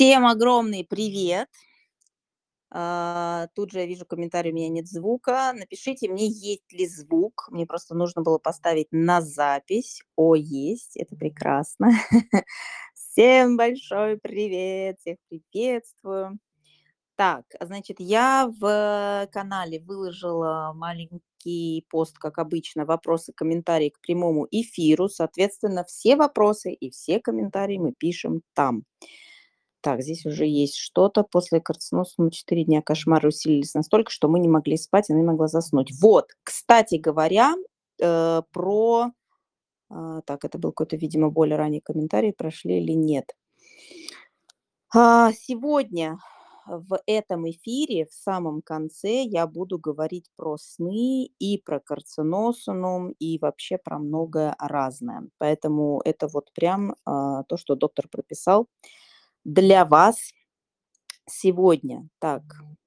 Всем огромный привет! Тут же я вижу комментарий, у меня нет звука. Напишите мне, есть ли звук. Мне просто нужно было поставить на запись. О, есть, это прекрасно. Всем большой привет, всех приветствую. Так, значит, я в канале выложила маленький пост, как обычно, вопросы, комментарии к прямому эфиру. Соответственно, все вопросы и все комментарии мы пишем там. Так, здесь уже есть что-то. После карциноза 4 дня кошмары усилились настолько, что мы не могли спать, она не могла заснуть. Вот, кстати говоря, про... так, это был какой-то, видимо, более ранний комментарий, прошли или нет. Сегодня в этом эфире в самом конце я буду говорить про сны и про карциносонум и вообще про многое разное. Поэтому это вот прям то, что доктор прописал для вас сегодня. Так,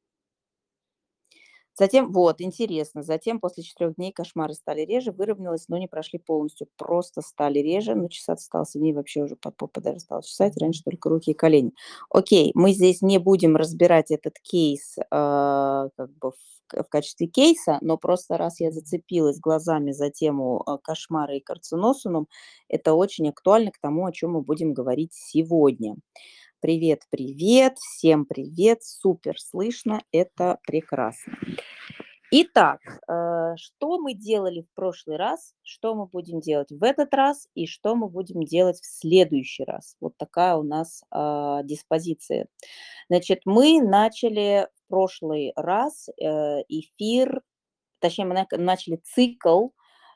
затем, вот, интересно, затем после 4 дней кошмары стали реже, выровнялось, но не прошли полностью, просто стали реже, но чесаться стало сильнее, вообще уже под попой даже стало чесать, раньше только руки и колени. Окей, мы здесь не будем разбирать этот кейс как бы в качестве кейса, но просто раз я зацепилась глазами за тему кошмара и карциносумум, это очень актуально к тому, о чем мы будем говорить сегодня. Привет, привет, всем привет, супер слышно, это прекрасно. Итак, что мы делали в прошлый раз, что мы будем делать в этот раз и что мы будем делать в следующий раз. Вот такая у нас диспозиция. Значит, мы начали в прошлый раз эфир, точнее, мы начали цикл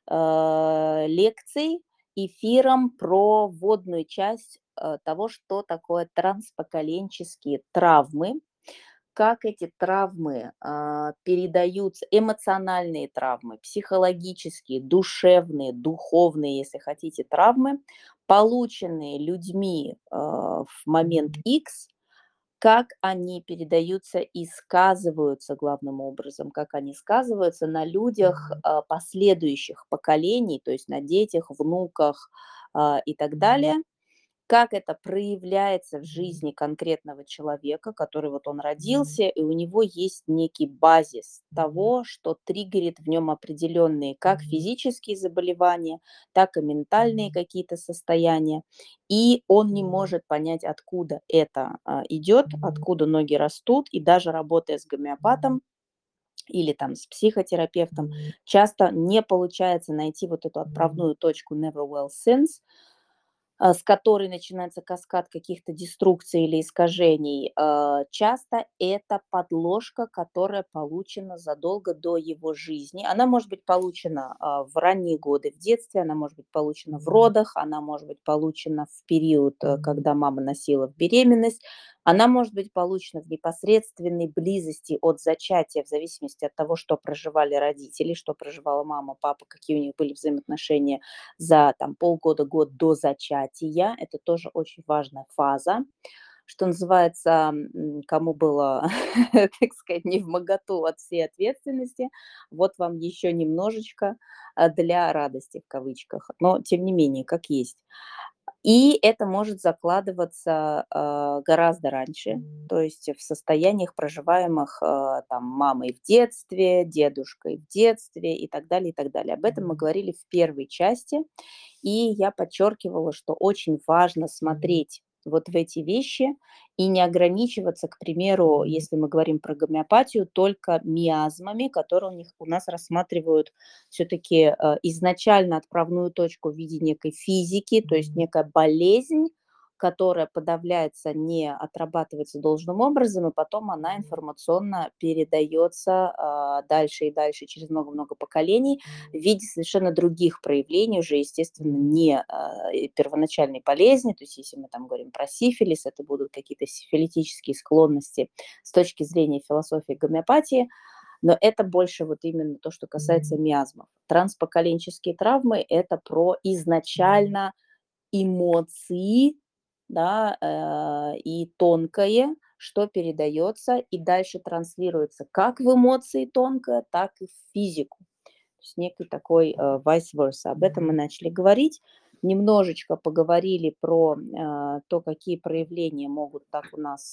лекций эфиром про вводную часть того, что такое транспоколенческие травмы, как эти травмы передаются, эмоциональные травмы, психологические, душевные, духовные, если хотите, травмы, полученные людьми в момент X, как они передаются и сказываются главным образом, как они сказываются на людях последующих поколений, то есть на детях, внуках и так далее, как это проявляется в жизни конкретного человека, который вот он родился, и у него есть некий базис того, что триггерит в нем определенные как физические заболевания, так и ментальные какие-то состояния. И он не может понять, откуда это идет, откуда ноги растут, и даже работая с гомеопатом, или там с психотерапевтом, часто не получается найти вот эту отправную точку never well since, с которой начинается каскад каких-то деструкций или искажений, часто это подложка, которая получена задолго до его жизни. Она может быть получена в ранние годы, в детстве, она может быть получена в родах, она может быть получена в период, когда мама носила в беременность, она может быть получена в непосредственной близости от зачатия, в зависимости от того, что проживали родители, что проживала мама, папа, какие у них были взаимоотношения за там, полгода, год до зачатия. Это тоже очень важная фаза. Что называется, кому было, так сказать, не вмоготу от всей ответственности, вот вам еще немножечко для радости в кавычках, но тем не менее, как есть. И это может закладываться гораздо раньше, то есть в состояниях, проживаемых там, мамой в детстве, дедушкой в детстве и так далее, и так далее. Об этом мы говорили в первой части, и я подчеркивала, что очень важно смотреть вот в эти вещи и не ограничиваться, к примеру, если мы говорим про гомеопатию, только миазмами, которые у нас рассматривают все-таки изначально отправную точку в виде некой физики, то есть некая болезнь, которая подавляется, не отрабатывается должным образом, и потом она информационно передается дальше и дальше через много-много поколений в виде совершенно других проявлений, уже, естественно, не первоначальной болезни. То есть если мы там говорим про сифилис, это будут какие-то сифилитические склонности с точки зрения философии гомеопатии, но это больше вот именно то, что касается миазмов. Транспоколенческие травмы – это про изначально эмоции, да, и тонкое, что передается и дальше транслируется как в эмоции тонкое, так и в физику. То есть некий такой vice versa. Об этом мы начали говорить. немножечко поговорили про то, какие проявления могут так у нас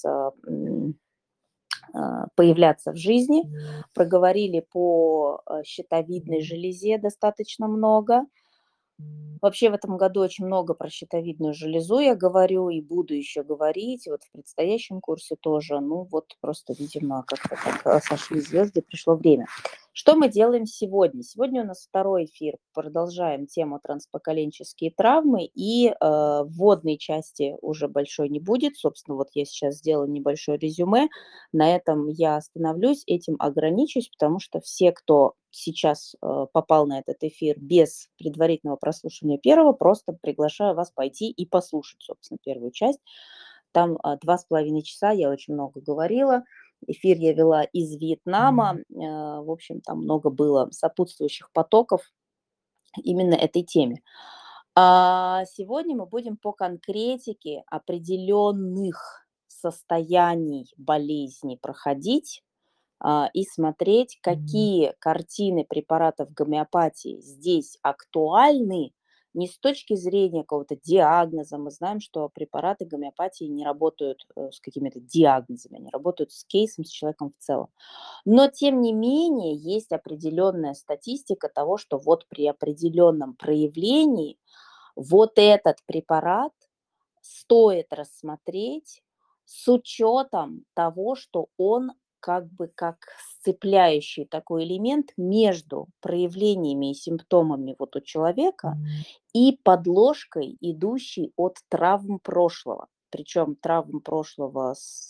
появляться в жизни, проговорили по щитовидной железе достаточно много. Вообще в этом году очень много про щитовидную железу я говорю и буду еще говорить. Вот в предстоящем курсе тоже. Ну вот просто, видимо, как-то так сошли звезды, пришло время. Что мы делаем сегодня? Сегодня у нас второй эфир. Продолжаем тему транспоколенческие травмы. И вводной части уже большой не будет. Собственно, вот я сейчас сделаю небольшое резюме. На этом я остановлюсь, этим ограничусь, потому что все, кто сейчас попал на этот эфир без предварительного прослушивания первого, просто приглашаю вас пойти и послушать, собственно, первую часть. Там 2,5 часа, я очень много говорила. Эфир я вела из Вьетнама. В общем, там много было сопутствующих потоков именно этой теме. А сегодня мы будем по конкретике определенных состояний болезни проходить и смотреть, какие картины препаратов гомеопатии здесь актуальны не с точки зрения какого-то диагноза. Мы знаем, что препараты гомеопатии не работают с какими-то диагнозами, они работают с кейсом, с человеком в целом. Но, тем не менее, есть определенная статистика того, что вот при определенном проявлении вот этот препарат стоит рассмотреть с учетом того, что он как бы как сцепляющий такой элемент между проявлениями и симптомами вот у человека и подложкой, идущей от травм прошлого. Причем травм прошлого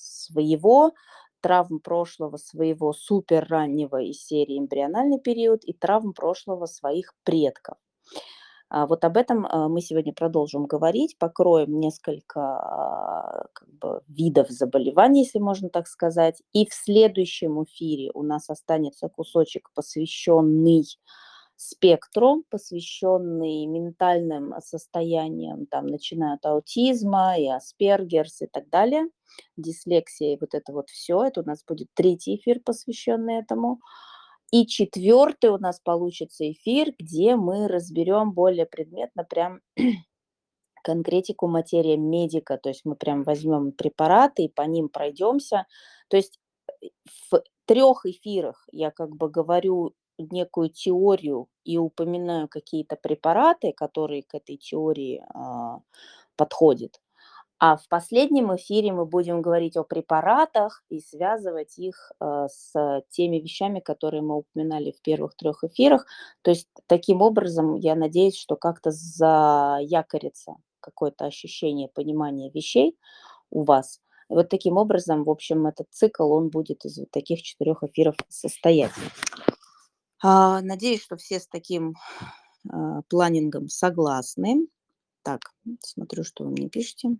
своего супер раннего из серии эмбриональный период и травм прошлого своих предков. Вот об этом мы сегодня продолжим говорить, покроем несколько как бы видов заболеваний, если можно так сказать. И в следующем эфире у нас останется кусочек, посвященный спектру, посвященный ментальным состояниям, там, начиная от аутизма и аспергерс и так далее, дислексия и вот это вот все. Это у нас будет третий эфир, посвященный этому. И четвертый у нас получится эфир, где мы разберем более предметно прям конкретику материя медика. То есть мы прям возьмем препараты и по ним пройдемся. То есть в 3 эфирах я как бы говорю некую теорию и упоминаю какие-то препараты, которые к этой теории подходят. А в последнем эфире мы будем говорить о препаратах и связывать их с теми вещами, которые мы упоминали в первых 3 эфирах. То есть таким образом, я надеюсь, что как-то заякорится какое-то ощущение понимания вещей у вас. И вот таким образом, в общем, этот цикл, он будет из вот таких 4 эфиров состоять. Надеюсь, что все с таким планингом согласны. Так, смотрю, что вы мне пишете.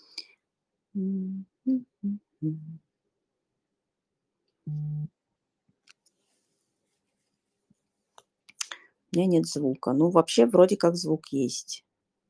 У меня нет звука. Ну, вообще, вроде как звук есть.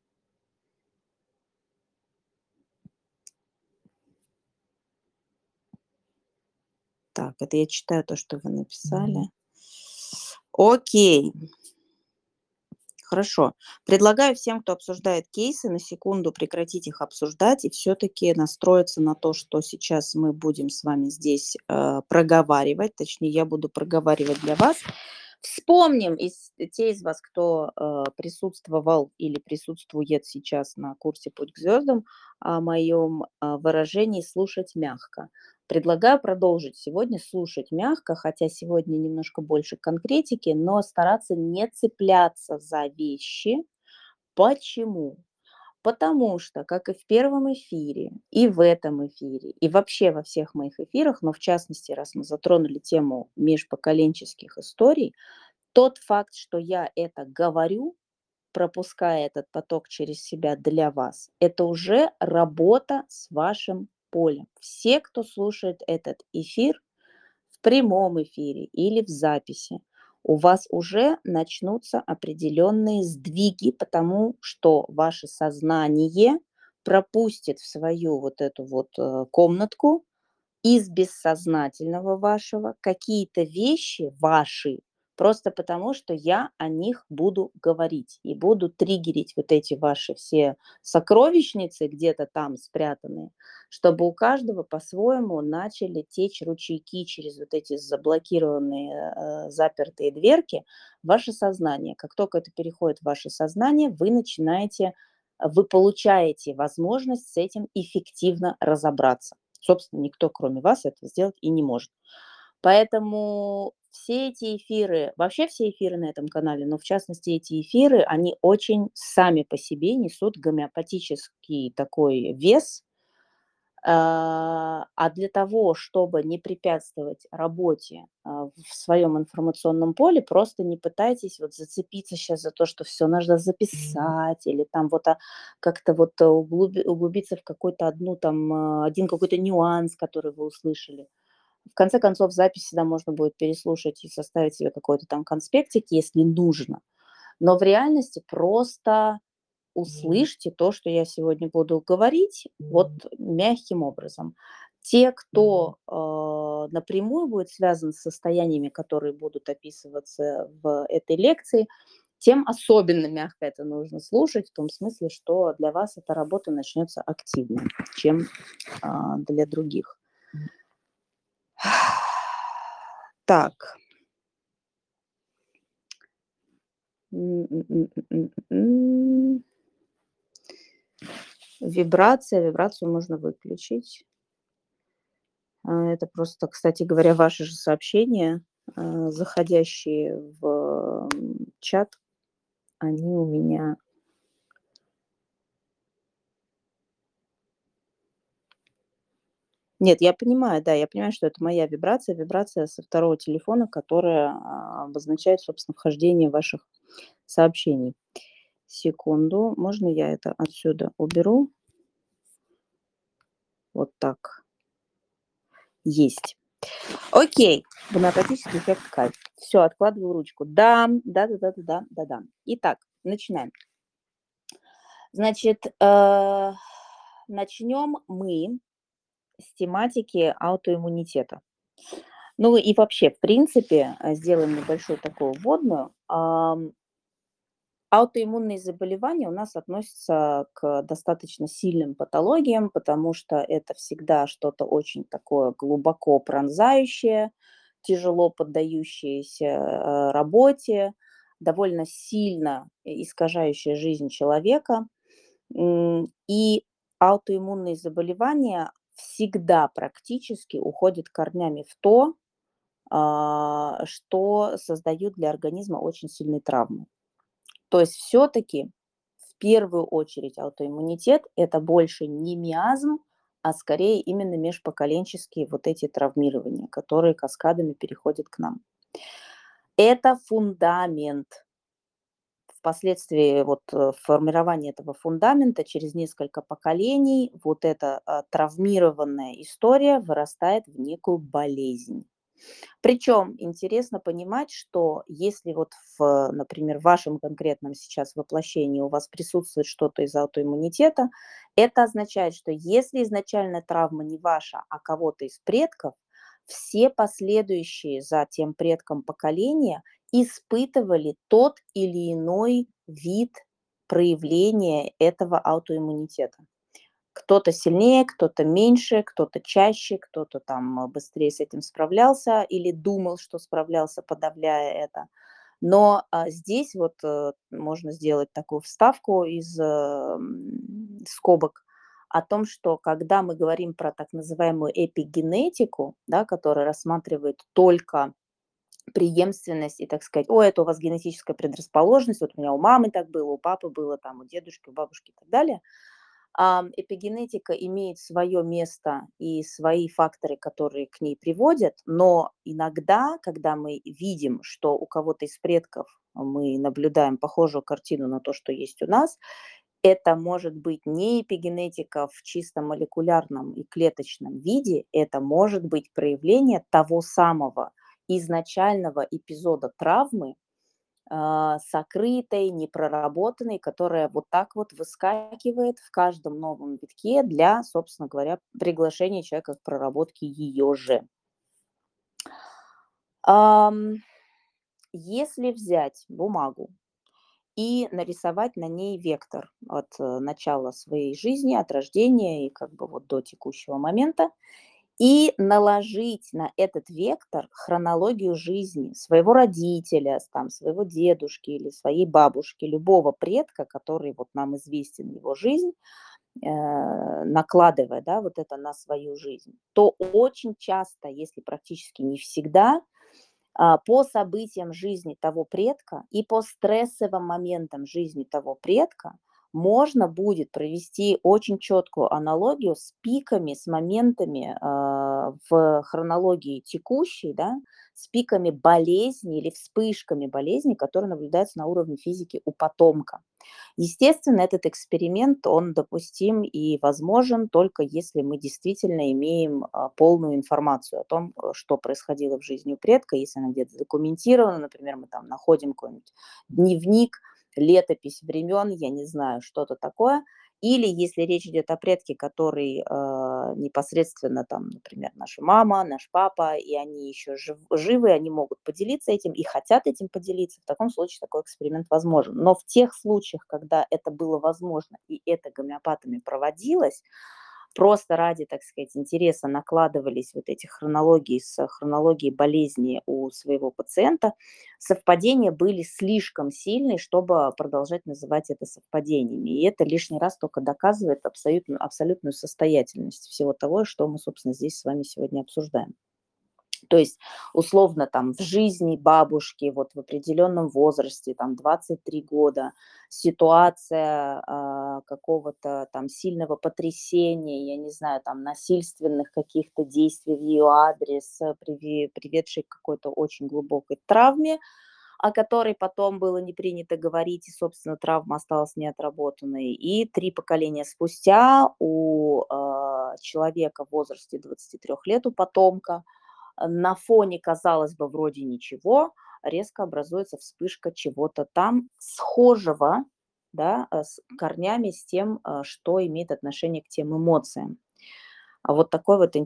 Так, это я читаю то, что вы написали. Окей, хорошо. Предлагаю всем, кто обсуждает кейсы, на секунду прекратить их обсуждать и все-таки настроиться на то, что сейчас мы будем с вами здесь проговаривать. Точнее, я буду проговаривать для вас. Вспомним те из вас, кто присутствовал или присутствует сейчас на курсе «Путь к звездам», о моем выражении «слушать мягко». Предлагаю продолжить сегодня слушать мягко, хотя сегодня немножко больше конкретики, но стараться не цепляться за вещи. Почему? Потому что, как и в первом эфире, и в этом эфире, и вообще во всех моих эфирах, но в частности, раз мы затронули тему межпоколенческих историй, тот факт, что я это говорю, пропуская этот поток через себя для вас, это уже работа с вашим полем. Все, кто слушает этот эфир в прямом эфире или в записи, у вас уже начнутся определенные сдвиги, потому что ваше сознание пропустит в свою вот эту вот комнатку из бессознательного вашего какие-то вещи ваши, Просто потому, что я о них буду говорить и буду триггерить вот эти ваши все сокровищницы где-то там спрятанные, чтобы у каждого по-своему начали течь ручейки через вот эти заблокированные, запертые дверки в ваше сознание. Как только это переходит в ваше сознание, вы получаете возможность с этим эффективно разобраться. Собственно, никто, кроме вас, это сделать и не может. Поэтому все эти эфиры, вообще все эфиры на этом канале, но в частности эти эфиры, они очень сами по себе несут гомеопатический такой вес. А для того, чтобы не препятствовать работе в своем информационном поле, просто не пытайтесь вот зацепиться сейчас за то, что все нужно записать или там вот как-то вот углубиться в какой-то один какой-то нюанс, который вы услышали. В конце концов, запись всегда можно будет переслушать и составить себе какой-то там конспектик, если нужно. Но в реальности просто услышьте то, что я сегодня буду говорить, вот мягким образом. Те, кто напрямую будет связан с состояниями, которые будут описываться в этой лекции, тем особенно мягко это нужно слушать, в том смысле, что для вас эта работа начнется активнее, чем для других. Так. М. Вибрацию можно выключить. Это просто, кстати говоря, ваши же сообщения, заходящие в, чат, они у меня. Нет, я понимаю, да, я понимаю, что это моя вибрация со второго телефона, которая, обозначает, собственно, вхождение ваших сообщений. Секунду, можно я это отсюда уберу? Вот так. Есть. Окей, гомеопатический эффект кайф. Все, откладываю ручку. Да, да-да-да-да-да-да-да. Итак, начинаем. Значит, начнем мы с тематики аутоиммунитета. Ну и вообще, в принципе, сделаем небольшую такую вводную. Аутоиммунные заболевания у нас относятся к достаточно сильным патологиям, потому что это всегда что-то очень такое глубоко пронзающее, тяжело поддающееся работе, довольно сильно искажающее жизнь человека. И аутоиммунные заболевания всегда практически уходят корнями в то, что создают для организма очень сильные травмы. То есть все-таки в первую очередь аутоиммунитет – это больше не миазм, а скорее именно межпоколенческие вот эти травмирования, которые каскадами переходят к нам. Это фундамент. Впоследствии формирование этого фундамента через несколько поколений вот эта травмированная история вырастает в некую болезнь. Причем интересно понимать, что если например, в вашем конкретном сейчас воплощении у вас присутствует что-то из аутоиммунитета, это означает, что если изначально травма не ваша, а кого-то из предков, все последующие за тем предком поколения испытывали тот или иной вид проявления этого аутоиммунитета. Кто-то сильнее, кто-то меньше, кто-то чаще, кто-то там быстрее с этим справлялся или думал, что справлялся, подавляя это. Но здесь можно сделать такую вставку из скобок о том, что когда мы говорим про так называемую эпигенетику, да, которая рассматривает только преемственность и, так сказать, о, это у вас генетическая предрасположенность, вот у меня у мамы так было, у папы было, там, у дедушки, у бабушки и так далее. Эпигенетика имеет свое место и свои факторы, которые к ней приводят, но иногда, когда мы видим, что у кого-то из предков мы наблюдаем похожую картину на то, что есть у нас, это может быть не эпигенетика в чисто молекулярном и клеточном виде, это может быть проявление того самого изначального эпизода травмы, сокрытой, непроработанной, которая вот так вот выскакивает в каждом новом витке для, собственно говоря, приглашения человека к проработке ее же. Ам, Если взять бумагу и нарисовать на ней вектор от начала своей жизни, от рождения и как бы вот до текущего момента, и наложить на этот вектор хронологию жизни своего родителя, там, своего дедушки или своей бабушки, любого предка, который вот нам известен его жизнь, накладывая, да, вот это на свою жизнь, то очень часто, если практически не всегда, по событиям жизни того предка и по стрессовым моментам жизни того предка можно будет провести очень четкую аналогию с пиками, с моментами в хронологии текущей, да, с пиками болезни или вспышками болезни, которые наблюдаются на уровне физики у потомка. Естественно, этот эксперимент, он допустим и возможен только если мы действительно имеем полную информацию о том, что происходило в жизни у предка, если она где-то задокументирована, например, мы там находим какой-нибудь дневник, летопись времен, я не знаю, что-то такое, или если речь идет о предке, который непосредственно там, например, наша мама, наш папа, и они еще живы, они могут поделиться этим и хотят этим поделиться, в таком случае такой эксперимент возможен. Но в тех случаях, когда это было возможно и это гомеопатами проводилось, просто ради, так сказать, интереса накладывались вот эти хронологии с хронологией болезни у своего пациента, совпадения были слишком сильные, чтобы продолжать называть это совпадениями. И это лишний раз только доказывает абсолютную состоятельность всего того, что мы, собственно, здесь с вами сегодня обсуждаем. То есть, условно, там в жизни бабушки, вот в определенном возрасте, там 23 года, ситуация какого-то там сильного потрясения, я не знаю, там насильственных каких-то действий в ее адрес, приведшей к какой-то очень глубокой травме, о которой потом было не принято говорить, и, собственно, травма осталась неотработанной. И 3 поколения спустя у человека в возрасте 23 лет, у потомка, на фоне, казалось бы, вроде ничего, резко образуется вспышка чего-то там схожего, да, с корнями с тем, что имеет отношение к тем эмоциям. А вот такое вот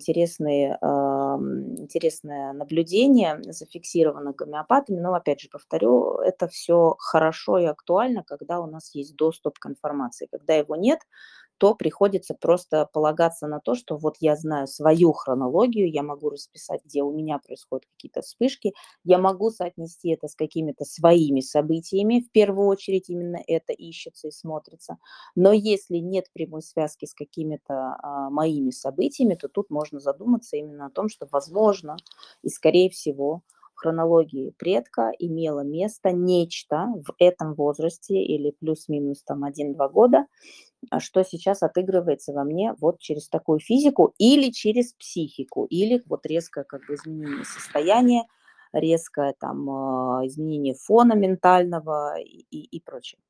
интересное наблюдение зафиксировано гомеопатами. Но опять же повторю, это все хорошо и актуально, когда у нас есть доступ к информации. Когда его нет, то приходится просто полагаться на то, что вот я знаю свою хронологию, я могу расписать, где у меня происходят какие-то вспышки, я могу соотнести это с какими-то своими событиями, в первую очередь именно это ищется и смотрится. Но если нет прямой связки с какими-то моими событиями, то тут можно задуматься именно о том, что возможно и скорее всего в хронологии предка имело место нечто в этом возрасте или плюс-минус там 1-2 года, что сейчас отыгрывается во мне вот через такую физику или через психику, или вот резкое как бы изменение состояния, резкое там изменение фона ментального и прочее.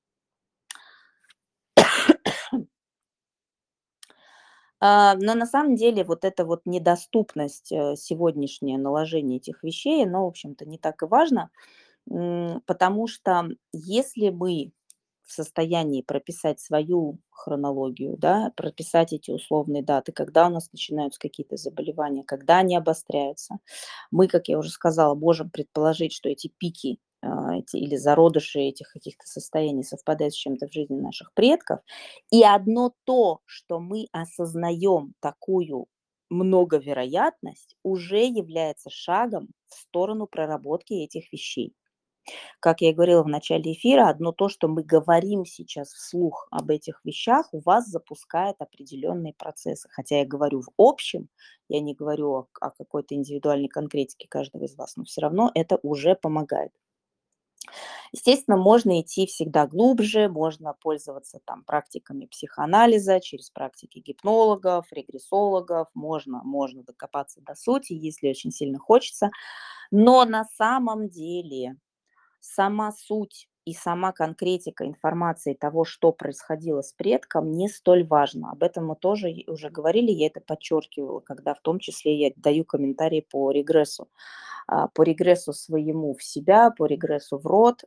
Но на самом деле вот эта вот недоступность, сегодняшнее наложение этих вещей, оно, в общем-то, не так и важно, потому что если мы в состоянии прописать свою хронологию, да, прописать эти условные даты, когда у нас начинаются какие-то заболевания, когда они обостряются, мы, как я уже сказала, можем предположить, что эти пики или зародыши этих каких-то состояний совпадают с чем-то в жизни наших предков. И одно то, что мы осознаем такую многовероятность, уже является шагом в сторону проработки этих вещей. Как я и говорила в начале эфира, одно то, что мы говорим сейчас вслух об этих вещах, у вас запускает определенные процессы. Хотя я говорю в общем, я не говорю о какой-то индивидуальной конкретике каждого из вас, но все равно это уже помогает. Естественно, можно идти всегда глубже, можно пользоваться там практиками психоанализа, через практики гипнологов, регрессологов, можно докопаться до сути, если очень сильно хочется. Но на самом деле сама суть и сама конкретика информации того, что происходило с предком, не столь важна. Об этом мы тоже уже говорили, я это подчеркивала, когда в том числе я даю комментарии по регрессу своему в себя, по регрессу в род.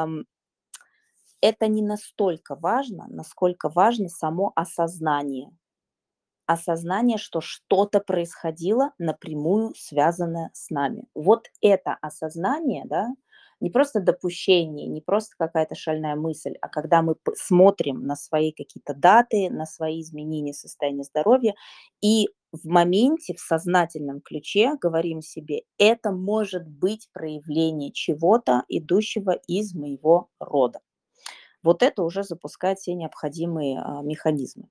Это не настолько важно, насколько важно само осознание. Осознание, что что-то происходило напрямую связанное с нами. Вот это осознание, да, Не просто допущение, не просто какая-то шальная мысль, а когда мы смотрим на свои какие-то даты, на свои изменения состояния здоровья и в моменте, в сознательном ключе говорим себе, это может быть проявление чего-то, идущего из моего рода. Вот это уже запускает все необходимые механизмы.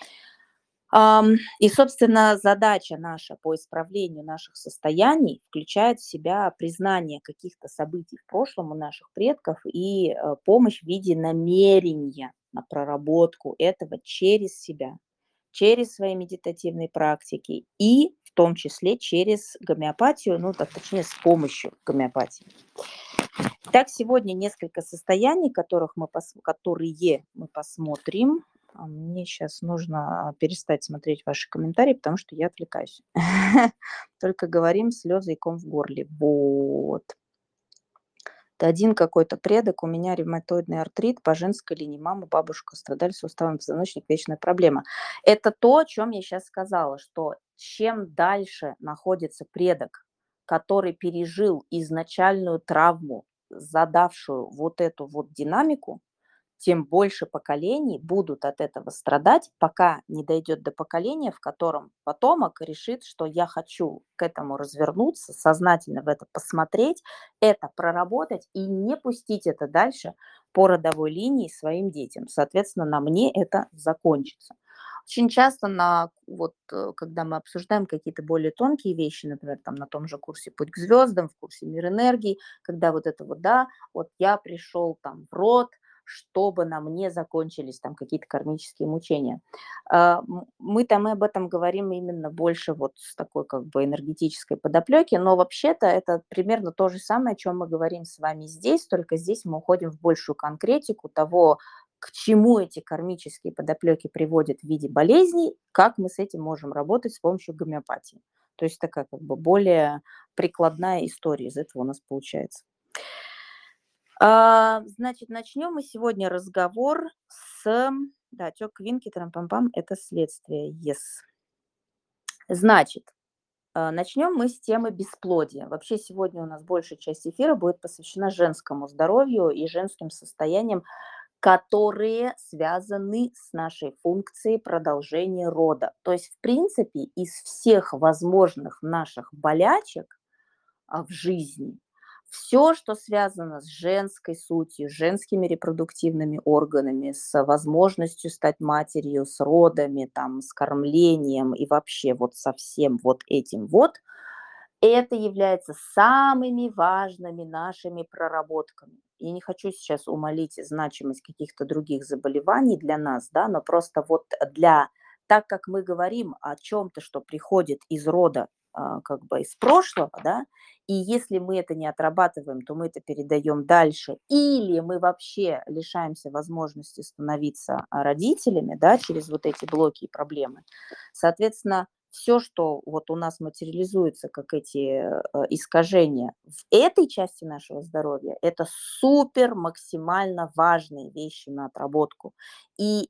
И, собственно, задача наша по исправлению наших состояний включает в себя признание каких-то событий в прошлом у наших предков и помощь в виде намерения на проработку этого через себя, через свои медитативные практики и в том числе через гомеопатию, ну, так точнее, с помощью гомеопатии. Так, сегодня несколько состояний, которые мы посмотрим. Мне сейчас нужно перестать смотреть ваши комментарии, потому что я отвлекаюсь. Только говорим, слезы и ком в горле. Вот. Это один какой-то предок, у меня ревматоидный артрит по женской линии, мама, бабушка страдали суставами, позвоночник, вечная проблема. Это то, о чем я сейчас сказала, что чем дальше находится предок, который пережил изначальную травму, задавшую вот эту вот динамику, тем больше поколений будут от этого страдать, пока не дойдет до поколения, в котором потомок решит, что я хочу к этому развернуться, сознательно в это посмотреть, это проработать и не пустить это дальше по родовой линии своим детям. Соответственно, на мне это закончится. Очень часто когда мы обсуждаем какие-то более тонкие вещи, например, там на том же курсе «Путь к звездам», в курсе «Мир энергии», когда вот это вот, да, вот я пришел там в род, чтобы на мне закончились там какие-то кармические мучения. Мы об этом говорим именно больше вот с такой как бы энергетической подоплеки, но вообще-то это примерно то же самое, о чем мы говорим с вами здесь, только здесь мы уходим в большую конкретику того, к чему эти кармические подоплеки приводят в виде болезней, как мы с этим можем работать с помощью гомеопатии. То есть такая как бы более прикладная история из этого у нас получается. Значит, начнем мы сегодня разговор с да, отек квинки, трам-пам-пам — это следствие, yes. Значит, начнем мы с темы бесплодия. Вообще сегодня у нас большая часть эфира будет посвящена женскому здоровью и женским состояниям, которые связаны с нашей функцией продолжения рода. То есть, в принципе, из всех возможных наших болячек, в жизни. Все, что связано с женской сутью, женскими репродуктивными органами, с возможностью стать матерью, с родами, там, с кормлением и вообще вот со всем вот этим вот, это является самыми важными нашими проработками. Я не хочу сейчас умалить значимость каких-то других заболеваний для нас, да, но просто вот так как мы говорим о чем-то, что приходит из рода, как бы из прошлого, да, и если мы это не отрабатываем, то мы это передаем дальше, или мы вообще лишаемся возможности становиться родителями, да, через вот эти блоки и проблемы. Соответственно, все, что вот у нас материализуется как эти искажения в этой части нашего здоровья, это супер максимально важные вещи на отработку. И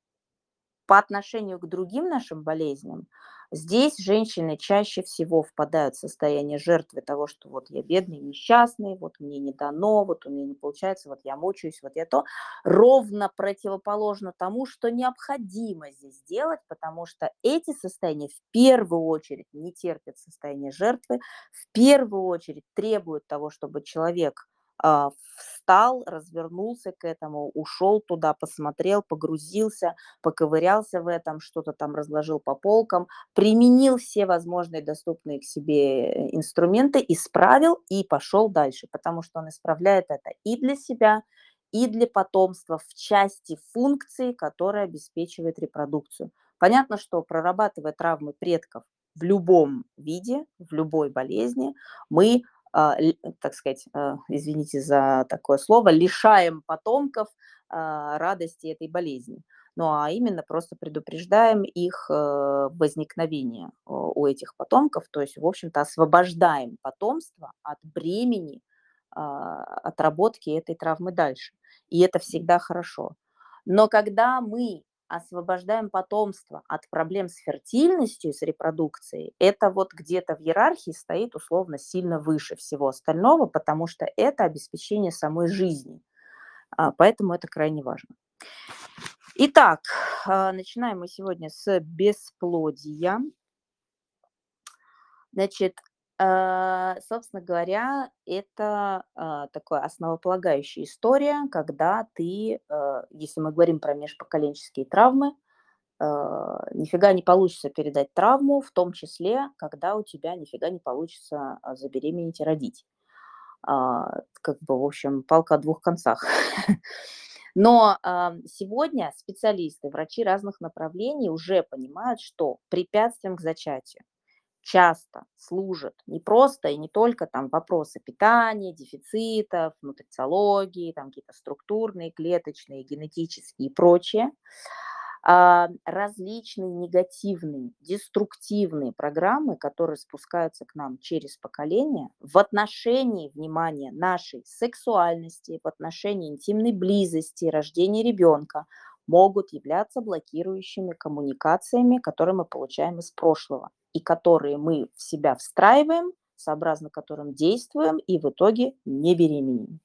по отношению к другим нашим болезням, здесь женщины чаще всего впадают в состояние жертвы того, что вот я бедный, несчастный, вот мне не дано, вот у меня не получается, вот я мучаюсь, вот я то. Ровно противоположно тому, что необходимо здесь делать, потому что эти состояния в первую очередь не терпят состояние жертвы, в первую очередь требуют того, чтобы человек встал, развернулся к этому, ушел туда, посмотрел, погрузился, поковырялся в этом, что-то там разложил по полкам, применил все возможные доступные к себе инструменты, исправил и пошел дальше, потому что он исправляет это и для себя, и для потомства в части функции, которая обеспечивает репродукцию. Понятно, что прорабатывая травмы предков в любом виде, в любой болезни, мы так сказать, извините за такое слово, лишаем потомков радости этой болезни. Ну, а именно просто предупреждаем их возникновение у этих потомков, то есть, в общем-то, освобождаем потомство от бремени отработки этой травмы дальше. И это всегда хорошо. Но когда мы освобождаем потомство от проблем с фертильностью и с репродукцией, это вот где-то в иерархии стоит условно сильно выше всего остального, потому что это обеспечение самой жизни. Поэтому это крайне важно. Итак, начинаем мы сегодня с бесплодия. Значит, собственно говоря, это такая основополагающая история, когда ты, если мы говорим про межпоколенческие травмы, нифига не получится передать травму, в том числе, когда у тебя нифига не получится забеременеть и родить. Как бы, в общем, палка о двух концах. Но сегодня специалисты, врачи разных направлений уже понимают, что препятствием к зачатию часто служат не просто и не только там вопросы питания, дефицитов, нутрициологии, там какие-то структурные, клеточные, генетические и прочее, различные негативные, деструктивные программы, которые спускаются к нам через поколение в отношении, внимания, нашей сексуальности, в отношении интимной близости, рождения ребенка, могут являться блокирующими коммуникациями, которые мы получаем из прошлого и которые мы в себя встраиваем, сообразно которым действуем и в итоге не беременеем.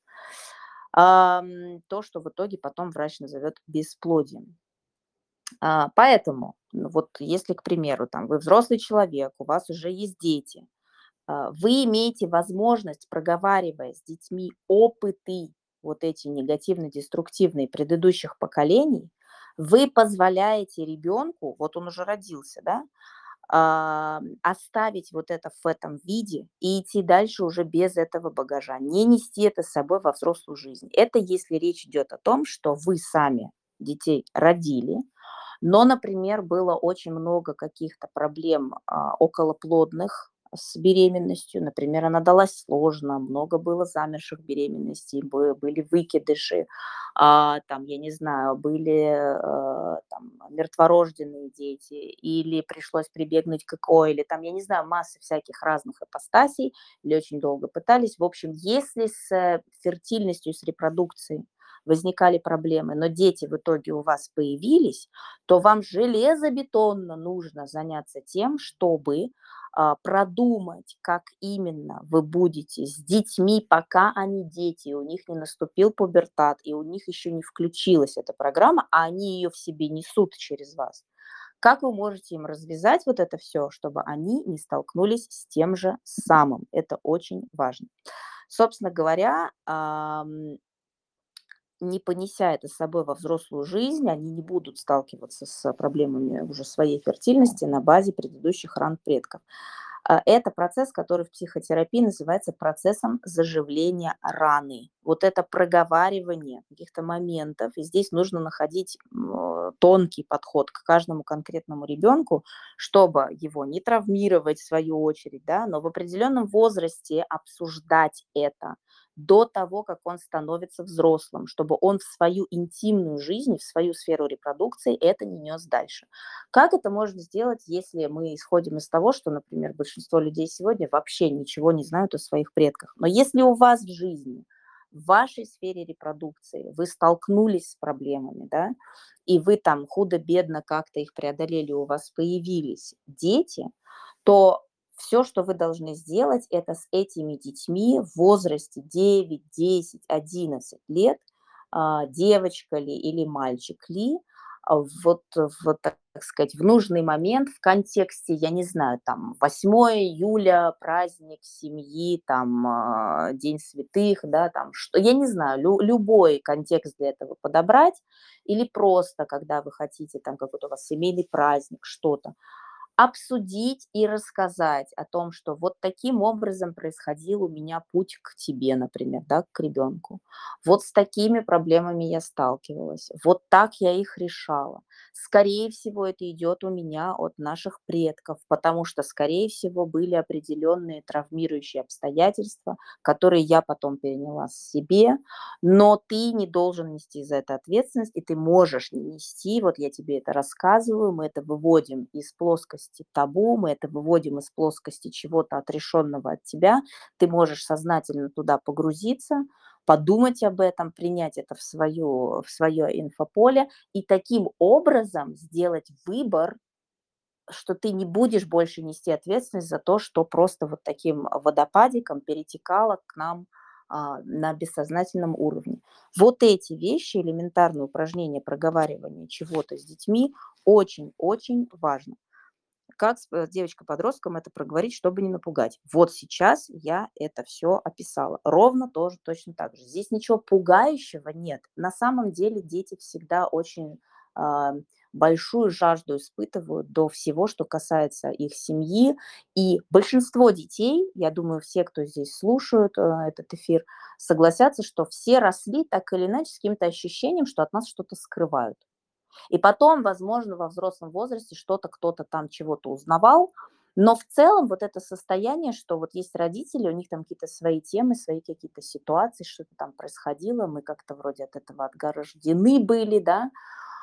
То, что в итоге потом врач назовет бесплодием. Поэтому, ну, вот если, к примеру, там, вы взрослый человек, у вас уже есть дети, вы имеете возможность, проговаривая с детьми опыты вот эти негативно-деструктивные предыдущих поколений, вы позволяете ребенку, вот он уже родился, да, оставить вот это в этом виде и идти дальше уже без этого багажа, не нести это с собой во взрослую жизнь. Это если речь идет о том, что вы сами детей родили, но, например, было очень много каких-то проблем околоплодных с беременностью. Например, она далась сложно, много было замерших беременностей, были выкидыши, там, я не знаю, были там, мертворожденные дети, или пришлось прибегнуть к ЭКО, или там, я не знаю, масса всяких разных ипостасей, или очень долго пытались. В общем, если с фертильностью, с репродукцией возникали проблемы, но дети в итоге у вас появились, то вам железобетонно нужно заняться тем, чтобы продумать, как именно вы будете с детьми, пока они дети, у них не наступил пубертат, и у них еще не включилась эта программа, а они ее в себе несут через вас. Как вы можете им развязать вот это все, чтобы они не столкнулись с тем же самым? Это очень важно. Собственно говоря, не понеся это с собой во взрослую жизнь, они не будут сталкиваться с проблемами уже своей фертильности на базе предыдущих ран предков. Это процесс, который в психотерапии называется процессом заживления раны. Вот это проговаривание каких-то моментов, и здесь нужно находить тонкий подход к каждому конкретному ребенку, чтобы его не травмировать в свою очередь, да, но в определенном возрасте обсуждать это до того, как он становится взрослым, чтобы он в свою интимную жизнь, в свою сферу репродукции это не нес дальше. Как это можно сделать, если мы исходим из того, что, например, большинство людей сегодня вообще ничего не знают о своих предках? Но если у вас в жизни, в вашей сфере репродукции вы столкнулись с проблемами, да, и вы там худо-бедно как-то их преодолели, у вас появились дети, то все, что вы должны сделать, это с этими детьми в возрасте 9, 10, 11 лет, девочка ли или мальчик ли, вот так сказать, в нужный момент, в контексте, я не знаю, там 8 июля, праздник семьи, там День святых, да, там, что, я не знаю, любой контекст для этого подобрать, или просто, когда вы хотите, там какой-то у вас семейный праздник, что-то, обсудить и рассказать о том, что вот таким образом происходил у меня путь к тебе, например, да, к ребенку. Вот с такими проблемами я сталкивалась, вот так я их решала. Скорее всего, это идет у меня от наших предков, потому что, скорее всего, были определенные травмирующие обстоятельства, которые я потом переняла себе, но ты не должен нести за это ответственность, и ты можешь не нести. Вот я тебе это рассказываю, мы это выводим из плоскости табу, мы это выводим из плоскости чего-то отрешенного от тебя. Ты можешь сознательно туда погрузиться, подумать об этом, принять это в свое инфополе и таким образом сделать выбор, что ты не будешь больше нести ответственность за то, что просто вот таким водопадиком перетекало к нам на бессознательном уровне. Вот эти вещи, элементарные упражнения проговаривания чего-то с детьми, очень-очень важно. Как с девочкой-подростком это проговорить, чтобы не напугать? Вот сейчас я это все описала. Ровно тоже точно так же. Здесь ничего пугающего нет. На самом деле дети всегда очень, а, большую жажду испытывают до всего, что касается их семьи. И большинство детей, я думаю, все, кто здесь слушают, этот эфир, согласятся, что все росли так или иначе с каким-то ощущением, что от нас что-то скрывают. И потом, возможно, во взрослом возрасте что-то кто-то там чего-то узнавал, но в целом вот это состояние, что вот есть родители, у них там какие-то свои темы, свои какие-то ситуации, что-то там происходило, мы как-то вроде от этого отгорождены были, да,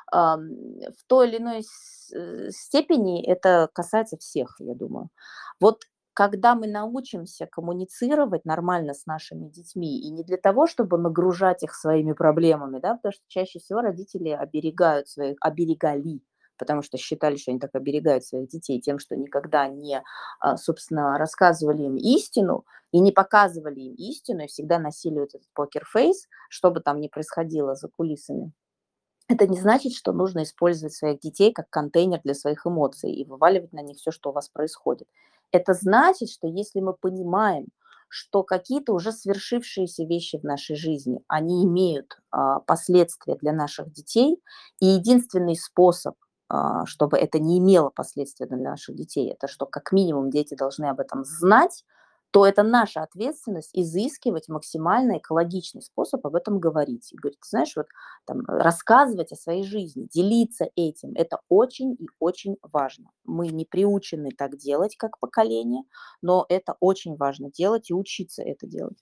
в той или иной степени это касается всех, я думаю. Вот когда мы научимся коммуницировать нормально с нашими детьми, и не для того, чтобы нагружать их своими проблемами, да, потому что чаще всего родители оберегают своих, оберегали, потому что считали, что они так оберегают своих детей тем, что никогда не, собственно, рассказывали им истину и не показывали им истину, и всегда носили вот этот покер-фейс, что бы там ни происходило за кулисами. Это не значит, что нужно использовать своих детей как контейнер для своих эмоций и вываливать на них все, что у вас происходит. Это значит, что если мы понимаем, что какие-то уже свершившиеся вещи в нашей жизни, они имеют последствия для наших детей, и единственный способ, чтобы это не имело последствий для наших детей, это что как минимум дети должны об этом знать, то это наша ответственность изыскивать максимально экологичный способ об этом говорить. И говорить, ты знаешь, вот там, рассказывать о своей жизни, делиться этим. Это очень и очень важно. Мы не приучены так делать, как поколение, но это очень важно делать и учиться это делать.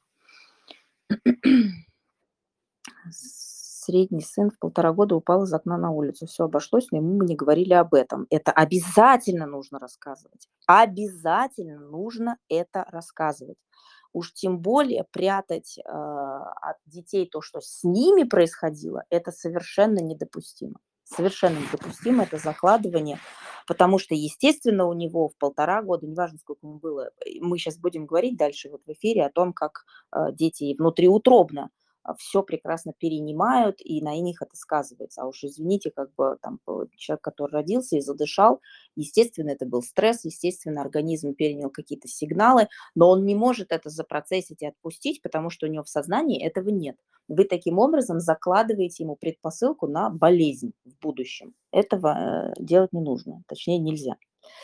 Средний сын в 1,5 года упал из окна на улицу. Все обошлось, но ему мы не говорили об этом. Это обязательно нужно рассказывать. Обязательно нужно это рассказывать. Уж тем более прятать, от детей то, что с ними происходило, это совершенно недопустимо. Совершенно недопустимо это закладывание, потому что, естественно, у него в 1,5 года, неважно, сколько ему было, мы сейчас будем говорить дальше вот в эфире о том, как, дети внутриутробно все прекрасно перенимают, и на них это сказывается. А уж извините, как бы там человек, который родился и задышал, естественно, это был стресс, естественно, организм перенял какие-то сигналы, но он не может это запроцессить и отпустить, потому что у него в сознании этого нет. Вы таким образом закладываете ему предпосылку на болезнь в будущем. Этого делать не нужно, точнее нельзя.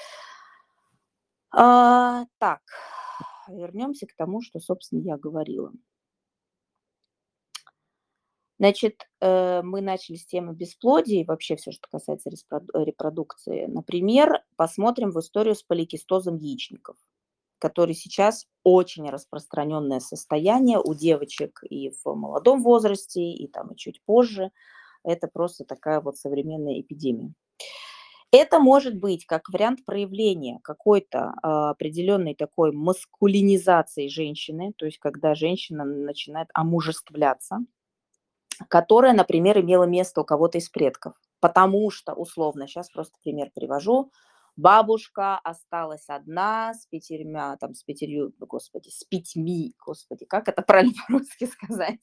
Так, вернемся к тому, что, собственно, я говорила. Значит, мы начали с темы бесплодия и вообще все, что касается репродукции. Например, посмотрим в историю с поликистозом яичников, который сейчас очень распространенное состояние у девочек и в молодом возрасте, и там и чуть позже. Это просто такая вот современная эпидемия. Это может быть как вариант проявления какой-то, определенной такой маскулинизации женщины, то есть когда женщина начинает омужествляться, которая, например, имела место у кого-то из предков. Потому что, условно, сейчас просто пример привожу, бабушка осталась одна с 5, там, с 5, господи, с 5, господи, как это правильно по-русски сказать?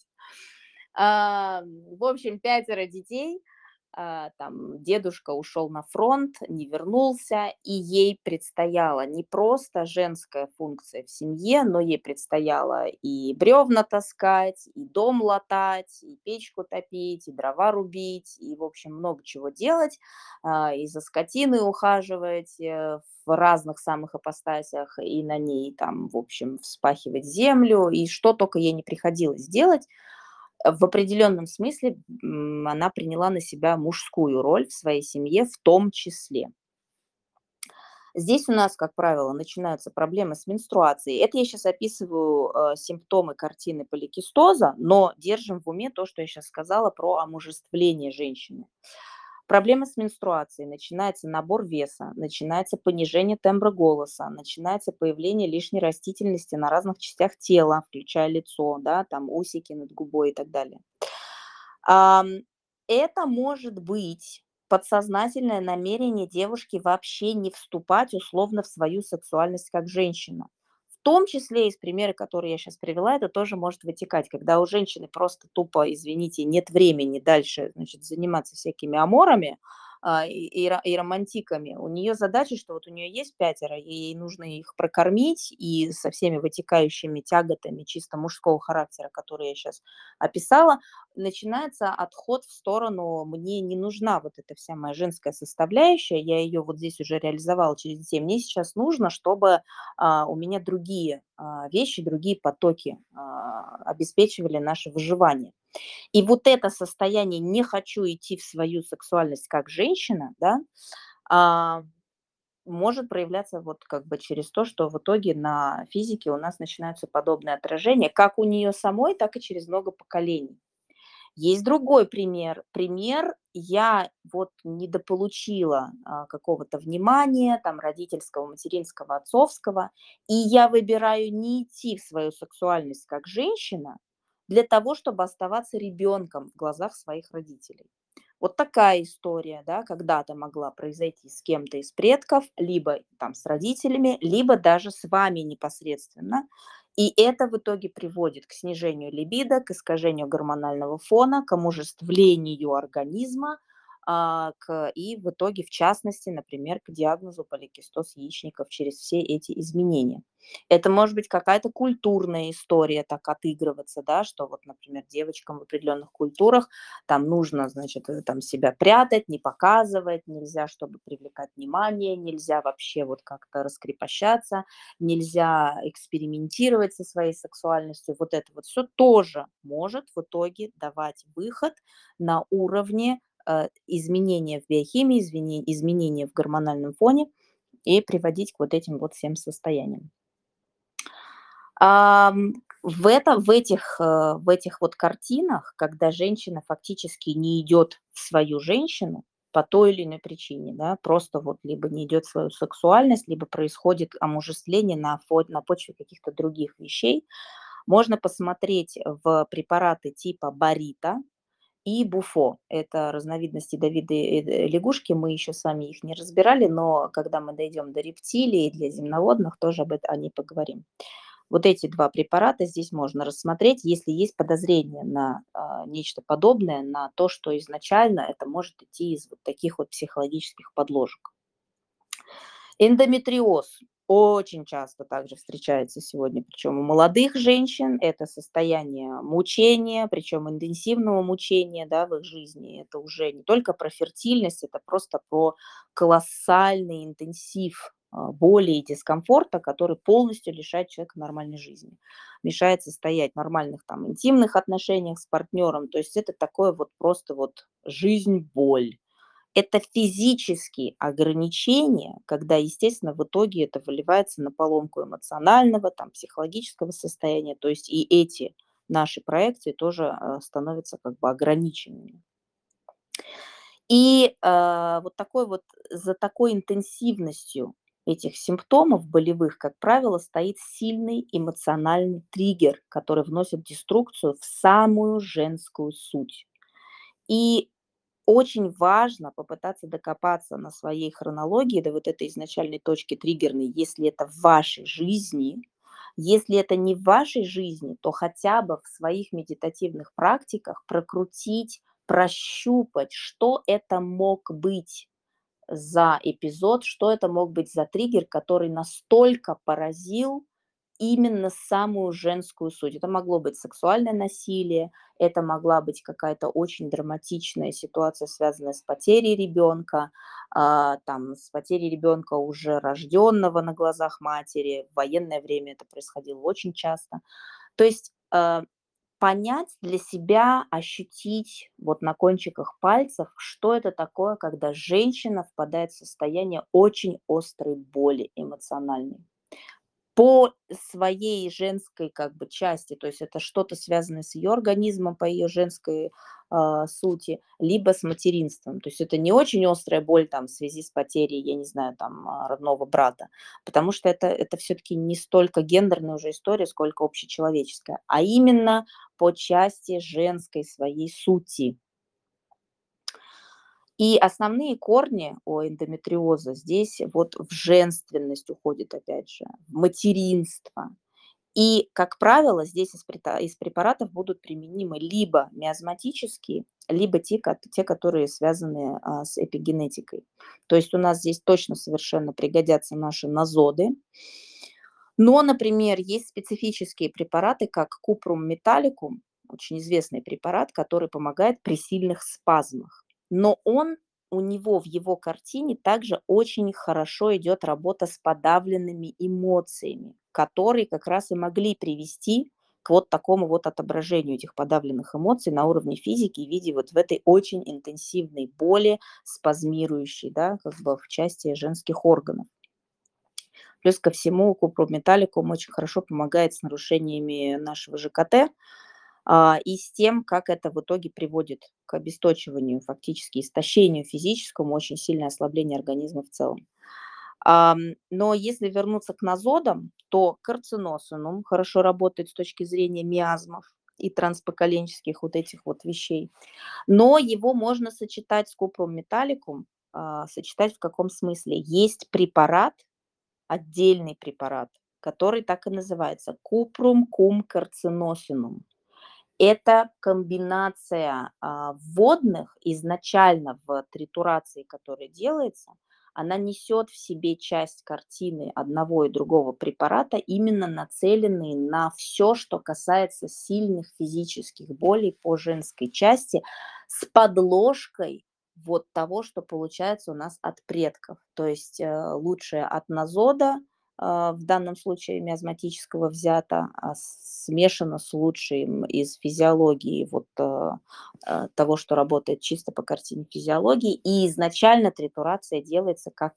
В общем, 5 детей, там дедушка ушел на фронт, не вернулся, и ей предстояла не просто женская функция в семье, но ей предстояло и бревна таскать, и дом латать, и печку топить, и дрова рубить, и, в общем, много чего делать, и за скотиной ухаживать в разных самых ипостасях, и на ней там, в общем, вспахивать землю, и что только ей не приходилось делать, в определенном смысле, она приняла на себя мужскую роль в своей семье в том числе. Здесь у нас, как правило, начинаются проблемы с менструацией. Это я сейчас описываю, симптомы картины поликистоза, но держим в уме то, что я сейчас сказала про омужествление женщины. Проблемы с менструацией, начинается набор веса, начинается понижение тембра голоса, начинается появление лишней растительности на разных частях тела, включая лицо, да, там усики над губой и так далее. Ам, это может быть подсознательное намерение девушки вообще не вступать условно в свою сексуальность как женщина. В том числе из примера, который я сейчас привела, это тоже может вытекать, когда у женщины просто тупо, извините, нет времени дальше, значит, заниматься всякими аморами, и романтиками. У нее задача, что вот у нее есть пятеро, и ей нужно их прокормить, и со всеми вытекающими тяготами чисто мужского характера, которые я сейчас описала, начинается отход в сторону: мне не нужна вот эта вся моя женская составляющая, я ее вот здесь уже реализовала через детей, мне сейчас нужно, чтобы у меня другие вещи, другие потоки обеспечивали наше выживание. И вот это состояние «не хочу идти в свою сексуальность как женщина», да, а, может проявляться вот как бы через то, что в итоге на физике у нас начинаются подобные отражения, как у нее самой, так и через много поколений. Есть другой пример. Пример: я вот недополучила какого-то внимания, там, родительского, материнского, отцовского, и я выбираю не идти в свою сексуальность как женщина для того, чтобы оставаться ребенком в глазах своих родителей. Вот такая история, да, когда-то могла произойти с кем-то из предков, либо там с родителями, либо даже с вами непосредственно. И это в итоге приводит к снижению либидо, к искажению гормонального фона, к омужествлению организма, и в итоге, в частности, например, к диагнозу поликистоз яичников через все эти изменения. Это может быть какая-то культурная история, так отыгрываться, да, что вот, например, девочкам в определенных культурах там нужно, значит, там себя прятать, не показывать, нельзя, чтобы привлекать внимание, нельзя вообще вот как-то раскрепощаться, нельзя экспериментировать со своей сексуальностью. Вот это вот все тоже может в итоге давать выход на уровне изменения в биохимии, изменения в гормональном фоне и приводить к вот этим вот всем состояниям. В этих вот картинах, когда женщина фактически не идет в свою женщину по той или иной причине, да, просто вот либо не идет в свою сексуальность, либо происходит омужествление на почве каких-то других вещей, можно посмотреть в препараты типа Барита и Буфо. Это разновидности Давида лягушки, мы еще с вами их не разбирали, но когда мы дойдем до рептилий и для земноводных, тоже о ней поговорим. Вот эти 2 препарата здесь можно рассмотреть, если есть подозрение на нечто подобное, на то, что изначально это может идти из вот таких вот психологических подложек. Эндометриоз очень часто также встречается сегодня, причем у молодых женщин. Это состояние мучения, причем интенсивного мучения, да, в их жизни. Это уже не только про фертильность, это просто про колоссальный интенсив боли и дискомфорта, который полностью лишает человека нормальной жизни. Мешает состоять в нормальных там интимных отношениях с партнером. То есть это такое вот просто вот жизнь-боль. Это физические ограничения, когда, естественно, в итоге это выливается на поломку эмоционального, там, психологического состояния. То есть и эти наши проекции тоже становятся как бы ограниченными. И вот такой вот за такой интенсивностью этих симптомов болевых, как правило, стоит сильный эмоциональный триггер, который вносит деструкцию в самую женскую суть. И очень важно попытаться докопаться на своей хронологии до вот этой изначальной точки триггерной, если это в вашей жизни. Если это не в вашей жизни, то хотя бы в своих медитативных практиках прокрутить, прощупать, что это мог быть за эпизод, что это мог быть за триггер, который настолько поразил именно самую женскую суть. Это могло быть сексуальное насилие, это могла быть какая-то очень драматичная ситуация, связанная с потерей ребенка, там, с потерей ребенка уже рожденного на глазах матери. В военное время это происходило очень часто. То есть понять для себя, ощутить вот на кончиках пальцев, что это такое, когда женщина впадает в состояние очень острой боли эмоциональной. по своей женской как бы части, то есть это что-то связанное с ее организмом по ее женской сути, либо с материнством. То есть это не очень острая боль там в связи с потерей, я не знаю, там родного брата, потому что это все-таки не столько гендерная уже история, сколько общечеловеческая, а именно по части женской своей сути. И основные корни у эндометриоза здесь вот в женственность уходит, опять же, в материнство. И, как правило, здесь из препаратов будут применимы либо миазматические, либо те, которые связаны с эпигенетикой. То есть у нас здесь точно совершенно пригодятся наши назоды. Но, например, есть специфические препараты, как купрум металликум, очень известный препарат, который помогает при сильных спазмах. Но у него в его картине также очень хорошо идет работа с подавленными эмоциями, которые как раз и могли привести к вот такому вот отображению этих подавленных эмоций на уровне физики в виде вот в этой очень интенсивной боли, спазмирующей, да, как бы в части женских органов. Плюс ко всему купрометалликум очень хорошо помогает с нарушениями нашего ЖКТ, и с тем, как это в итоге приводит к обесточиванию, фактически истощению физическому, очень сильное ослабление организма в целом. Но если вернуться к назодам, то карциносинум хорошо работает с точки зрения миазмов и транспоколенческих вот этих вот вещей. Но его можно сочетать с купрум металликум. Сочетать в каком смысле? Есть препарат, отдельный препарат, который так и называется купрум кум карциносинум. Это комбинация вводных изначально в тритурации, которая делается, она несет в себе часть картины одного и другого препарата, именно нацеленные на все, что касается сильных физических болей по женской части, с подложкой вот того, что получается у нас от предков. То есть лучше от назода, в данном случае миазматического взято, смешано с лучшим из физиологии вот, того, что работает чисто по картине физиологии. И изначально тритурация делается как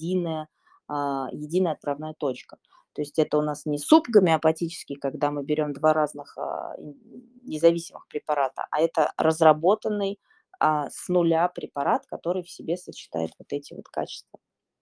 единая отправная точка. То есть это у нас не суп гомеопатический, когда мы берем 2 разных, независимых препарата, а это разработанный, с нуля препарат, который в себе сочетает вот эти вот качества.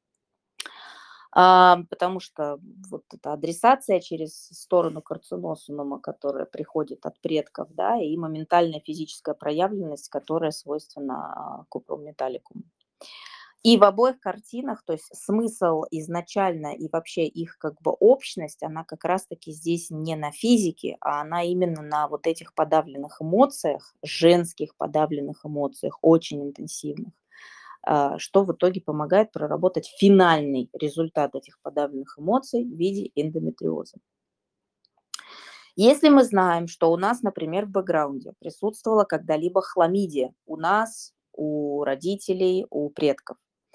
Потому что вот эта адресация через сторону карциносума, которая приходит от предков, да, и моментальная физическая проявленность, которая свойственна купрум металликуму. И в обоих картинах, то есть смысл изначально и вообще их как бы общность, она как раз-таки здесь не на физике, а она именно на вот этих подавленных эмоциях, женских подавленных эмоциях, очень интенсивных, что в итоге помогает проработать финальный результат этих подавленных эмоций в виде эндометриоза. Если мы знаем, что у нас, например, в бэкграунде присутствовала когда-либо хламидия у нас, у родителей, у предков,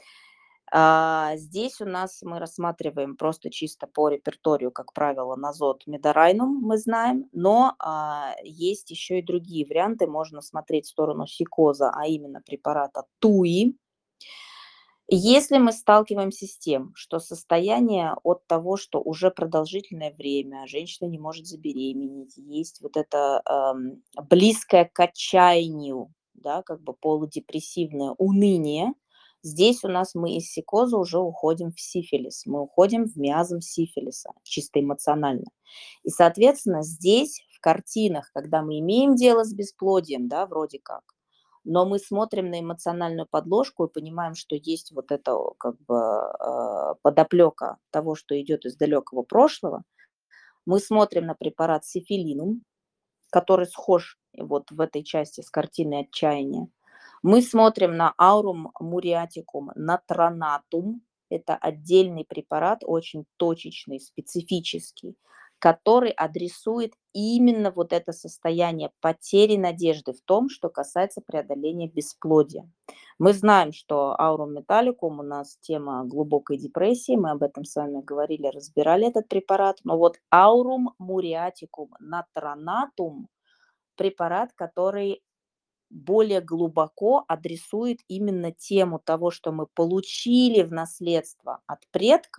здесь у нас мы рассматриваем просто чисто по репертуарию, как правило, назот медорайнум мы знаем, но есть еще и другие варианты. Можно смотреть в сторону сикоза, а именно препарата туи. Если мы сталкиваемся с тем, что состояние от того, что уже продолжительное время женщина не может забеременеть, есть вот это близкое к отчаянию, да, как бы полудепрессивное уныние, здесь у нас мы из сикоза уже уходим в сифилис, мы уходим в миазм сифилиса, чисто эмоционально. И, соответственно, здесь в картинах, когда мы имеем дело с бесплодием, да, вроде как, но мы смотрим на эмоциональную подложку и понимаем, что есть вот эта как бы подоплека того, что идет из далекого прошлого. Мы смотрим на препарат сифилинум, который схож вот в этой части с картиной отчаяния. Мы смотрим на аурум муриатикум натронатум. Это отдельный препарат, очень точечный, специфический, который адресует именно вот это состояние потери надежды в том, что касается преодоления бесплодия. Мы знаем, что аурум металликум у нас тема глубокой депрессии, мы об этом с вами говорили, разбирали этот препарат, но вот аурум муриатикум натронатум препарат, который более глубоко адресует именно тему того, что мы получили в наследство от предков,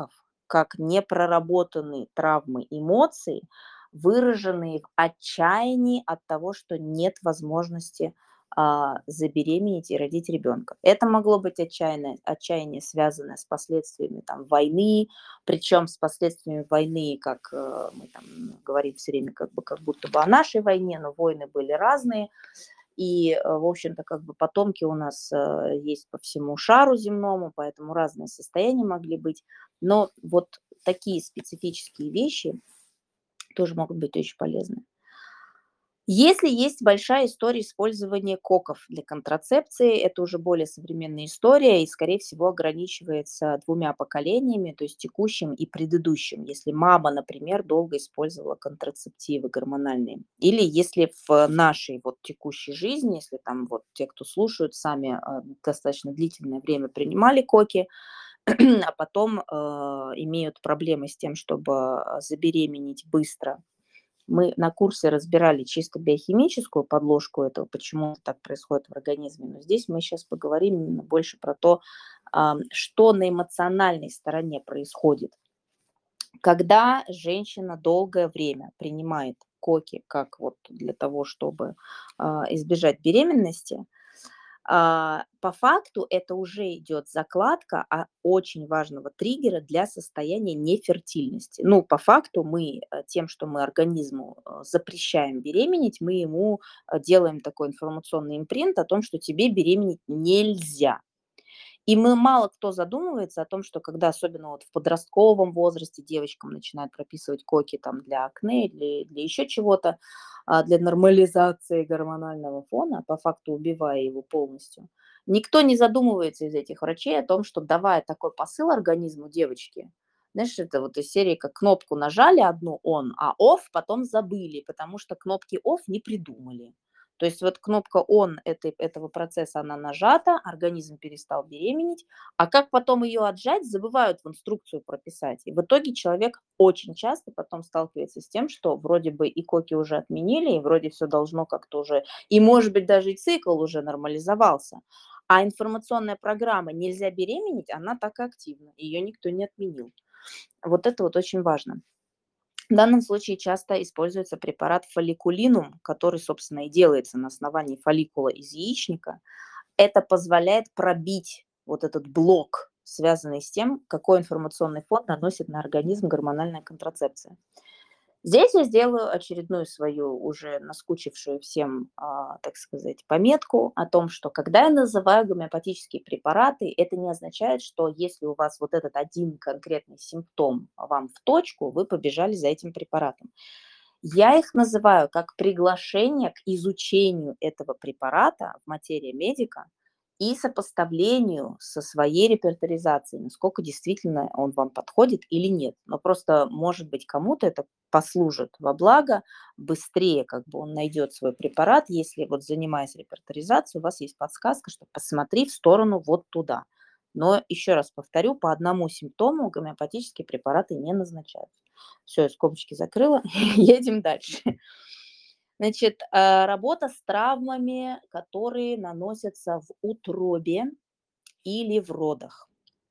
как непроработанные травмы, эмоции, выраженные в отчаянии от того, что нет возможности забеременеть и родить ребенка. Это могло быть отчаяние, связанное с последствиями там, войны, причем с последствиями войны, как мы там говорим все время, как будто бы о нашей войне, но войны были разные. И, в общем-то, как бы потомки у нас есть по всему шару земному, поэтому разные состояния могли быть. Но вот такие специфические вещи тоже могут быть очень полезны. Если есть большая история использования коков для контрацепции, это уже более современная история и, скорее всего, ограничивается двумя поколениями, то есть текущим и предыдущим. Если мама, например, долго использовала контрацептивы гормональные, или если в нашей вот текущей жизни, если там вот те, кто слушают, сами достаточно длительное время принимали коки, а потом имеют проблемы с тем, чтобы забеременеть быстро. Мы на курсе разбирали чисто биохимическую подложку этого, почему так происходит в организме. Но здесь мы сейчас поговорим именно больше про то, что на эмоциональной стороне происходит. Когда женщина долгое время принимает коки как вот для того, чтобы избежать беременности, по факту это уже идет закладка очень важного триггера для состояния нефертильности. Ну, по факту мы тем, что мы организму запрещаем беременеть, мы ему делаем такой информационный импринт о том, что тебе беременеть нельзя. И мы мало кто задумывается о том, что когда особенно вот в подростковом возрасте девочкам начинают прописывать коки там для акне или для еще чего-то, для нормализации гормонального фона, по факту убивая его полностью, никто не задумывается из этих врачей о том, что давая такой посыл организму девочки, знаешь, это вот из серии, как кнопку нажали одну on, а off потом забыли, потому что кнопки off не придумали. То есть вот кнопка "он" этого процесса, она нажата, организм перестал беременеть, а как потом ее отжать, забывают в инструкцию прописать. И в итоге человек очень часто потом сталкивается с тем, что вроде бы и коки уже отменили, и вроде все должно как-то уже, и может быть даже и цикл уже нормализовался, а информационная программа "нельзя беременеть", она так и активна, ее никто не отменил. Вот это вот очень важно. В данном случае часто используется препарат фолликулинум, который, собственно, и делается на основании фолликула из яичника. Это позволяет пробить вот этот блок, связанный с тем, какой информационный фон наносит на организм гормональная контрацепция. Здесь я сделаю очередную свою уже наскучившую всем, так сказать, пометку о том, что когда я называю гомеопатические препараты, это не означает, что если у вас вот этот один конкретный симптом вам в точку, вы побежали за этим препаратом. Я их называю как приглашение к изучению этого препарата в материи медика и сопоставлению со своей репертуаризацией, насколько действительно он вам подходит или нет. Но просто, может быть, кому-то это послужит во благо, быстрее как бы он найдет свой препарат, если вот занимаясь репертуаризацией, у вас есть подсказка, что посмотри в сторону вот туда. Но еще раз повторю, по одному симптому гомеопатические препараты не назначаются. Все, я скобочки закрыла, едем дальше. Значит, работа с травмами, которые наносятся в утробе или в родах.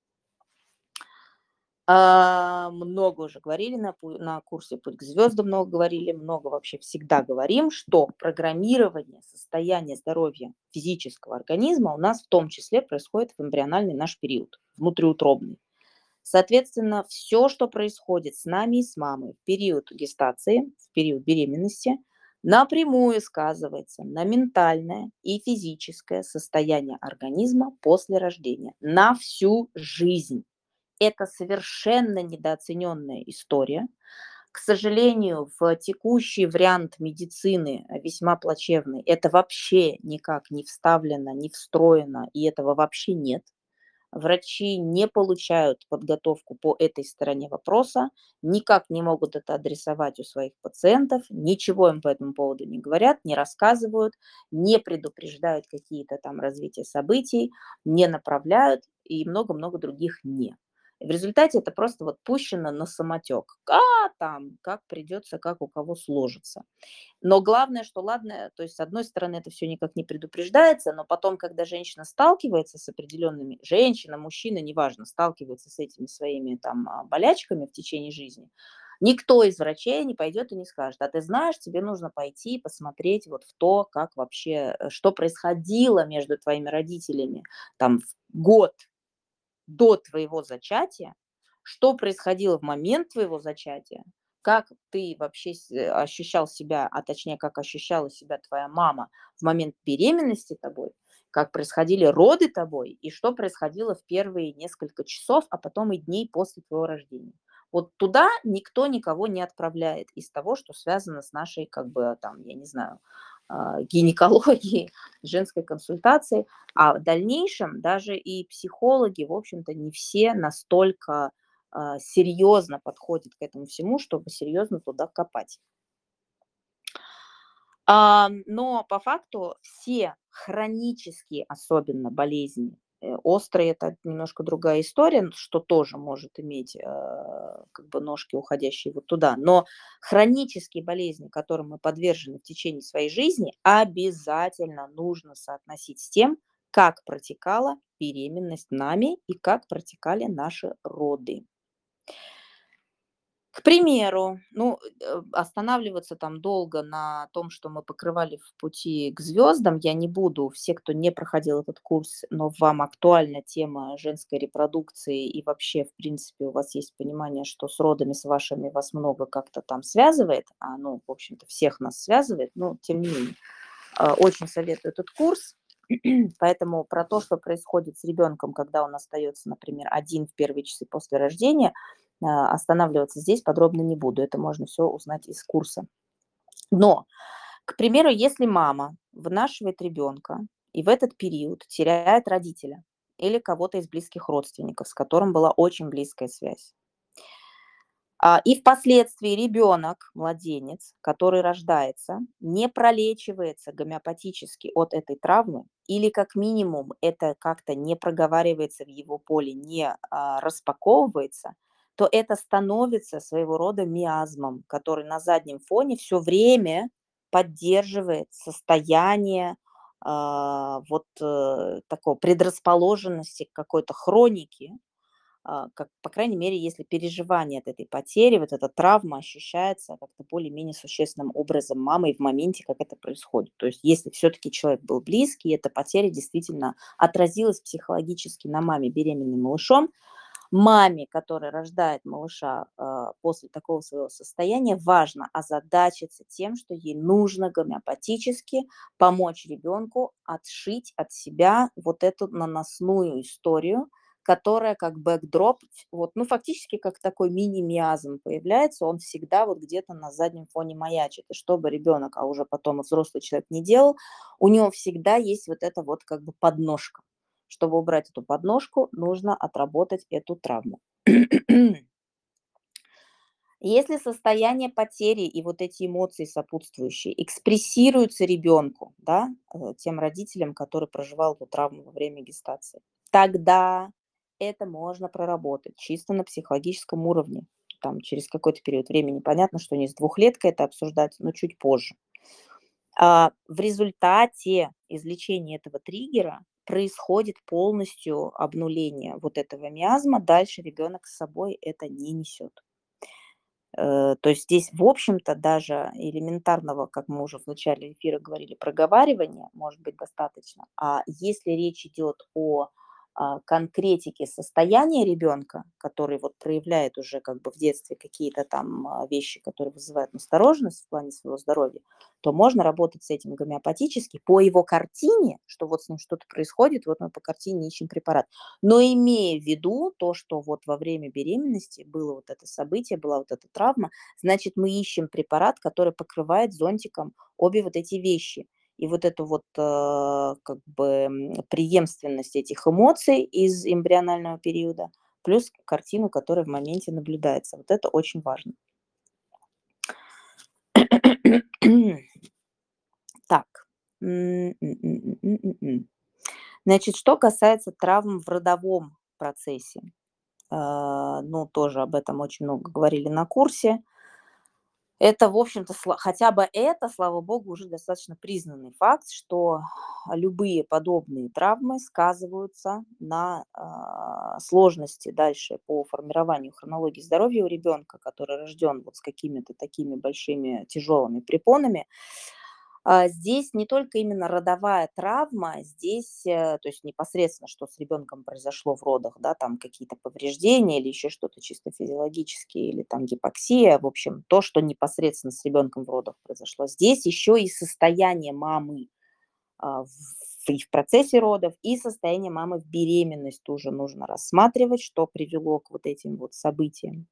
Много уже говорили на курсе "Путь к звездам", много говорили, много вообще всегда говорим, что программирование состояния здоровья физического организма у нас в том числе происходит в эмбриональный наш период, внутриутробный. Соответственно, все, что происходит с нами и с мамой в период гестации, в период беременности, напрямую сказывается на ментальное и физическое состояние организма после рождения, на всю жизнь. Это совершенно недооцененная история. К сожалению, в текущий вариант медицины, весьма плачевный, это вообще никак не вставлено, не встроено, и этого вообще нет. Врачи не получают подготовку по этой стороне вопроса, никак не могут это адресовать у своих пациентов, ничего им по этому поводу не говорят, не рассказывают, не предупреждают какие-то там развития событий, не направляют и много-много других "не". И в результате это просто вот пущено на самотек. Там, как придется, как у кого сложится. Но главное, что ладно, то есть, с одной стороны, это все никак не предупреждается, но потом, когда женщина сталкивается с определенными, женщина, мужчина, неважно, сталкивается с этими своими там болячками в течение жизни, никто из врачей не пойдет и не скажет: а ты знаешь, тебе нужно пойти посмотреть вот в то, как вообще, что происходило между твоими родителями там в год до твоего зачатия, что происходило в момент твоего зачатия, как ты вообще ощущал себя, а точнее, как ощущала себя твоя мама в момент беременности тобой, как происходили роды тобой и что происходило в первые несколько часов, а потом и дней после твоего рождения. Вот туда никто никого не отправляет из того, что связано с нашей, как бы, там, я не знаю, гинекологией, женской консультацией. А в дальнейшем даже и психологи, в общем-то, не все настолько серьезно подходят к этому всему, чтобы серьезно туда копать. Но по факту все хронические, особенно болезни, острые — это немножко другая история, что тоже может иметь как бы ножки, уходящие вот туда. Но хронические болезни, которым мы подвержены в течение своей жизни, обязательно нужно соотносить с тем, как протекала беременность нами и как протекали наши роды. К примеру, ну, останавливаться там долго на том, что мы покрывали в пути к звездам, я не буду. Все, кто не проходил этот курс, но вам актуальна тема женской репродукции и вообще, в принципе, у вас есть понимание, что с родами с вашими вас много как-то там связывает, ну, в общем-то, всех нас связывает, но тем не менее, очень советую этот курс. Поэтому про то, что происходит с ребенком, когда он остается, например, один в первые часы после рождения, останавливаться здесь подробно не буду. Это можно все узнать из курса. Но, к примеру, если мама вынашивает ребенка и в этот период теряет родителя или кого-то из близких родственников, с которым была очень близкая связь, и впоследствии ребенок, младенец, который рождается, не пролечивается гомеопатически от этой травмы, или как минимум это как-то не проговаривается в его поле, не распаковывается, то это становится своего рода миазмом, который на заднем фоне все время поддерживает состояние такой предрасположенности к какой-то хронике, как, по крайней мере, если переживание от этой потери, вот эта травма ощущается как-то более-менее существенным образом мамой в моменте, как это происходит. То есть если все-таки человек был близкий, эта потеря действительно отразилась психологически на маме, беременной малышом, маме, которая рождает малыша после такого своего состояния, важно озадачиться тем, что ей нужно гомеопатически помочь ребенку отшить от себя вот эту наносную историю, которая как бэкдроп, вот, ну, фактически как такой мини-миазм появляется, он всегда вот где-то на заднем фоне маячит. И что бы ребенок, а уже потом и взрослый человек не делал, у него всегда есть вот эта вот как бы подножка. Чтобы убрать эту подножку, нужно отработать эту травму. Если состояние потери и вот эти эмоции сопутствующие экспрессируются ребенку, да, тем родителям, который проживал эту травму во время гестации, тогда это можно проработать чисто на психологическом уровне, там, через какой-то период времени. Понятно, что не с двухлеткой это обсуждать, но чуть позже. В результате излечения этого триггера происходит полностью обнуление вот этого миазма. Дальше ребенок с собой это не несет. То есть здесь, в общем-то, даже элементарного, как мы уже в начале эфира говорили, проговаривания может быть достаточно. А если речь идет о конкретике состояния ребенка, который вот проявляет уже как бы в детстве какие-то там вещи, которые вызывают настороженность в плане своего здоровья, то можно работать с этим гомеопатически по его картине, что вот с ним что-то происходит, вот мы по картине ищем препарат. Но имея в виду то, что вот во время беременности было вот это событие, была вот эта травма, значит, мы ищем препарат, который покрывает зонтиком обе вот эти вещи. И вот эту вот как бы преемственность этих эмоций из эмбрионального периода, плюс картину, которая в моменте наблюдается. Вот это очень важно. Так. Значит, что касается травм в родовом процессе. Ну, тоже об этом очень много говорили на курсе. Это, в общем-то, хотя бы это, слава богу, уже достаточно признанный факт, что любые подобные травмы сказываются на сложности дальше по формированию хронологии здоровья у ребенка, который рожден вот с какими-то такими большими тяжелыми препонами. Здесь не только именно родовая травма, здесь, то есть непосредственно, что с ребенком произошло в родах, да, там какие-то повреждения или еще что-то чисто физиологические, или там гипоксия, в общем, то, что непосредственно с ребенком в родах произошло. Здесь еще и состояние мамы и в процессе родов, и состояние мамы в беременность тоже нужно рассматривать, что привело к вот этим вот событиям.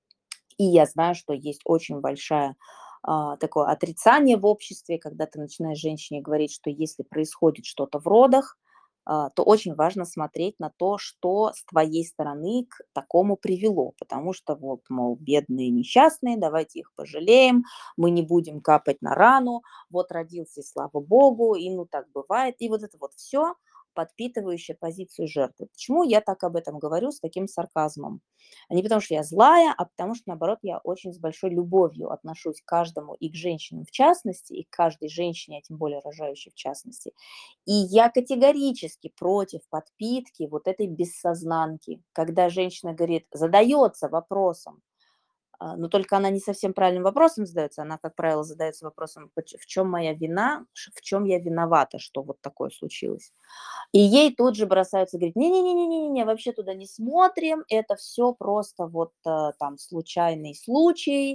И я знаю, что есть очень большое такое отрицание в обществе, когда ты начинаешь женщине говорить, что если происходит что-то в родах, то очень важно смотреть на то, что с твоей стороны к такому привело. Потому что вот, мол, бедные несчастные, давайте их пожалеем, мы не будем капать на рану, вот родился, и слава богу, и ну так бывает. И вот это вот все подпитывающее позицию жертвы. Почему я так об этом говорю с таким сарказмом? Не потому что я злая, а потому что, наоборот, я очень с большой любовью отношусь к каждому и к женщинам в частности, и к каждой женщине, а тем более рожающей в частности. И я категорически против подпитки вот этой бессознанки, когда женщина говорит, задается вопросом, но только она не совсем правильным вопросом задается, она, как правило, задается вопросом, в чем моя вина, в чем я виновата, что вот такое случилось. И ей тут же бросаются говорить: "Не-не-не-не-не-не, вообще туда не смотрим, это все просто вот, там случайный случай,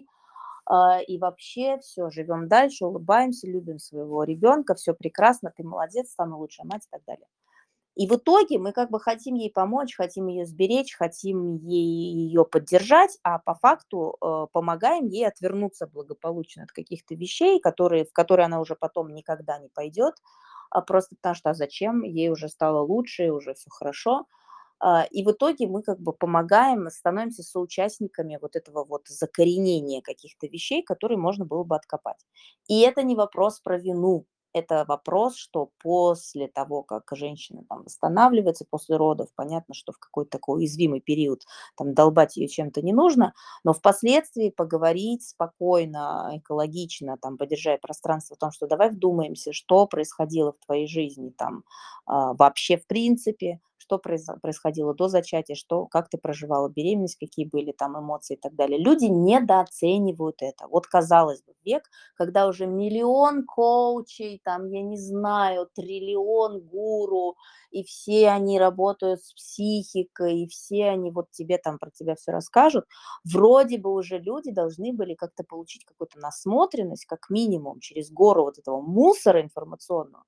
и вообще все живем дальше, улыбаемся, любим своего ребенка, все прекрасно, ты молодец, самая лучшая мать" и так далее. И в итоге мы как бы хотим ей помочь, хотим ее сберечь, хотим ее поддержать, а по факту, помогаем ей отвернуться благополучно от каких-то вещей, в которые она уже потом никогда не пойдет, просто потому что, а зачем, ей уже стало лучше, уже все хорошо. И в итоге мы как бы помогаем, становимся соучастниками вот этого вот закоренения каких-то вещей, которые можно было бы откопать. И это не вопрос про вину, это вопрос, что после того, как женщина там восстанавливается после родов, понятно, что в какой-то такой уязвимый период там долбать ее чем-то не нужно, но впоследствии поговорить спокойно, экологично, там, поддержать пространство в том, что давай вдумаемся, что происходило в твоей жизни там вообще в принципе, что происходило до зачатия, как ты проживала беременность, какие были там эмоции и так далее. Люди недооценивают это. Вот казалось бы, век, когда уже миллион коучей, там, я не знаю, триллион гуру, и все они работают с психикой, и все они вот тебе там про тебя все расскажут, вроде бы уже люди должны были как-то получить какую-то насмотренность, как минимум, через гору вот этого мусора информационного.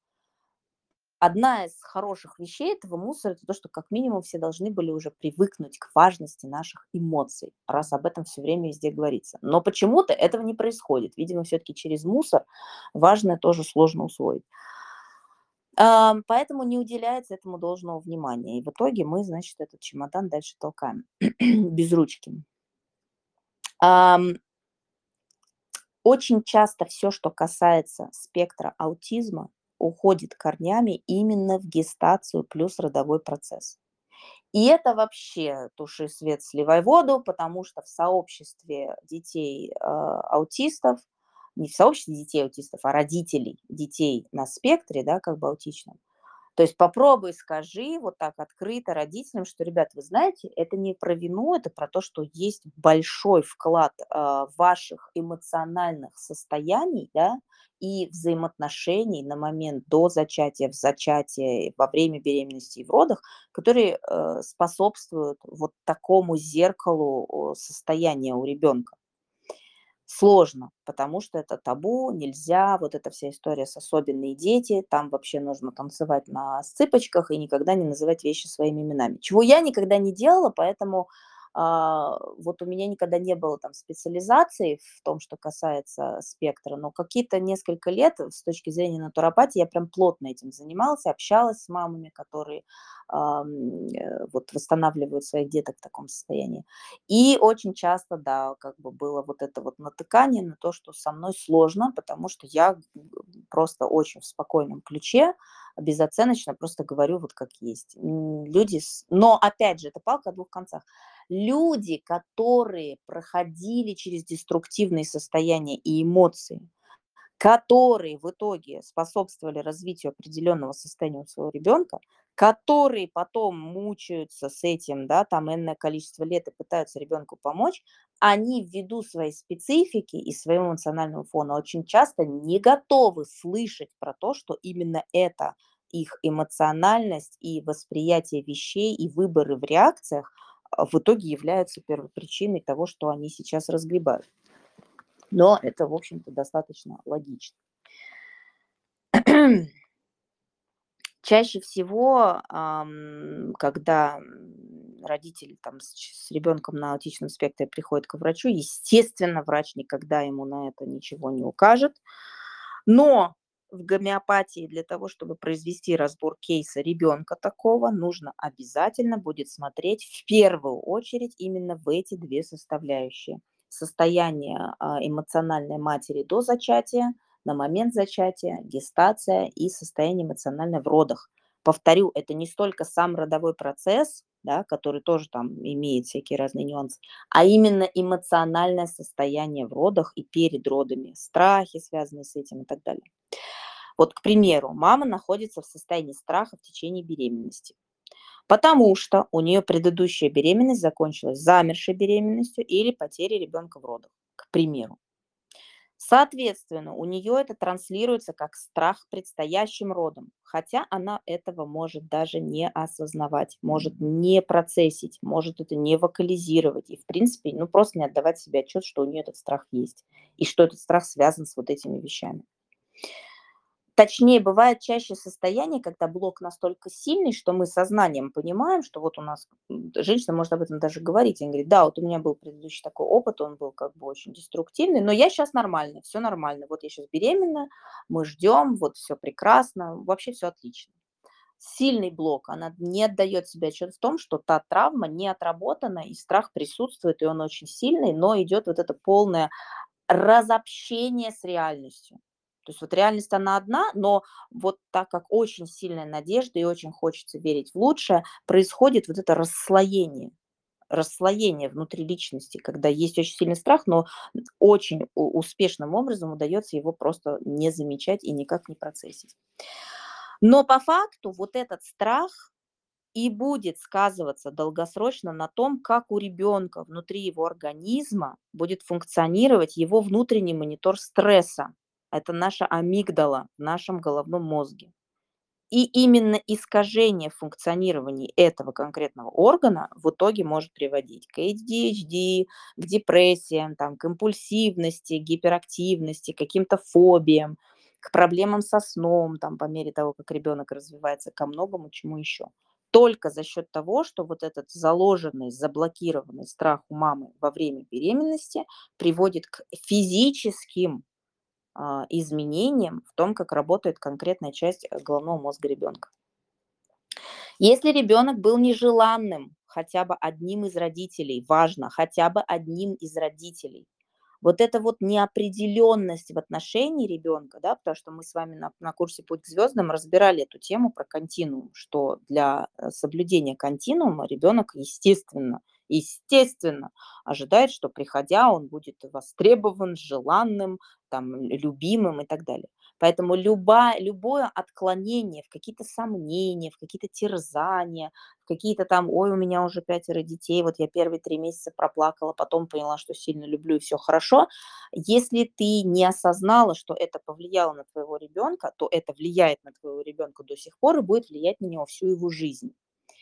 Одна из хороших вещей этого мусора — это то, что как минимум все должны были уже привыкнуть к важности наших эмоций, раз об этом все время везде говорится. Но почему-то этого не происходит. Видимо, все таки через мусор важное тоже сложно усвоить. Поэтому не уделяется этому должного внимания. И в итоге мы, значит, этот чемодан дальше толкаем без ручки. Ам, Очень часто все, что касается спектра аутизма, уходит корнями именно в гестацию плюс родовой процесс. И это вообще туши свет, сливай воду, потому что в сообществе детей, аутистов, не в сообществе детей аутистов, а родителей детей на спектре, да, как бы аутичном, то есть попробуй скажи вот так открыто родителям, что, ребят, вы знаете, это не про вину, это про то, что есть большой вклад ваших эмоциональных состояний, да, и взаимоотношений на момент до зачатия, в зачатии, во время беременности и в родах, которые способствуют вот такому зеркалу состояния у ребенка. Сложно, потому что это табу, нельзя, вот эта вся история с особенные дети, там вообще нужно танцевать на цыпочках и никогда не называть вещи своими именами. Чего я никогда не делала, поэтому вот у меня никогда не было там специализации в том, что касается спектра, но какие-то несколько лет с точки зрения натуропатии я прям плотно этим занималась, общалась с мамами, которые вот восстанавливают своих деток в таком состоянии. И очень часто, да, как бы было вот это вот натыкание на то, что со мной сложно, потому что я просто очень в спокойном ключе безоценочно, просто говорю вот как есть. Но опять же, это палка о двух концах. Люди, которые проходили через деструктивные состояния и эмоции, которые в итоге способствовали развитию определенного состояния у своего ребенка, которые потом мучаются с этим, да, там энное количество лет и пытаются ребенку помочь, они ввиду своей специфики и своего эмоционального фона очень часто не готовы слышать про то, что именно это их эмоциональность и восприятие вещей и выборы в реакциях в итоге являются первопричиной того, что они сейчас разгребают. Но это, в общем-то, достаточно логично. Чаще всего, когда, родители там с ребенком на аутичном спектре приходят к врачу, естественно, врач никогда ему на это ничего не укажет. Но в гомеопатии для того, чтобы произвести разбор кейса ребенка такого, нужно обязательно будет смотреть в первую очередь именно в эти 2 составляющие. Состояние, эмоциональной матери до зачатия, на момент зачатия, гестация и состояние эмоциональное в родах. Повторю, это не столько сам родовой процесс, да, который тоже там имеет всякие разные нюансы, а именно эмоциональное состояние в родах и перед родами, страхи, связанные с этим и так далее. Вот, к примеру, мама находится в состоянии страха в течение беременности, потому что у нее предыдущая беременность закончилась замершей беременностью или потерей ребенка в родах, к примеру. Соответственно, у нее это транслируется как страх предстоящим родам, хотя она этого может даже не осознавать, может не процессить, может это не вокализировать и, в принципе, ну, просто не отдавать себе отчет, что у нее этот страх есть и что этот страх связан с вот этими вещами. Точнее, бывает чаще состояние, когда блок настолько сильный, что мы сознанием понимаем, что вот у нас женщина может об этом даже говорить. Она говорит, да, вот у меня был предыдущий такой опыт, он был как бы очень деструктивный, но я сейчас нормально, все нормально. Вот я сейчас беременна, мы ждем, вот все прекрасно, вообще все отлично. Сильный блок, она не отдает себе отчет в том, что та травма не отработана, и страх присутствует, и он очень сильный, но идет вот это полное разобщение с реальностью. То есть вот реальность, она одна, но вот так как очень сильная надежда и очень хочется верить в лучшее, происходит вот это расслоение внутри личности, когда есть очень сильный страх, но очень успешным образом удается его просто не замечать и никак не процессить. Но по факту вот этот страх и будет сказываться долгосрочно на том, как у ребенка внутри его организма будет функционировать его внутренний монитор стресса. Это наша амигдала в нашем головном мозге. И именно искажение функционирования этого конкретного органа в итоге может приводить к ADHD, к депрессиям, там, к импульсивности, гиперактивности, к каким-то фобиям, к проблемам со сном, там, по мере того, как ребенок развивается, ко многому чему еще. Только за счет того, что вот этот заложенный, заблокированный страх у мамы во время беременности приводит к физическим изменениям в том, как работает конкретная часть головного мозга ребенка. Если ребенок был нежеланным хотя бы одним из родителей, важно, хотя бы одним из родителей, вот эта вот неопределенность в отношении ребенка, да, потому что мы с вами на курсе «Путь к звездам» разбирали эту тему про континуум, что для соблюдения континуума ребенок, естественно, ожидает, что приходя, он будет востребован, желанным, там, любимым и так далее. Поэтому любое отклонение в какие-то сомнения, в какие-то терзания, в какие-то там, ой, у меня уже 5 детей, вот я первые 3 месяца проплакала, потом поняла, что сильно люблю и все хорошо. Если ты не осознала, что это повлияло на твоего ребенка, то это влияет на твоего ребенка до сих пор и будет влиять на него всю его жизнь.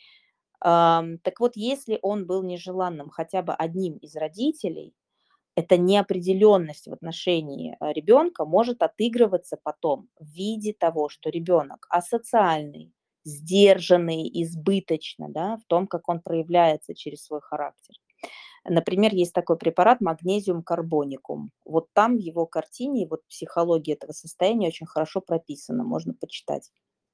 Так вот, если он был нежеланным хотя бы одним из родителей, эта неопределенность в отношении ребенка может отыгрываться потом в виде того, что ребенок асоциальный, сдержанный, избыточно, да, в том, как он проявляется через свой характер. Например, есть такой препарат магнезиум карбоникум. Вот там в его картине, вот психология этого состояния очень хорошо прописана, можно почитать.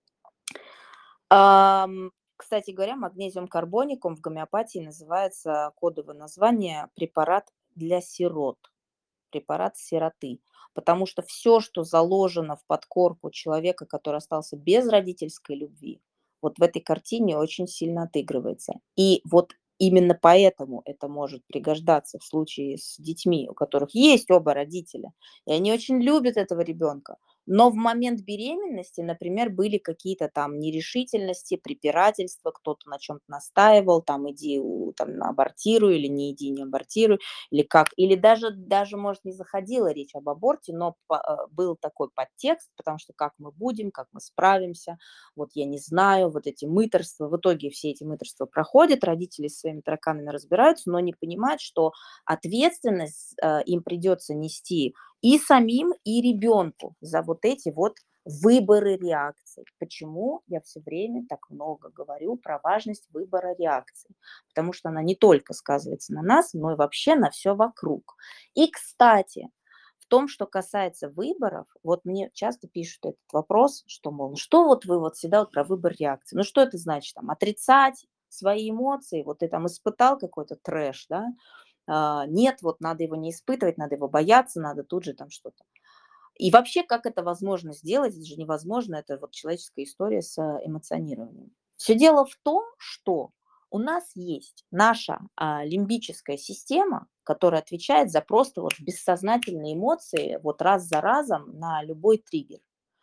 Кстати говоря, магнезиум карбоникум в гомеопатии называется кодовое название препарат для сирот. препарат сироты. Потому что все, что заложено в подкорку человека, который остался без родительской любви, вот в этой картине очень сильно отыгрывается. И вот именно поэтому это может пригождаться в случае с детьми, у которых есть оба родителя, и они очень любят этого ребенка. Но в момент беременности, например, были какие-то там нерешительности, препирательства, кто-то на чем-то настаивал, там иди там, абортируй или не иди, не абортируй, или как, или даже, может, не заходила речь об аборте, но был такой подтекст, потому что как мы будем, как мы справимся, вот я не знаю, вот эти мытарства, в итоге все эти мытарства проходят, родители с своими тараканами разбираются, но не понимают, что ответственность им придется нести и самим, и ребенку за вот эти вот выборы реакций. Почему я все время так много говорю про важность выбора реакций? Потому что она не только сказывается на нас, но и вообще на все вокруг. И, кстати, в том, что касается выборов, вот мне часто пишут этот вопрос, что, мол, ну что вот вы вот всегда вот про выбор реакции? Ну что это значит? Там, отрицать свои эмоции, вот ты там испытал какой-то трэш, да, нет, вот надо его не испытывать, надо его бояться, надо тут же там что-то. И вообще, как это возможно сделать? Это же невозможно, это вот человеческая история с эмоционированием. Все дело в том, что у нас есть наша лимбическая система, которая отвечает за просто вот бессознательные эмоции вот раз за разом на любой триггер.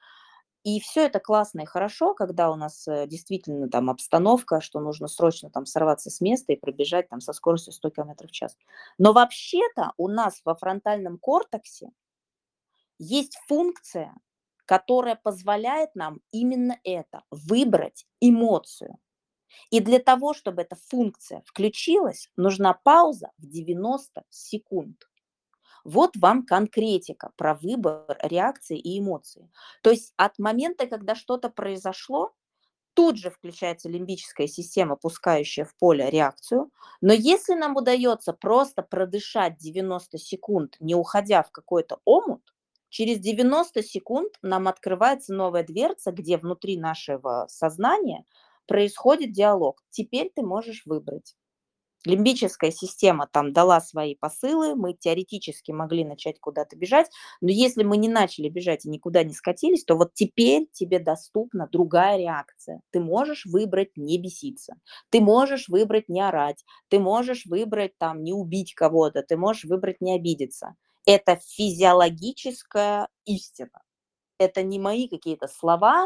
И все это классно и хорошо, когда у нас, действительно там обстановка, что нужно срочно там сорваться с места и пробежать там со скоростью 100 километров в час. Но вообще-то у нас во фронтальном кортексе есть функция, которая позволяет нам именно это — выбрать эмоцию. И для того, чтобы эта функция включилась, нужна пауза в 90 секунд. Вот вам конкретика про выбор реакции и эмоций. То есть от момента, когда что-то произошло, тут же включается лимбическая система, пускающая в поле реакцию. Но если нам удается просто продышать 90 секунд, не уходя в какой-то омут, через 90 секунд нам открывается новая дверца, где внутри нашего сознания происходит диалог. Теперь ты можешь выбрать. Лимбическая система там дала свои посылы, мы теоретически могли начать куда-то бежать, но если мы не начали бежать и никуда не скатились, то вот теперь тебе доступна другая реакция. Ты можешь выбрать не беситься, ты можешь выбрать не орать, ты можешь выбрать там не убить кого-то, ты можешь выбрать не обидеться. Это физиологическая истина. Это не мои какие-то слова,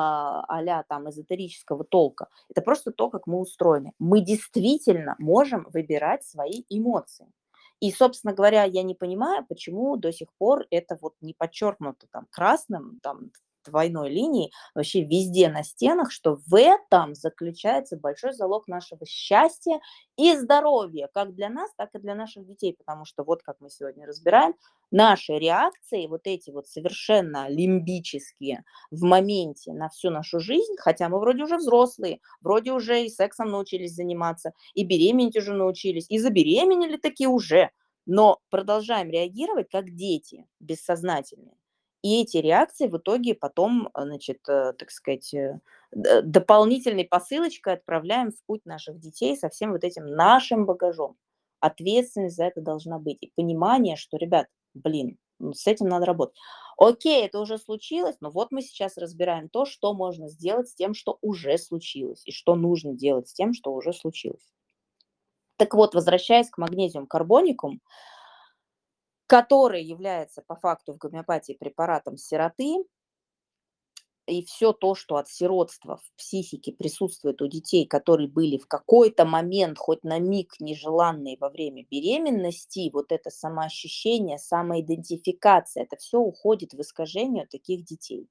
а-ля там эзотерического толка. Это просто то, как мы устроены. Мы действительно можем выбирать свои эмоции. И, собственно говоря, я не понимаю, почему до сих пор это вот не подчеркнуто там красным, там двойной линией, вообще везде на стенах, что в этом заключается большой залог нашего счастья и здоровья, как для нас, так и для наших детей. Потому что вот как мы сегодня разбираем, наши реакции, вот эти вот совершенно лимбические в моменте на всю нашу жизнь, хотя мы вроде уже взрослые, вроде уже и сексом научились заниматься, и беременеть уже научились, и забеременели таки уже, но продолжаем реагировать как дети бессознательные. И эти реакции в итоге потом, значит, так сказать, дополнительной посылочкой отправляем в путь наших детей со всем вот этим нашим багажом. Ответственность за это должна быть. И понимание, что, ребят, блин, ну, с этим надо работать. Окей, это уже случилось, но вот мы сейчас разбираем то, что можно сделать с тем, что уже случилось, и что нужно делать с тем, что уже случилось. Так вот, возвращаясь к магнезиум карбоникум, который является по факту в гомеопатии препаратом сироты, и все то, что от сиротства в психике присутствует у детей, которые были в какой-то момент, хоть на миг нежеланные во время беременности, вот это самоощущение, самоидентификация, это все уходит в искажение таких детей.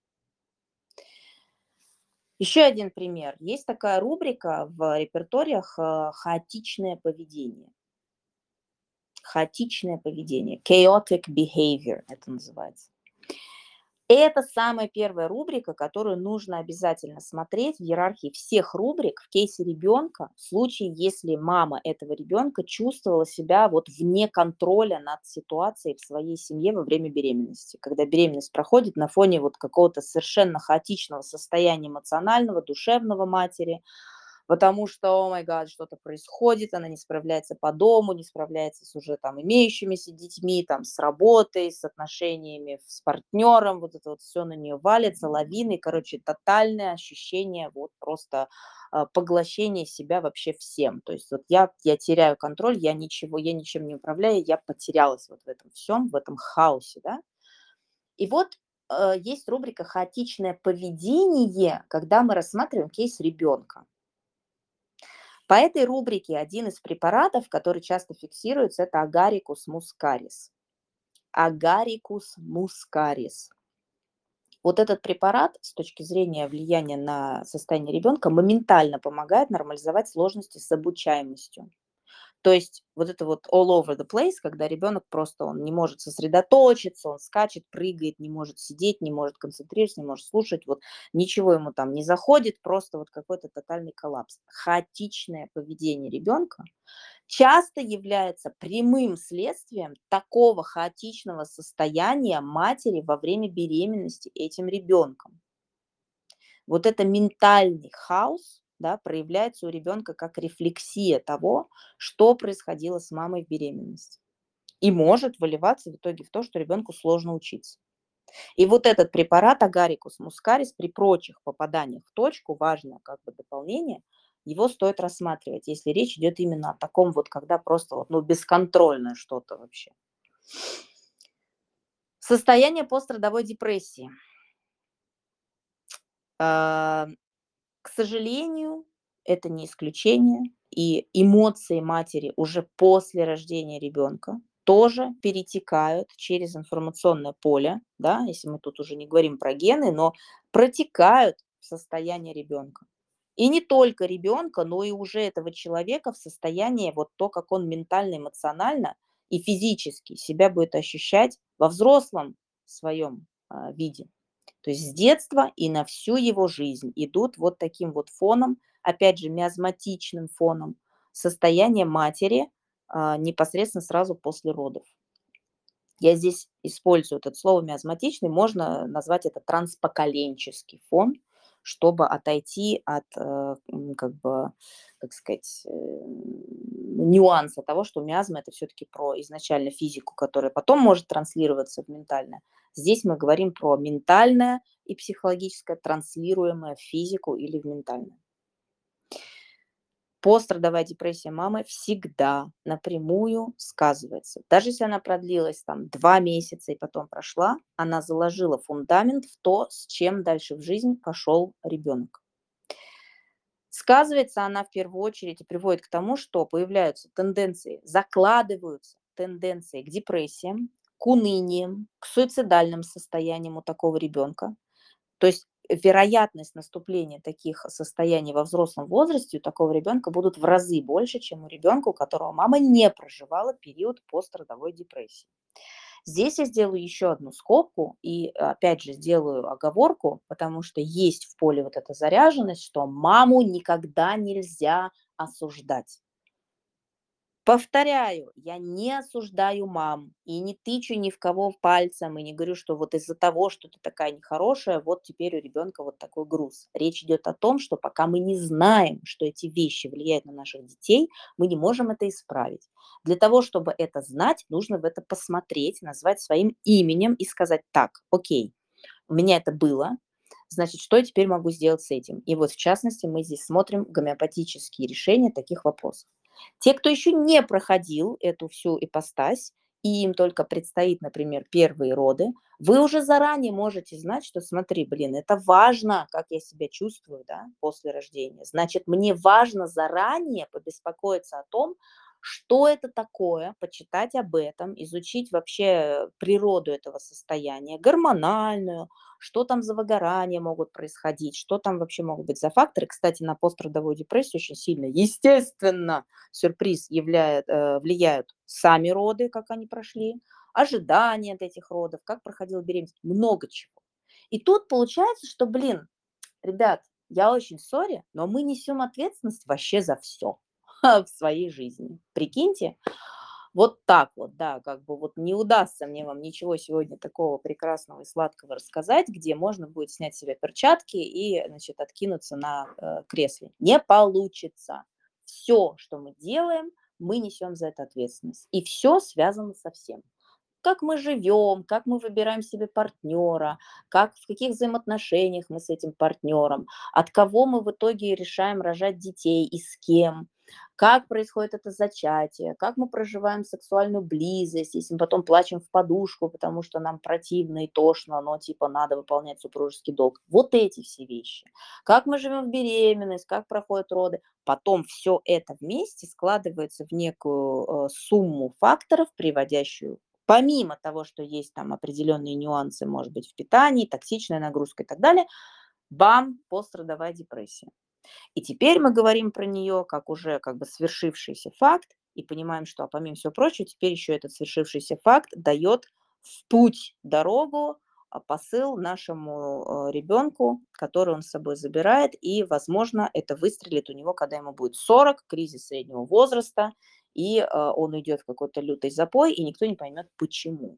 Еще один пример. Есть такая рубрика в репертуариях хаотичное поведение. Хаотичное поведение. Chaotic behavior это называется. Это самая первая рубрика, которую нужно обязательно смотреть в иерархии всех рубрик в кейсе ребенка, в случае, если мама этого ребенка чувствовала себя вот вне контроля над ситуацией в своей семье во время беременности. Когда беременность проходит на фоне вот какого-то совершенно хаотичного состояния эмоционального, душевного матери, потому что, о май гад, что-то происходит, она не справляется по дому, не справляется с уже там имеющимися детьми, там, с работой, с отношениями с партнером, вот это вот все на нее валится, лавиной, короче, тотальное ощущение вот просто поглощения себя вообще всем. То есть вот я теряю контроль, я ничем не управляю, я потерялась вот в этом всем, в этом хаосе, да. И вот есть рубрика «Хаотичное поведение», когда мы рассматриваем кейс ребенка. По этой рубрике один из препаратов, который часто фиксируется, это агарикус мускарис. Агарикус мускарис. Вот этот препарат с точки зрения влияния на состояние ребенка моментально помогает нормализовать сложности с обучаемостью. То есть вот это вот all over the place, когда ребенок просто он не может сосредоточиться, он скачет, прыгает, не может сидеть, не может концентрироваться, не может слушать, вот ничего ему там не заходит, просто вот какой-то тотальный коллапс. Хаотичное поведение ребенка часто является прямым следствием такого хаотичного состояния матери во время беременности этим ребенком. Вот это ментальный хаос, да, проявляется у ребенка как рефлексия того, что происходило с мамой в беременности. И может выливаться в итоге в то, что ребенку сложно учиться. И вот этот препарат агарикус мускарис при прочих попаданиях в точку, важное как бы дополнение, его стоит рассматривать, если речь идет именно о таком вот, когда просто вот, ну, бесконтрольное что-то вообще. Состояние пострадовой депрессии. А, К сожалению, это не исключение, и эмоции матери уже после рождения ребенка тоже перетекают через информационное поле, да, если мы тут уже не говорим про гены, но протекают в состояние ребенка. И не только ребенка, но и уже этого человека в состоянии вот то, как он ментально, эмоционально и физически себя будет ощущать во взрослом своем виде. То есть с детства и на всю его жизнь идут вот таким вот фоном, опять же, миазматичным фоном, состояние матери непосредственно сразу после родов. Я здесь использую это слово миазматичный, можно назвать это транспоколенческий фон, чтобы отойти от, как бы, как сказать, нюанса того, что миазма это все-таки про изначально физику, которая потом может транслироваться в ментальное. Здесь мы говорим про ментальное и психологическое, транслируемое в физику или в ментальное. Пострадовая депрессия мамы всегда напрямую сказывается. Даже если она продлилась там 2 месяца и потом прошла, она заложила фундамент в то, с чем дальше в жизнь пошел ребенок. Сказывается она в первую очередь и приводит к тому, что появляются тенденции, закладываются тенденции к депрессиям, к уныниям, к суицидальным состояниям у такого ребенка. То есть вероятность наступления таких состояний во взрослом возрасте у такого ребенка будут в разы больше, чем у ребенка, у которого мама не проживала период пострадовой депрессии. Здесь я сделаю еще одну скобку и опять же сделаю оговорку, потому что есть в поле вот эта заряженность, что маму никогда нельзя осуждать. Повторяю, я не осуждаю мам и не тычу ни в кого пальцем, и не говорю, что вот из-за того, что ты такая нехорошая, вот теперь у ребенка вот такой груз. Речь идет о том, что пока мы не знаем, что эти вещи влияют на наших детей, мы не можем это исправить. Для того, чтобы это знать, нужно в это посмотреть, назвать своим именем и сказать: так, окей, у меня это было, значит, что я теперь могу сделать с этим? И вот в частности мы здесь смотрим гомеопатические решения таких вопросов. Те, кто еще не проходил эту всю ипостась, и им только предстоит, например, первые роды, вы уже заранее можете знать, что смотри, блин, это важно, как я себя чувствую, да, после рождения. Значит, мне важно заранее побеспокоиться о том, что это такое, почитать об этом, изучить вообще природу этого состояния, гормональную, что там за выгорания могут происходить, что там вообще могут быть за факторы. Кстати, на пострадовую депрессию очень сильно, естественно, сюрприз влияют сами роды, как они прошли, ожидания от этих родов, как проходила беременность, много чего. И тут получается, что, блин, ребят, я очень сори, но мы несем ответственность вообще за все в своей жизни. Прикиньте, Вот так вот, да, как бы вот не удастся мне вам ничего сегодня такого прекрасного и сладкого рассказать, где можно будет снять с себя перчатки и, значит, откинуться на кресле. Не получится. Все, что мы делаем, мы несем за это ответственность. И все связано со всем. Как мы живем, как мы выбираем себе партнера, как, в каких взаимоотношениях мы с этим партнером, от кого мы в итоге решаем рожать детей и с кем, как происходит это зачатие, как мы проживаем сексуальную близость, если мы потом плачем в подушку, потому что нам противно и тошно, но типа надо выполнять супружеский долг. Вот эти все вещи. Как мы живем в беременность, как проходят роды. Потом все это вместе складывается в некую сумму факторов, приводящую помимо того, что есть там определенные нюансы, может быть, в питании, токсичная нагрузка и так далее, бам, пострадовая депрессия. И теперь мы говорим про нее как уже как бы свершившийся факт и понимаем, что, помимо всего прочего, теперь еще этот свершившийся факт дает в путь, дорогу, посыл нашему ребенку, который он с собой забирает, и, возможно, это выстрелит у него, когда ему будет 40, кризис среднего возраста, и он уйдет в какой-то лютый запой, и никто не поймет, почему.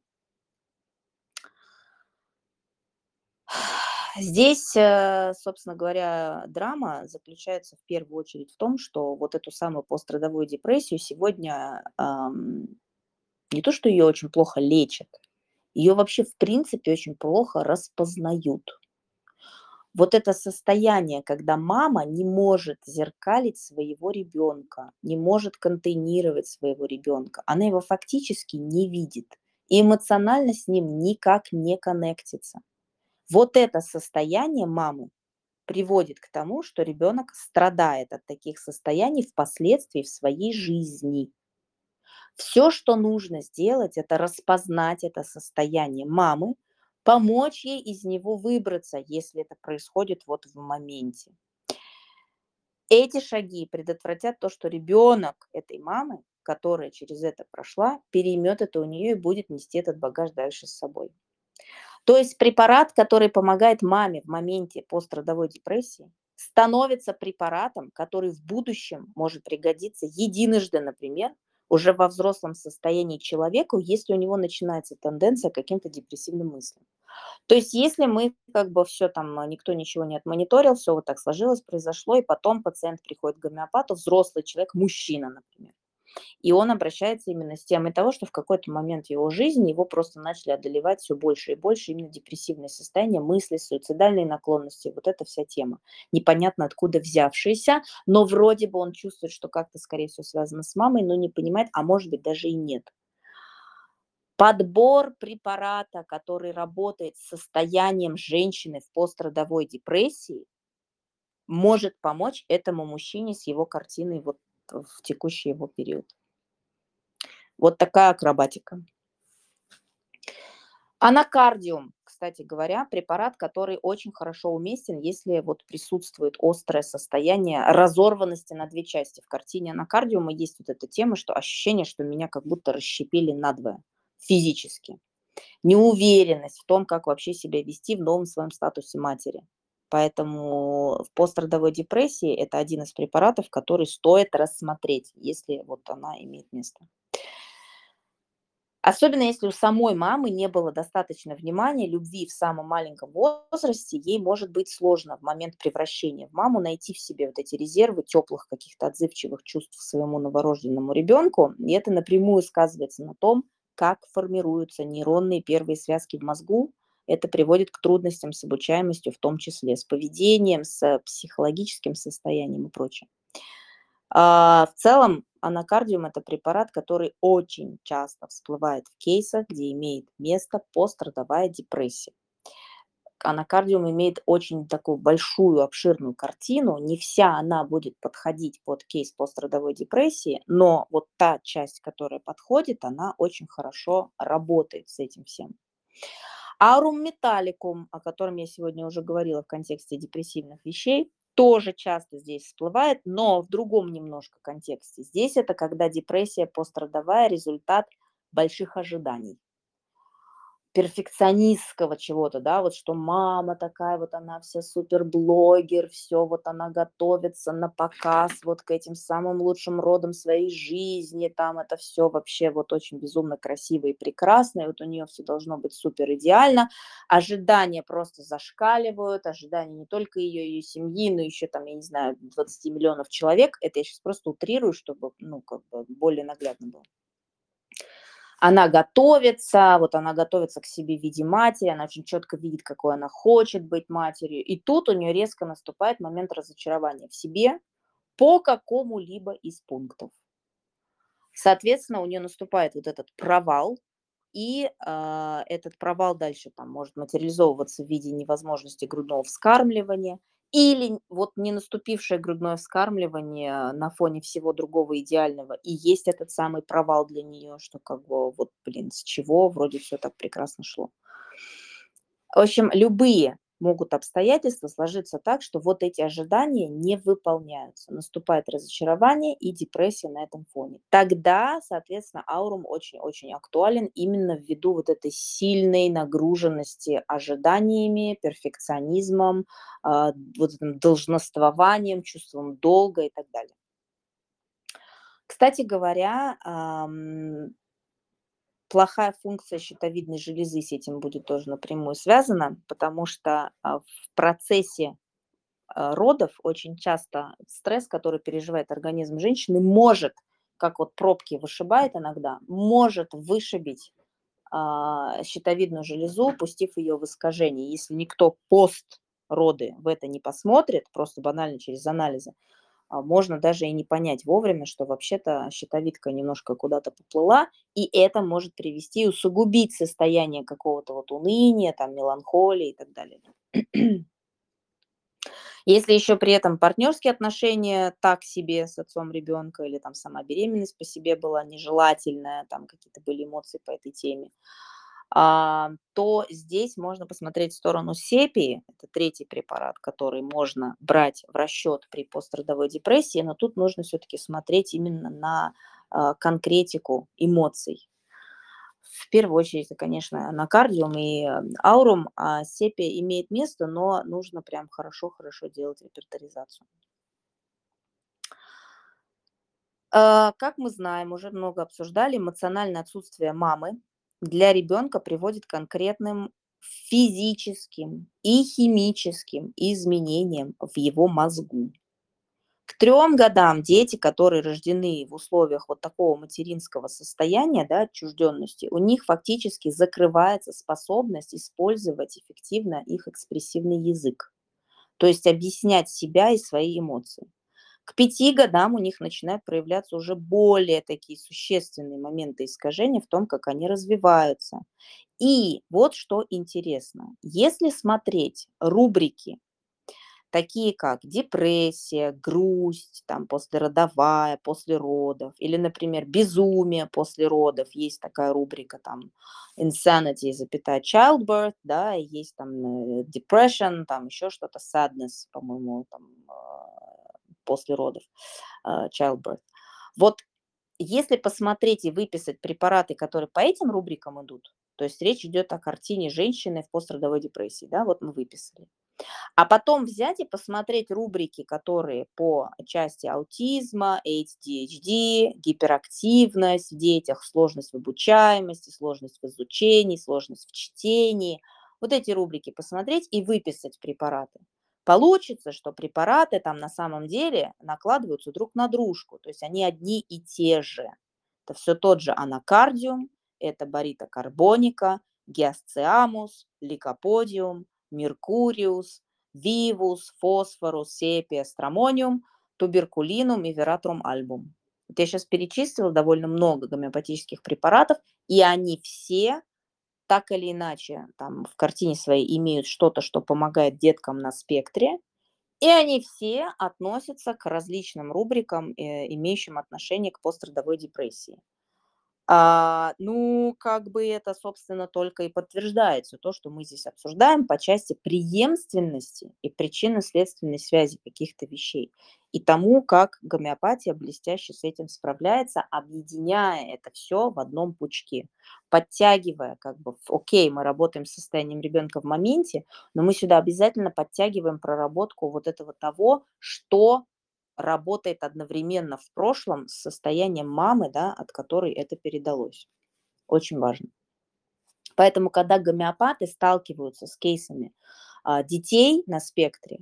Здесь, собственно говоря, драма заключается в первую очередь в том, что вот эту самую пострадовую депрессию сегодня не то, что ее очень плохо лечат, ее вообще в принципе очень плохо распознают. Вот это состояние, когда мама не может зеркалить своего ребенка, не может контейнировать своего ребенка, она его фактически не видит и эмоционально с ним никак не коннектится. Вот это состояние мамы приводит к тому, что ребенок страдает от таких состояний впоследствии в своей жизни. Все, что нужно сделать, это распознать это состояние мамы, помочь ей из него выбраться, если это происходит вот в моменте. Эти шаги предотвратят то, что ребенок этой мамы, которая через это прошла, переймет это у нее и будет нести этот багаж дальше с собой. То есть препарат, который помогает маме в моменте пострадовой депрессии, становится препаратом, который в будущем может пригодиться единожды, например, уже во взрослом состоянии человеку, если у него начинается тенденция к каким-то депрессивным мыслям. То есть если мы как бы все там, никто ничего не отмониторил, все вот так сложилось, произошло, и потом пациент приходит к гомеопату, взрослый человек, мужчина, например, и он обращается именно с темой того, что в какой-то момент его жизни его просто начали одолевать все больше и больше именно депрессивные состояния, мысли, суицидальные наклонности, вот эта вся тема. Непонятно откуда взявшаяся, но вроде бы он чувствует, что как-то, скорее всего, связано с мамой, но не понимает, а может быть даже и нет. Подбор препарата, который работает с состоянием женщины в пострадовой депрессии, может помочь этому мужчине с его картиной вот в текущий его период. Вот такая акробатика. Анакардиум, кстати говоря, препарат, который очень хорошо уместен, если вот присутствует острое состояние разорванности на две части. В картине анакардиума есть вот эта тема, что ощущение, что меня как будто расщепили надвое физически. Неуверенность в том, как вообще себя вести в новом своем статусе матери. Поэтому в пострадовой депрессии это один из препаратов, который стоит рассмотреть, если вот она имеет место. Особенно если у самой мамы не было достаточно внимания, любви в самом маленьком возрасте, ей может быть сложно в момент превращения в маму найти в себе вот эти резервы теплых каких-то отзывчивых чувств к своему новорожденному ребенку. И это напрямую сказывается на том, как формируются нейронные первые связки в мозгу. Это приводит к трудностям с обучаемостью, в том числе с поведением, с психологическим состоянием и прочее. В целом анакардиум — это препарат, который очень часто всплывает в кейсах, где имеет место пострадовая депрессия. Анакардиум имеет очень такую большую, обширную картину. Не вся она будет подходить под кейс пострадовой депрессии, но вот та часть, которая подходит, она очень хорошо работает с этим всем. Aurum metallicum, о котором я сегодня уже говорила в контексте депрессивных вещей, тоже часто здесь всплывает, но в другом немножко контексте. Здесь это когда депрессия пострадовая — результат больших ожиданий. перфекционистского чего-то, да, вот что мама такая вот, она вся суперблогер, все вот она готовится на показ вот к этим самым лучшим родам своей жизни, там это все вообще вот очень безумно красиво и прекрасно, и вот у нее все должно быть супер идеально. Ожидания просто зашкаливают, ожидания не только ее семьи, но еще там, я не знаю, 20 миллионов человек. Это я сейчас просто утрирую, чтобы, ну, как бы более наглядно было. Она готовится к себе в виде матери, она очень четко видит, какой она хочет быть матерью. И тут у нее резко наступает момент разочарования в себе по какому-либо из пунктов. Соответственно, у нее наступает вот этот провал, и этот провал дальше там может материализовываться в виде невозможности грудного вскармливания или вот не наступившее грудное вскармливание на фоне всего другого идеального и есть этот самый провал для нее, что как бы вот, блин, с чего вроде все так прекрасно шло. В общем, любые могут обстоятельства сложиться так, что вот эти ожидания не выполняются. Наступает разочарование и депрессия на этом фоне. Тогда, соответственно, аурум очень-очень актуален именно ввиду вот этой сильной нагруженности ожиданиями, перфекционизмом, вот этим должноствованием, чувством долга и так далее. Кстати говоря, плохая функция щитовидной железы с этим будет тоже напрямую связана, потому что, в процессе, родов очень часто стресс, который переживает организм женщины, может, как вот пробки вышибает иногда, может вышибить, щитовидную железу, пустив ее в искажение. Если никто построды в это не посмотрит, просто банально через анализы, можно даже и не понять вовремя, что вообще-то щитовидка немножко куда-то поплыла, и это может привести и усугубить состояние какого-то вот уныния, там, меланхолии и так далее. Если еще при этом партнерские отношения так себе с отцом ребенка или там сама беременность по себе была нежелательная, там какие-то были эмоции по этой теме, то здесь можно посмотреть в сторону сепии. Это третий препарат, который можно брать в расчет при пострадовой депрессии, но тут нужно все-таки смотреть именно на конкретику эмоций. В первую очередь, это, конечно, анакардиум и аурум, а сепия имеет место, но нужно прям хорошо-хорошо делать репертуаризацию. Как мы знаем, уже много обсуждали, эмоциональное отсутствие мамы для ребенка приводит к конкретным физическим и химическим изменениям в его мозгу. К 3 годам дети, которые рождены в условиях вот такого материнского состояния, да, отчужденности, у них фактически закрывается способность использовать эффективно их экспрессивный язык, то есть объяснять себя и свои эмоции. К 5 годам у них начинают проявляться уже более такие существенные моменты искажения в том, как они развиваются. И вот что интересно, если смотреть рубрики, такие как депрессия, грусть, там, послеродовая, после родов, или, например, безумие после родов, есть такая рубрика там insanity, запятая, childbirth, да, и есть там depression, там еще что-то, sadness, по-моему, там, после родов, childbirth. Вот если посмотреть и выписать препараты, которые по этим рубрикам идут, то есть речь идет о картине женщины в пострадовой депрессии, да, вот мы выписали. А потом взять и посмотреть рубрики, которые по части аутизма, ADHD, гиперактивность в детях, сложность в обучаемости, сложность в изучении, сложность в чтении. Вот эти рубрики посмотреть и выписать препараты. Получится, что препараты там на самом деле накладываются друг на дружку, то есть они одни и те же. Это все тот же анакардиум, это барита карбоника, гиасциамус, ликоподиум, меркуриус, вивус, фосфорус, сепия, стромониум, туберкулинум и вератрум альбум. Вот я сейчас перечислила довольно много гомеопатических препаратов, и они все так или иначе там в картине своей имеют что-то, что помогает деткам на спектре, и они все относятся к различным рубрикам, имеющим отношение к пострадовой депрессии. Ну, как бы это, собственно, только и подтверждается то, что мы здесь обсуждаем по части преемственности и причинно-следственной связи каких-то вещей. И тому, как гомеопатия блестяще с этим справляется, объединяя это все в одном пучке, подтягивая как бы, окей, мы работаем с состоянием ребенка в моменте, но мы сюда обязательно подтягиваем проработку вот этого того, что работает одновременно в прошлом с состоянием мамы, да, от которой это передалось. Очень важно. Поэтому, когда гомеопаты сталкиваются с кейсами детей на спектре,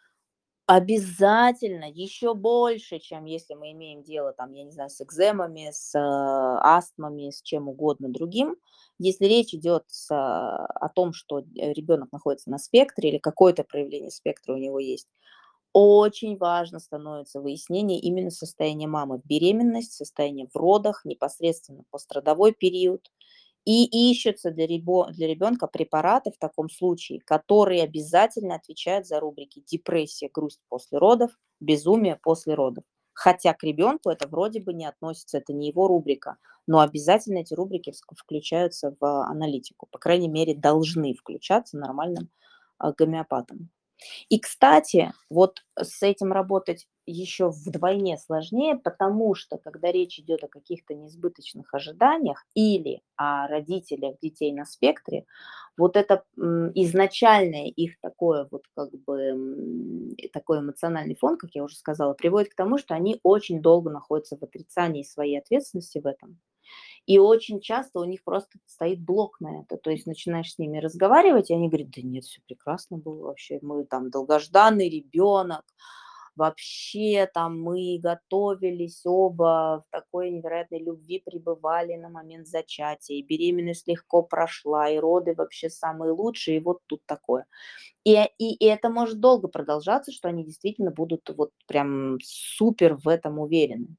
обязательно еще больше, чем если мы имеем дело, там, я не знаю, с экземами, с астмами, с чем угодно другим. Если речь идет о том, что ребенок находится на спектре или какое-то проявление спектра у него есть, очень важно становится выяснение именно состояния мамы в беременность, состояние в родах, непосредственно пострадовой период. И ищутся для ребенка препараты в таком случае, которые обязательно отвечают за рубрики депрессия, грусть после родов, безумие после родов. Хотя к ребенку это вроде бы не относится, это не его рубрика, но обязательно эти рубрики включаются в аналитику. По крайней мере, должны включаться нормальным гомеопатом. И, кстати, вот с этим работать еще вдвойне сложнее, потому что, когда речь идет о каких-то несбыточных ожиданиях или о родителях детей на спектре, вот это изначальное их такое вот как бы такой эмоциональный фон, как я уже сказала, приводит к тому, что они очень долго находятся в отрицании своей ответственности в этом. И очень часто у них просто стоит блок на это. То есть начинаешь с ними разговаривать, и они говорят: "Да нет, все прекрасно было вообще. Мы там долгожданный ребенок. Вообще там мы готовились оба, в такой невероятной любви пребывали на момент зачатия, и беременность легко прошла, и роды вообще самые лучшие, и вот тут такое". И это может долго продолжаться, что они действительно будут вот прям супер в этом уверены.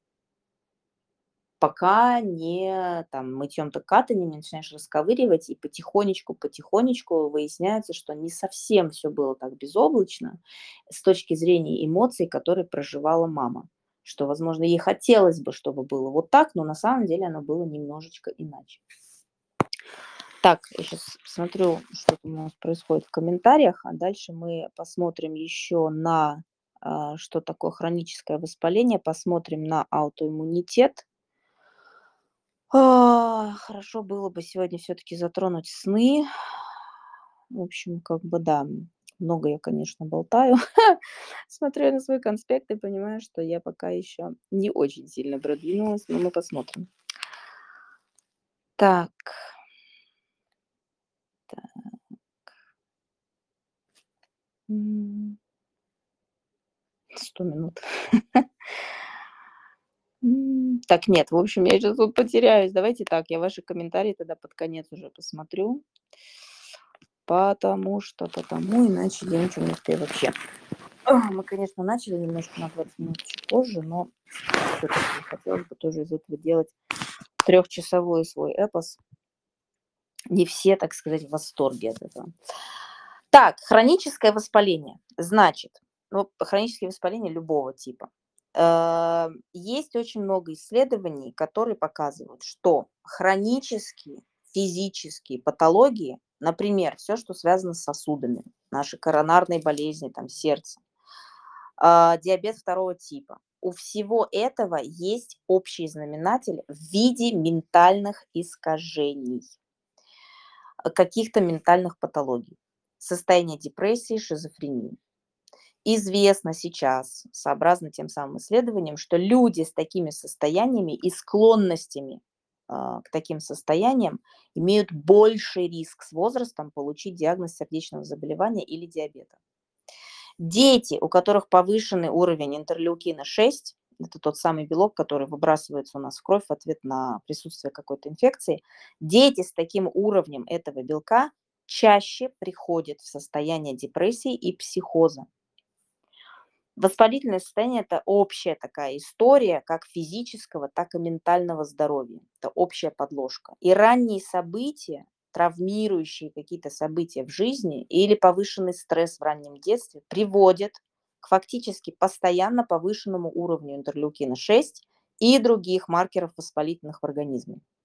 Пока не там мытьем-то катаньем не начинаешь расковыривать, и потихонечку выясняется, что не совсем все было так безоблачно с точки зрения эмоций, которые проживала мама. Что, возможно, ей хотелось бы, чтобы было вот так, но на самом деле оно было немножечко иначе. Так, я сейчас смотрю, что там у нас происходит в комментариях, а дальше мы посмотрим еще на, что такое хроническое воспаление, посмотрим на аутоиммунитет. Хорошо было бы сегодня все таки затронуть сны. В общем, как бы да, много я, конечно, болтаю. Смотрю я на свой конспект и понимаю, что я пока еще не очень сильно продвинулась, но мы посмотрим. Так, та 100 минут. Так, нет, в общем, я сейчас тут потеряюсь. Давайте так, я ваши комментарии тогда под конец уже посмотрю, потому иначе я ничего не успею вообще. Мы, конечно, начали немножко на 20 минут чуть позже, но всё-таки хотелось бы тоже из этого делать трехчасовой свой эпос. Не все, так сказать, в восторге от этого. Так, хроническое воспаление. Значит, ну, хронические воспаления любого типа. Есть очень много исследований, которые показывают, что хронические физические патологии, например, все, что связано с сосудами, наши коронарные болезни, там, сердце, диабет второго типа. У всего этого есть общий знаменатель в виде ментальных искажений, каких-то ментальных патологий, состояние депрессии, шизофрении. Известно сейчас, сообразно тем самым исследованиям, что люди с такими состояниями и склонностями к таким состояниям имеют больший риск с возрастом получить диагноз сердечного заболевания или диабета. Дети, у которых повышенный уровень интерлейкина-6, это тот самый белок, который выбрасывается у нас в кровь в ответ на присутствие какой-то инфекции, дети с таким уровнем этого белка чаще приходят в состояние депрессии и психоза. Воспалительное состояние – это общая такая история как физического, так и ментального здоровья. Это общая подложка. И ранние события, травмирующие какие-то события в жизни или повышенный стресс в раннем детстве приводят к фактически постоянно повышенному уровню интерлейкина-6 и других маркеров воспалительных в организме.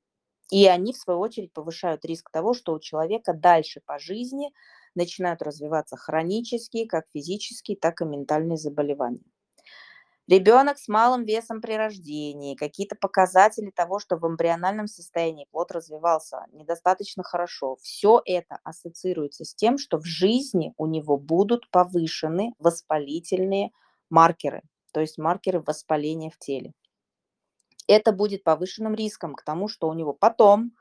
И они, в свою очередь, повышают риск того, что у человека дальше по жизни начинают развиваться хронические, как физические, так и ментальные заболевания. Ребенок с малым весом при рождении, какие-то показатели того, что в эмбриональном состоянии плод развивался недостаточно хорошо. Все это ассоциируется с тем, что в жизни у него будут повышены воспалительные маркеры, то есть маркеры воспаления в теле. Это будет повышенным риском к тому, что у него потом.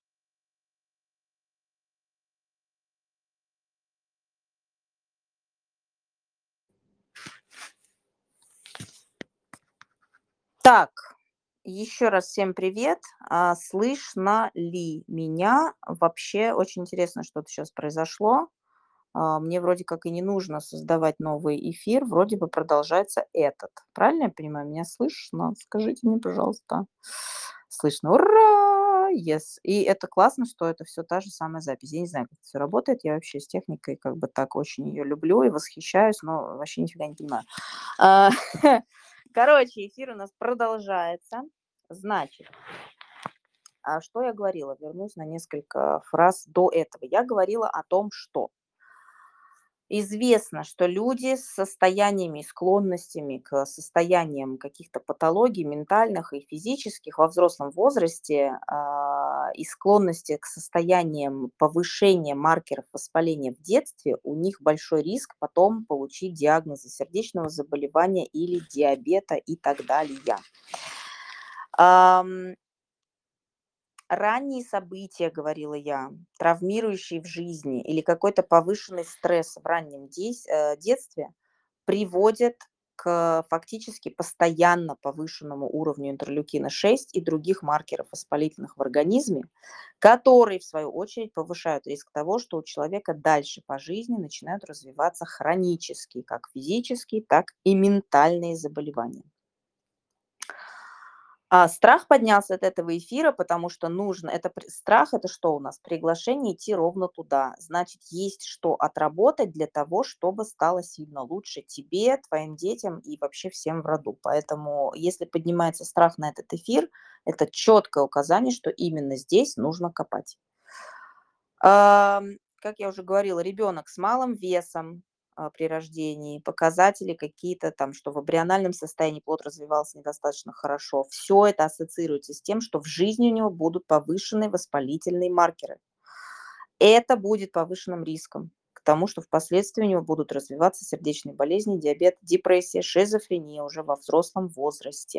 Так, еще раз всем привет. Слышно ли меня? Вообще очень интересно, что-то сейчас произошло. Мне вроде как и не нужно создавать новый эфир, вроде бы продолжается этот. Правильно я понимаю? Меня слышно? Скажите мне, пожалуйста. Слышно. Ура! Yes. И это классно, что это все та же самая запись. Я не знаю, как это все работает. Я вообще с техникой как бы так очень ее люблю и восхищаюсь, но вообще нифига не понимаю. А, Короче, эфир у нас продолжается. Значит, что я говорила? Вернусь на несколько фраз до этого. Я говорила о том, что известно, что люди с состояниями и склонностями к состояниям каких-то патологий ментальных и физических во взрослом возрасте и склонности к состояниям повышения маркеров воспаления в детстве, у них большой риск потом получить диагнозы сердечного заболевания или диабета и так далее. Ам, Ранние события, говорила я, травмирующие в жизни или какой-то повышенный стресс в раннем детстве приводят к фактически постоянно повышенному уровню интерлюкина-6 и других маркеров воспалительных в организме, которые, в свою очередь, повышают риск того, что у человека дальше по жизни начинают развиваться хронические, как физические, так и ментальные заболевания. Страх поднялся от этого эфира, потому что нужно страх — это что у нас? Приглашение идти ровно туда. Значит, есть что отработать для того, чтобы стало сильно лучше тебе, твоим детям и вообще всем в роду. Поэтому, если поднимается страх на этот эфир, это четкое указание, что именно здесь нужно копать. Как я уже говорила, ребенок с малым весом, при рождении, показатели какие-то там, что в эмбриональном состоянии плод развивался недостаточно хорошо. Все это ассоциируется с тем, что в жизни у него будут повышенные воспалительные маркеры. Это будет повышенным риском к тому, что впоследствии у него будут развиваться сердечные болезни, диабет, депрессия, шизофрения уже во взрослом возрасте.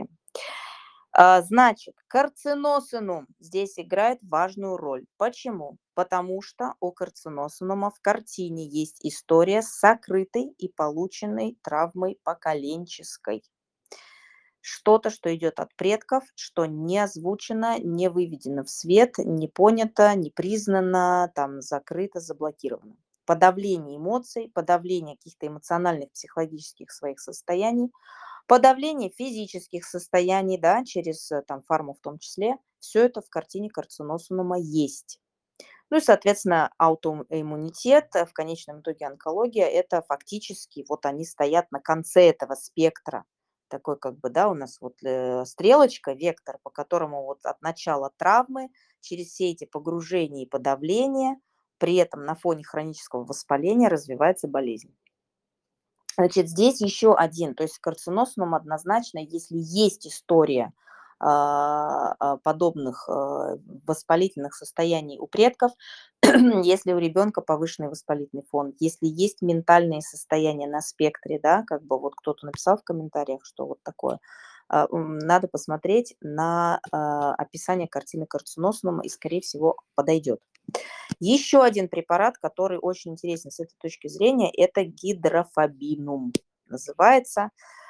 Значит, карциносинум здесь играет важную роль. Почему? Потому что у карциносинума в картине есть история с сокрытой и полученной травмой поколенческой. Что-то, что идет от предков, что не озвучено, не выведено в свет, не понято, не признано, там закрыто, заблокировано. Подавление эмоций, подавление каких-то эмоциональных, психологических своих состояний, подавление физических состояний, да, через, там, фарму в том числе, все это в картине карциносума есть. Ну и, соответственно, аутоиммунитет, в конечном итоге онкология — это фактически вот они стоят на конце этого спектра. Такой как бы, да, у нас вот, стрелочка, вектор, по которому вот от начала травмы через все эти погружения и подавления, при этом на фоне хронического воспаления развивается болезнь. Значит, здесь еще один, то есть карциносном однозначно, если есть история подобных воспалительных состояний у предков, если у ребенка повышенный воспалительный фон, если есть ментальные состояния на спектре, да, как бы вот кто-то написал в комментариях, что вот такое, надо посмотреть на описание картины карциносума и, скорее всего, подойдет. Еще один препарат, который очень интересен с этой точки зрения, это гидрофобинум называется.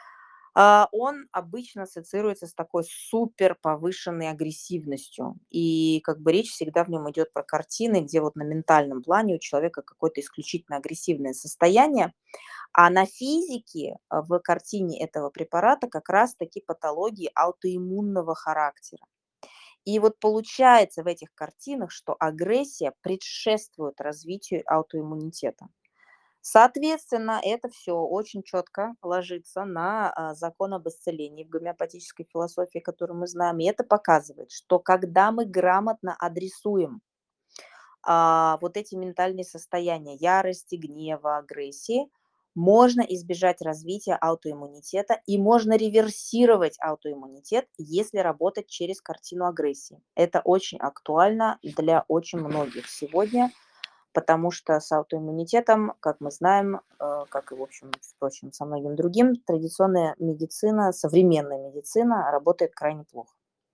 Он обычно ассоциируется с такой супер повышенной агрессивностью. И как бы речь всегда в нем идет про картины, где вот на ментальном плане у человека какое-то исключительно агрессивное состояние. А на физике в картине этого препарата как раз-таки патологии аутоиммунного характера. И вот получается в этих картинах, что агрессия предшествует развитию аутоиммунитета. Соответственно, это все очень четко ложится на закон об исцелении в гомеопатической философии, которую мы знаем. И это показывает, что когда мы грамотно адресуем вот эти ментальные состояния ярости, гнева, агрессии, можно избежать развития аутоиммунитета и можно реверсировать аутоиммунитет, если работать через картину агрессии. Это очень актуально для очень многих сегодня, потому что с аутоиммунитетом, как мы знаем, как и, в общем, впрочем, со многим другим, традиционная медицина, современная медицина работает крайне плохо.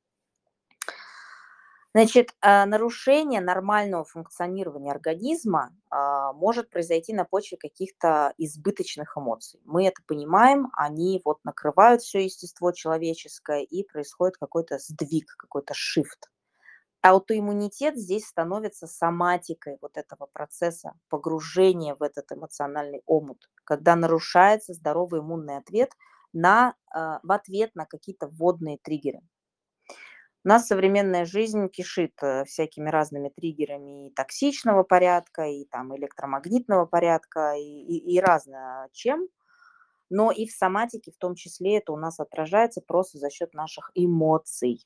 Значит, нарушение нормального функционирования организма может произойти на почве каких-то избыточных эмоций. Мы это понимаем, они вот накрывают все естество человеческое, и происходит какой-то сдвиг, какой-то shift. Аутоиммунитет здесь становится соматикой вот этого процесса погружения в этот эмоциональный омут, когда нарушается здоровый иммунный ответ в ответ на какие-то вводные триггеры. У нас современная жизнь кишит всякими разными триггерами и токсичного порядка, и там электромагнитного порядка, и разно чем. Но и в соматике в том числе это у нас отражается просто за счет наших эмоций.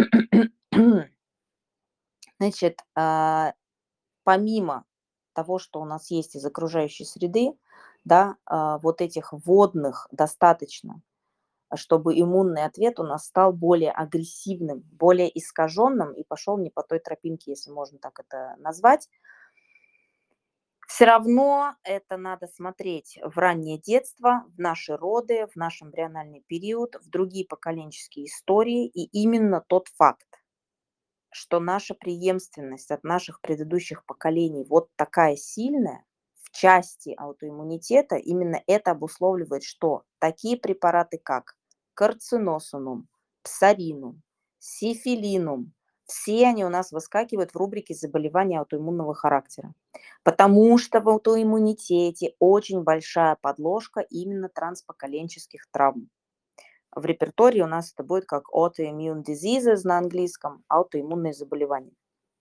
Значит, помимо того, что у нас есть из окружающей среды, да, вот этих вводных достаточно, чтобы иммунный ответ у нас стал более агрессивным, более искаженным и пошел не по той тропинке, если можно так это назвать. Все равно это надо смотреть в раннее детство, в наши роды, в наш эмбриональный период, в другие поколенческие истории. И именно тот факт, что наша преемственность от наших предыдущих поколений вот такая сильная в части аутоиммунитета, именно это обусловливает, что такие препараты, как карциносонум, псаринум, сифилинум, все они у нас выскакивают в рубрике заболевания аутоиммунного характера. Потому что в аутоиммунитете очень большая подложка именно транспоколенческих травм. В репертуаре у нас это будет как autoimmune diseases на английском, аутоиммунные заболевания.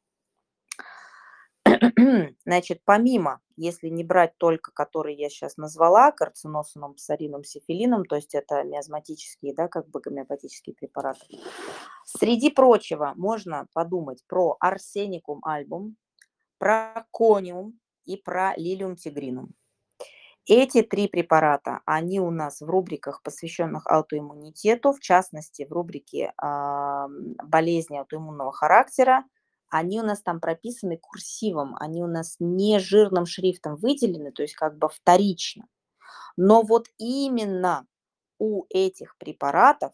Значит, помимо, если не брать только, которые я сейчас назвала, карциносоном, псарином, сифилином, то есть это миазматические, да, как бы гомеопатические препараты. Среди прочего можно подумать про арсеникум альбум, про кониум и про лилиум тигринум. Эти 3 препарата, они у нас в рубриках, посвященных аутоиммунитету, в частности, в рубрике, болезни аутоиммунного характера. Они у нас там прописаны курсивом, они у нас не жирным шрифтом выделены, то есть как бы вторично. Но вот именно у этих препаратов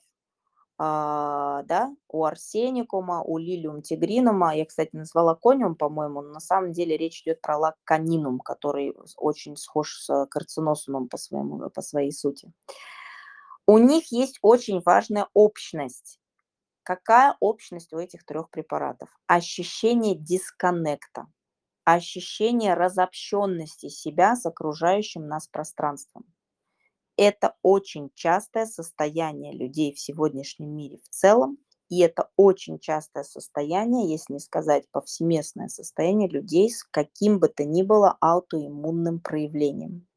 да, у арсеникума, у лилиум тигринума, я, кстати, назвала кониум, по-моему, но на самом деле речь идет про лакканинум, который очень схож с карциносумом по своей сути. У них есть очень важная общность. Какая общность у этих 3 препаратов? Ощущение дисконнекта, ощущение разобщенности себя с окружающим нас пространством. Это очень частое состояние людей в сегодняшнем мире в целом, и это очень частое состояние, если не сказать повсеместное состояние людей с каким бы то ни было аутоиммунным проявлением.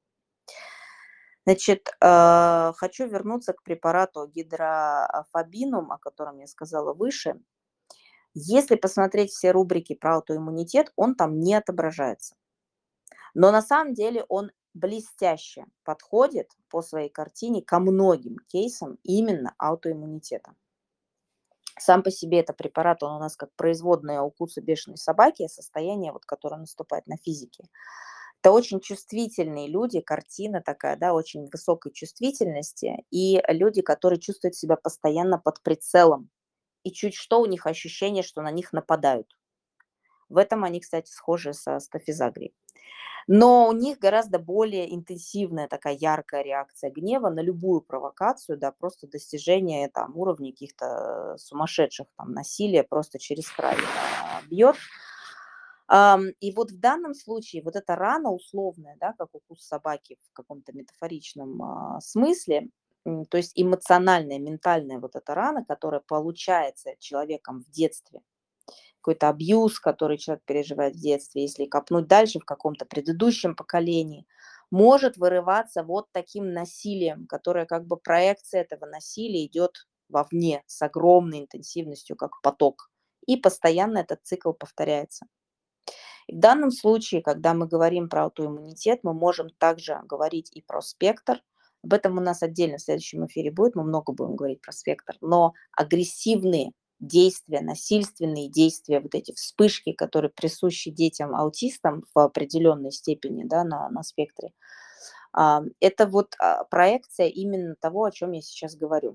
Значит, хочу вернуться к препарату гидрофобинум, о котором я сказала выше. Если посмотреть все рубрики про аутоиммунитет, он там не отображается. Но на самом деле он блестяще подходит по своей картине ко многим кейсам именно аутоиммунитета. Сам по себе это препарат, он у нас как производная укуса бешеной собаки, состояние, вот, которое наступает на физике. Это очень чувствительные люди, картина такая, да, очень высокой чувствительности, и люди, которые чувствуют себя постоянно под прицелом, и чуть что у них ощущение, что на них нападают. В этом они, кстати, схожи со стафизагрией. Но у них гораздо более интенсивная такая яркая реакция гнева на любую провокацию, да, просто достижение там уровней каких-то сумасшедших, там, насилия просто через край бьет. И вот в данном случае вот эта рана условная, да, как укус собаки в каком-то метафоричном смысле, то есть эмоциональная, ментальная вот эта рана, которая получается человеком в детстве, какой-то абьюз, который человек переживает в детстве, если копнуть дальше в каком-то предыдущем поколении, может вырываться вот таким насилием, которое как бы проекция этого насилия идет вовне с огромной интенсивностью, как поток. И постоянно этот цикл повторяется. И в данном случае, когда мы говорим про аутоиммунитет, мы можем также говорить и про спектр. Об этом у нас отдельно в следующем эфире будет, мы много будем говорить про спектр. Но агрессивные действия, насильственные действия, вот эти вспышки, которые присущи детям-аутистам в определенной степени, да, на спектре, это вот проекция именно того, о чем я сейчас говорю.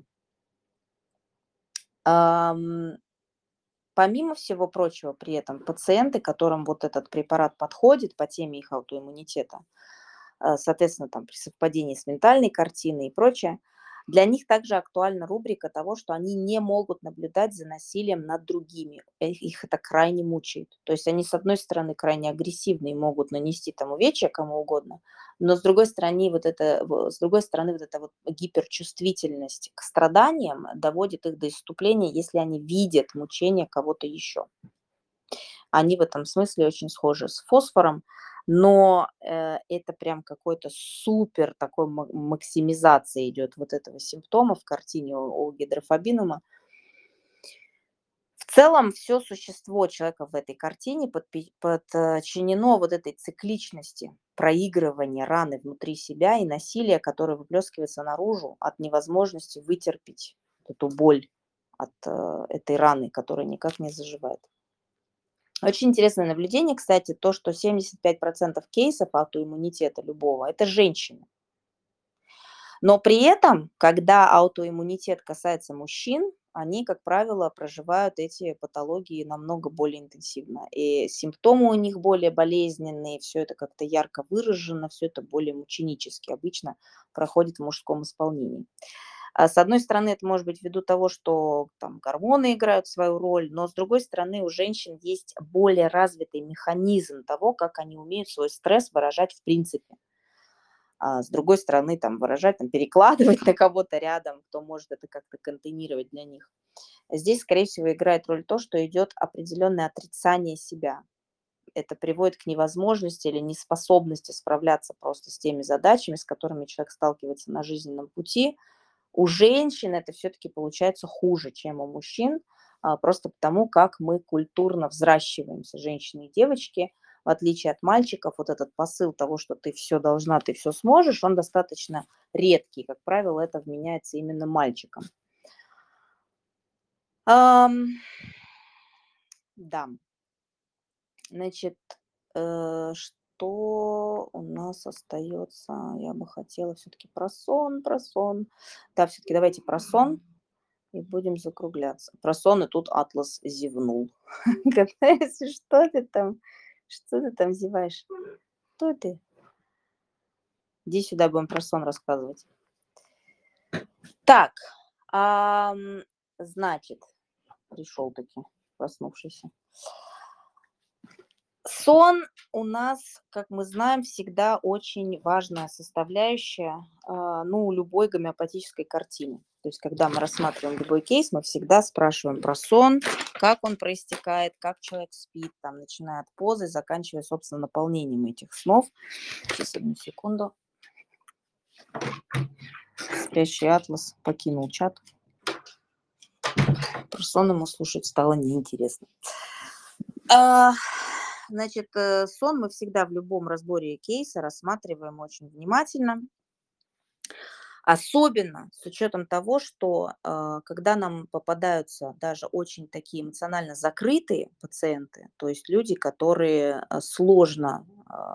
Ам, Помимо всего прочего, при этом пациенты, которым вот этот препарат подходит по теме их аутоиммунитета, соответственно, там при совпадении с ментальной картиной и прочее, для них также актуальна рубрика того, что они не могут наблюдать за насилием над другими. Их это крайне мучает. То есть они, с одной стороны, крайне агрессивны и могут нанести там увечья кому угодно, но с другой стороны, вот эта вот гиперчувствительность к страданиям доводит их до исступления, если они видят мучения кого-то еще. Они в этом смысле очень схожи с фосфором, но, это прям какой-то супер такой максимизация идет вот этого симптома в картине у гидрофобинума. В целом все существо человека в этой картине подчинено вот этой цикличности проигрывания раны внутри себя и насилия, которое выплескивается наружу от невозможности вытерпеть эту боль от, этой раны, которая никак не заживает. Очень интересное наблюдение, кстати, то, что 75% кейсов аутоиммунитета любого — это женщины. Но при этом, когда аутоиммунитет касается мужчин, они, как правило, проживают эти патологии намного более интенсивно. И симптомы у них более болезненные, все это как-то ярко выражено, все это более мученически обычно проходит в мужском исполнении. С одной стороны, это может быть ввиду того, что там гормоны играют свою роль, но с другой стороны, у женщин есть более развитый механизм того, как они умеют свой стресс выражать в принципе. С другой стороны, там выражать, там, перекладывать на кого-то рядом, кто может это как-то контейнировать для них. Здесь, скорее всего, играет роль то, что идет определенное отрицание себя. Это приводит к невозможности или неспособности справляться просто с теми задачами, с которыми человек сталкивается на жизненном пути. У женщин это все-таки получается хуже, чем у мужчин, просто потому, как мы культурно взращиваемся, женщины и девочки. В отличие от мальчиков, вот этот посыл того, что ты все должна, ты все сможешь, он достаточно редкий. Как правило, это вменяется именно мальчикам. Да, значит, что у нас остается? Я бы хотела все-таки про сон. Да, все-таки давайте про сон. И будем закругляться. Про сон, и тут Атлас зевнул. Говорит: Что ты там зеваешь? Кто ты? Иди сюда, будем про сон рассказывать". Так, значит, пришел таки проснувшийся. Сон у нас, как мы знаем, всегда очень важная составляющая, любой гомеопатической картины. То есть, когда мы рассматриваем любой кейс, мы всегда спрашиваем про сон, как он проистекает, как человек спит, там, начиная от позы, заканчивая, собственно, наполнением этих снов. Сейчас, одну секунду. Спящий Атлас покинул чат. Про сон ему слушать стало неинтересно. Значит, сон мы всегда в любом разборе кейса рассматриваем очень внимательно. Особенно с учетом того, что, когда нам попадаются даже очень такие эмоционально закрытые пациенты, то есть люди, которые, сложно,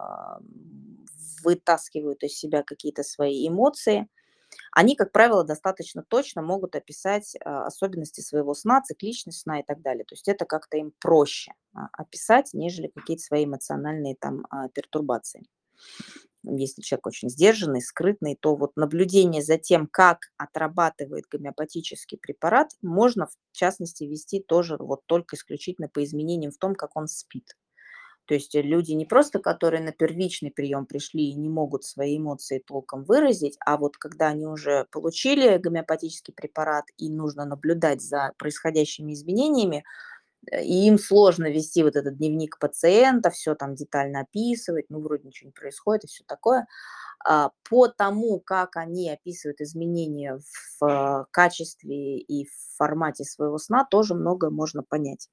вытаскивают из себя какие-то свои эмоции, они, как правило, достаточно точно могут описать, особенности своего сна, цикличность сна и так далее. То есть это как-то им проще, описать, нежели какие-то свои эмоциональные там, пертурбации. Если человек очень сдержанный, скрытный, то вот наблюдение за тем, как отрабатывает гомеопатический препарат, можно, в частности, вести тоже вот только исключительно по изменениям в том, как он спит. То есть люди не просто, которые на первичный прием пришли и не могут свои эмоции толком выразить, а вот когда они уже получили гомеопатический препарат и нужно наблюдать за происходящими изменениями, И им сложно вести вот этот дневник пациента, все там детально описывать, ну, вроде ничего не происходит и все такое. По тому, как они описывают изменения в качестве и в формате своего сна, тоже многое можно понять.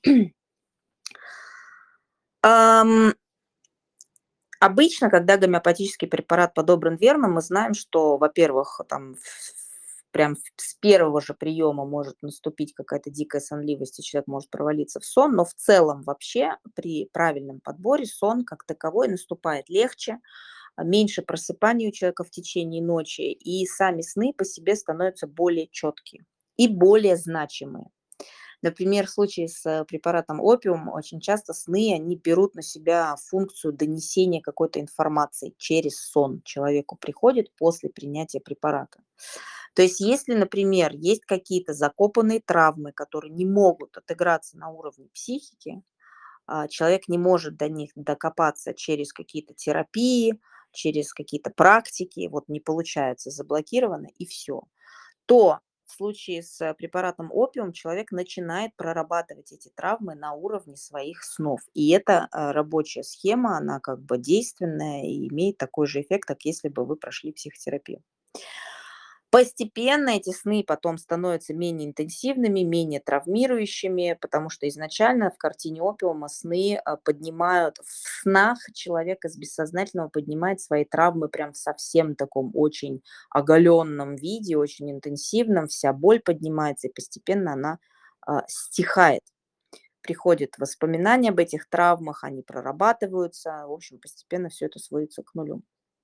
Ам, Обычно, когда гомеопатический препарат подобран верно, мы знаем, что, во-первых, там прям с первого же приема может наступить какая-то дикая сонливость, и человек может провалиться в сон, но в целом вообще при правильном подборе сон как таковой наступает легче, меньше просыпаний у человека в течение ночи, и сами сны по себе становятся более четкие и более значимые. Например, в случае с препаратом опиум очень часто сны, они берут на себя функцию донесения какой-то информации через сон. Человеку приходит после принятия препарата. То есть если, например, есть какие-то закопанные травмы, которые не могут отыграться на уровне психики, человек не может до них докопаться через какие-то терапии, через какие-то практики, вот не получается, заблокировано и все, то в случае с препаратом опиум человек начинает прорабатывать эти травмы на уровне своих снов. И эта рабочая схема, она как бы действенная и имеет такой же эффект, как если бы вы прошли психотерапию. Постепенно эти сны потом становятся менее интенсивными, менее травмирующими, потому что изначально в картине опиума сны поднимают, в снах человек из бессознательного поднимает свои травмы прям в совсем таком очень оголенном виде, очень интенсивном, вся боль поднимается, и постепенно она стихает. Приходят воспоминания об этих травмах, они прорабатываются, в общем, постепенно все это сводится к нулю.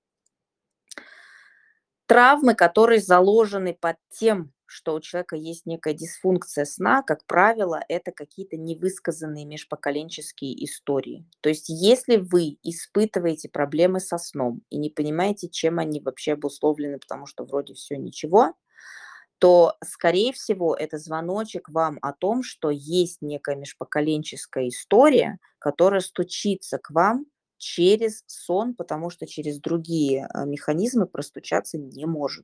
Травмы, которые заложены под тем, что у человека есть некая дисфункция сна, как правило, это какие-то невысказанные межпоколенческие истории. То есть если вы испытываете проблемы со сном и не понимаете, чем они вообще обусловлены, потому что вроде все ничего, то, скорее всего, это звоночек вам о том, что есть некая межпоколенческая история, которая стучится к вам через сон, потому что через другие механизмы простучаться не может.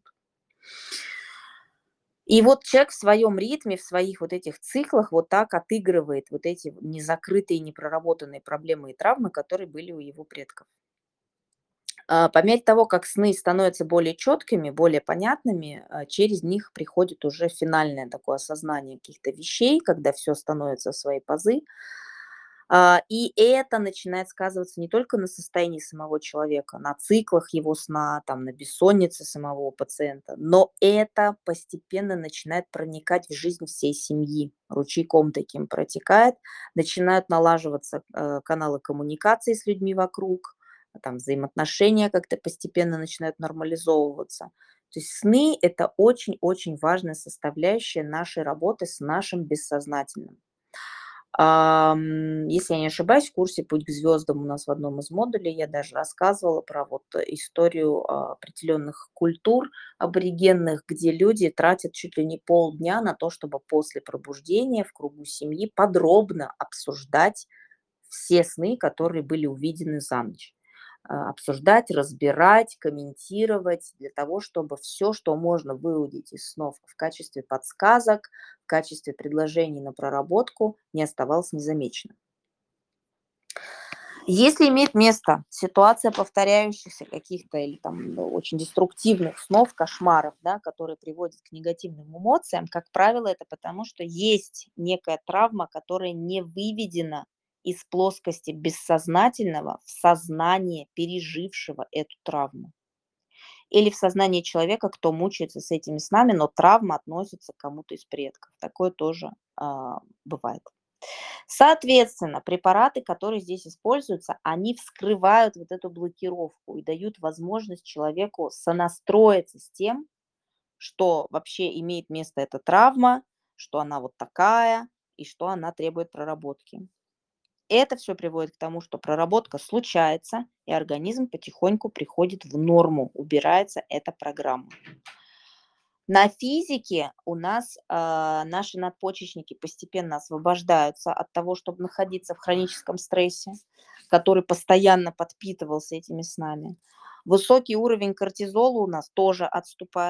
И вот человек в своем ритме, в своих вот этих циклах вот так отыгрывает вот эти незакрытые, непроработанные проблемы и травмы, которые были у его предков. По мере того, как сны становятся более четкими, более понятными, через них приходит уже финальное такое осознание каких-то вещей, когда все становится в свои пазы. И это начинает сказываться не только на состоянии самого человека, на циклах его сна, там, на бессоннице самого пациента, но это постепенно начинает проникать в жизнь всей семьи. Ручейком таким протекает, начинают налаживаться каналы коммуникации с людьми вокруг, там взаимоотношения как-то постепенно начинают нормализовываться. То есть сны – это очень-очень важная составляющая нашей работы с нашим бессознательным. Если я не ошибаюсь, в курсе "Путь к звездам" у нас в одном из модулей я даже рассказывала про вот историю определенных культур аборигенных, где люди тратят чуть ли не полдня на то, чтобы после пробуждения в кругу семьи подробно обсуждать все сны, которые были увидены за ночь. Обсуждать, разбирать, комментировать для того, чтобы все, что можно выудить из снов в качестве подсказок, в качестве предложений на проработку, не оставалось незамеченным. Если имеет место ситуация повторяющихся каких-то или там очень деструктивных снов, кошмаров, да, которые приводят к негативным эмоциям, как правило, это потому, что есть некая травма, которая не выведена из плоскости бессознательного в сознание пережившего эту травму. Или в сознание человека, кто мучается с этими снами, но травма относится к кому-то из предков. Такое тоже бывает. Соответственно, препараты, которые здесь используются, они вскрывают вот эту блокировку и дают возможность человеку сонастроиться с тем, что вообще имеет место эта травма, что она вот такая и что она требует проработки. Это все приводит к тому, что проработка случается, и организм потихоньку приходит в норму, убирается эта программа. На физике у нас, наши надпочечники постепенно освобождаются от того, чтобы находиться в хроническом стрессе, который постоянно подпитывался этими снами. Высокий уровень кортизола у нас тоже отступает.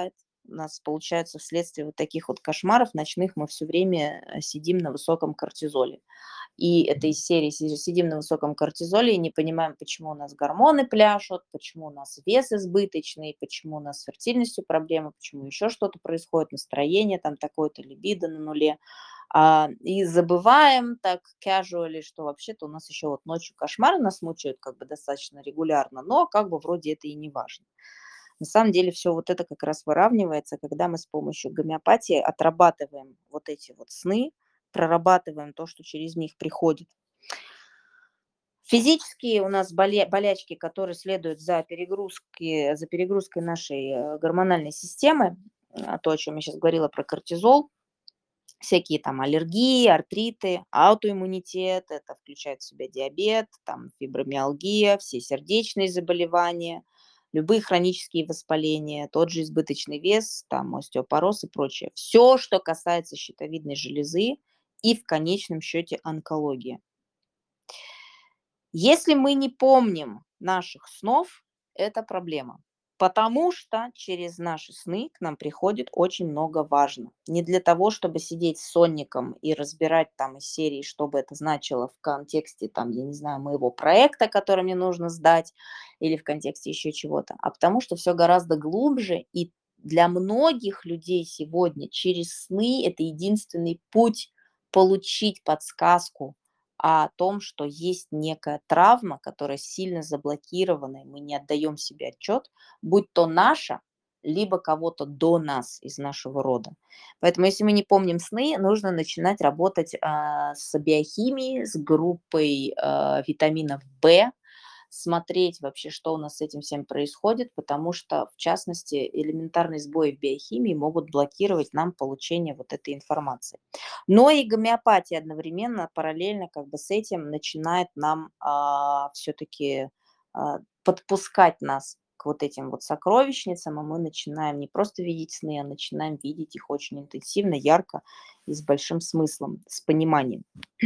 у нас получается вследствие вот таких вот кошмаров ночных мы все время сидим на высоком кортизоле. И это из серии сидим на высоком кортизоле и не понимаем, почему у нас гормоны пляшут, почему у нас вес избыточный, почему у нас с фертильностью проблемы, почему еще что-то происходит, настроение там такое-то, либидо на нуле. И забываем так casually, что вообще-то у нас еще вот ночью кошмары нас мучают как бы достаточно регулярно, но как бы вроде это и не важно. На самом деле все вот это как раз выравнивается, когда мы с помощью гомеопатии отрабатываем вот эти вот сны, прорабатываем то, что через них приходит. Физические у нас болячки, которые следуют за перегрузкой нашей гормональной системы, то, о чем я сейчас говорила про кортизол, всякие там аллергии, артриты, аутоиммунитет, это включает в себя диабет, там фибромиалгия, все сердечные заболевания, любые хронические воспаления, тот же избыточный вес, там остеопороз и прочее. Все, что касается щитовидной железы и в конечном счете онкология. Если мы не помним наших снов, это проблема. Потому что через наши сны к нам приходит очень много важного. Не для того, чтобы сидеть с сонником и разбирать там из серии, что бы это значило в контексте, там, я не знаю, моего проекта, который мне нужно сдать, или в контексте еще чего-то, а потому что все гораздо глубже, и для многих людей сегодня через сны это единственный путь получить подсказку о том, что есть некая травма, которая сильно заблокирована, и мы не отдаем себе отчет, будь то наша, либо кого-то до нас из нашего рода. Поэтому, если мы не помним сны, нужно начинать работать с биохимией, с группой витаминов В, смотреть вообще, что у нас с этим всем происходит, потому что, в частности, элементарные сбои в биохимии могут блокировать нам получение вот этой информации. Но и гомеопатия одновременно, параллельно как бы с этим начинает нам все-таки подпускать нас к вот этим вот сокровищницам, и мы начинаем не просто видеть сны, а начинаем видеть их очень интенсивно, ярко и с большим смыслом, с пониманием.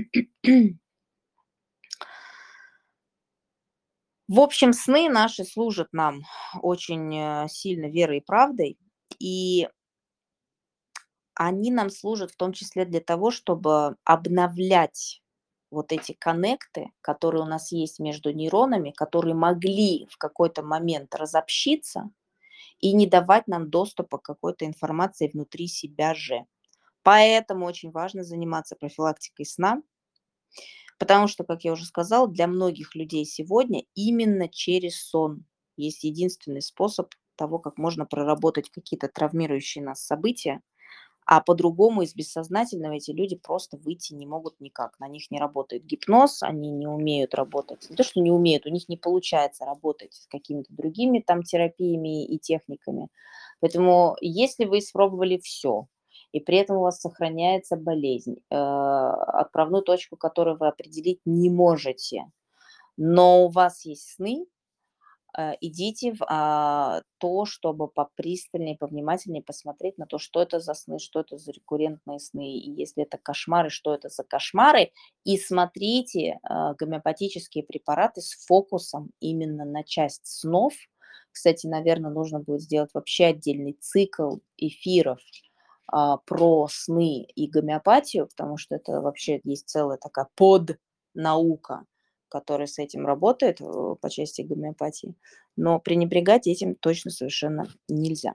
В общем, сны наши служат нам очень сильно верой и правдой, и они нам служат в том числе для того, чтобы обновлять вот эти коннекты, которые у нас есть между нейронами, которые могли в какой-то момент разобщиться и не давать нам доступа к какой-то информации внутри себя же. Поэтому очень важно заниматься профилактикой сна, потому что, как я уже сказала, для многих людей сегодня именно через сон есть единственный способ того, как можно проработать какие-то травмирующие нас события, а по-другому из бессознательного эти люди просто выйти не могут никак. На них не работает гипноз, они не умеют работать. Не то, что не умеют, у них не получается работать с какими-то другими там терапиями и техниками. Поэтому если вы испробовали все, и при этом у вас сохраняется болезнь, отправную точку, которую вы определить не можете, но у вас есть сны, идите в то, чтобы попристальнее, повнимательнее посмотреть на то, что это за сны, что это за рекуррентные сны, и если это кошмары, что это за кошмары. И смотрите гомеопатические препараты с фокусом именно на часть снов. Кстати, наверное, нужно будет сделать вообще отдельный цикл эфиров про сны и гомеопатию, потому что это вообще есть целая такая поднаука, которая с этим работает по части гомеопатии, но пренебрегать этим точно совершенно нельзя.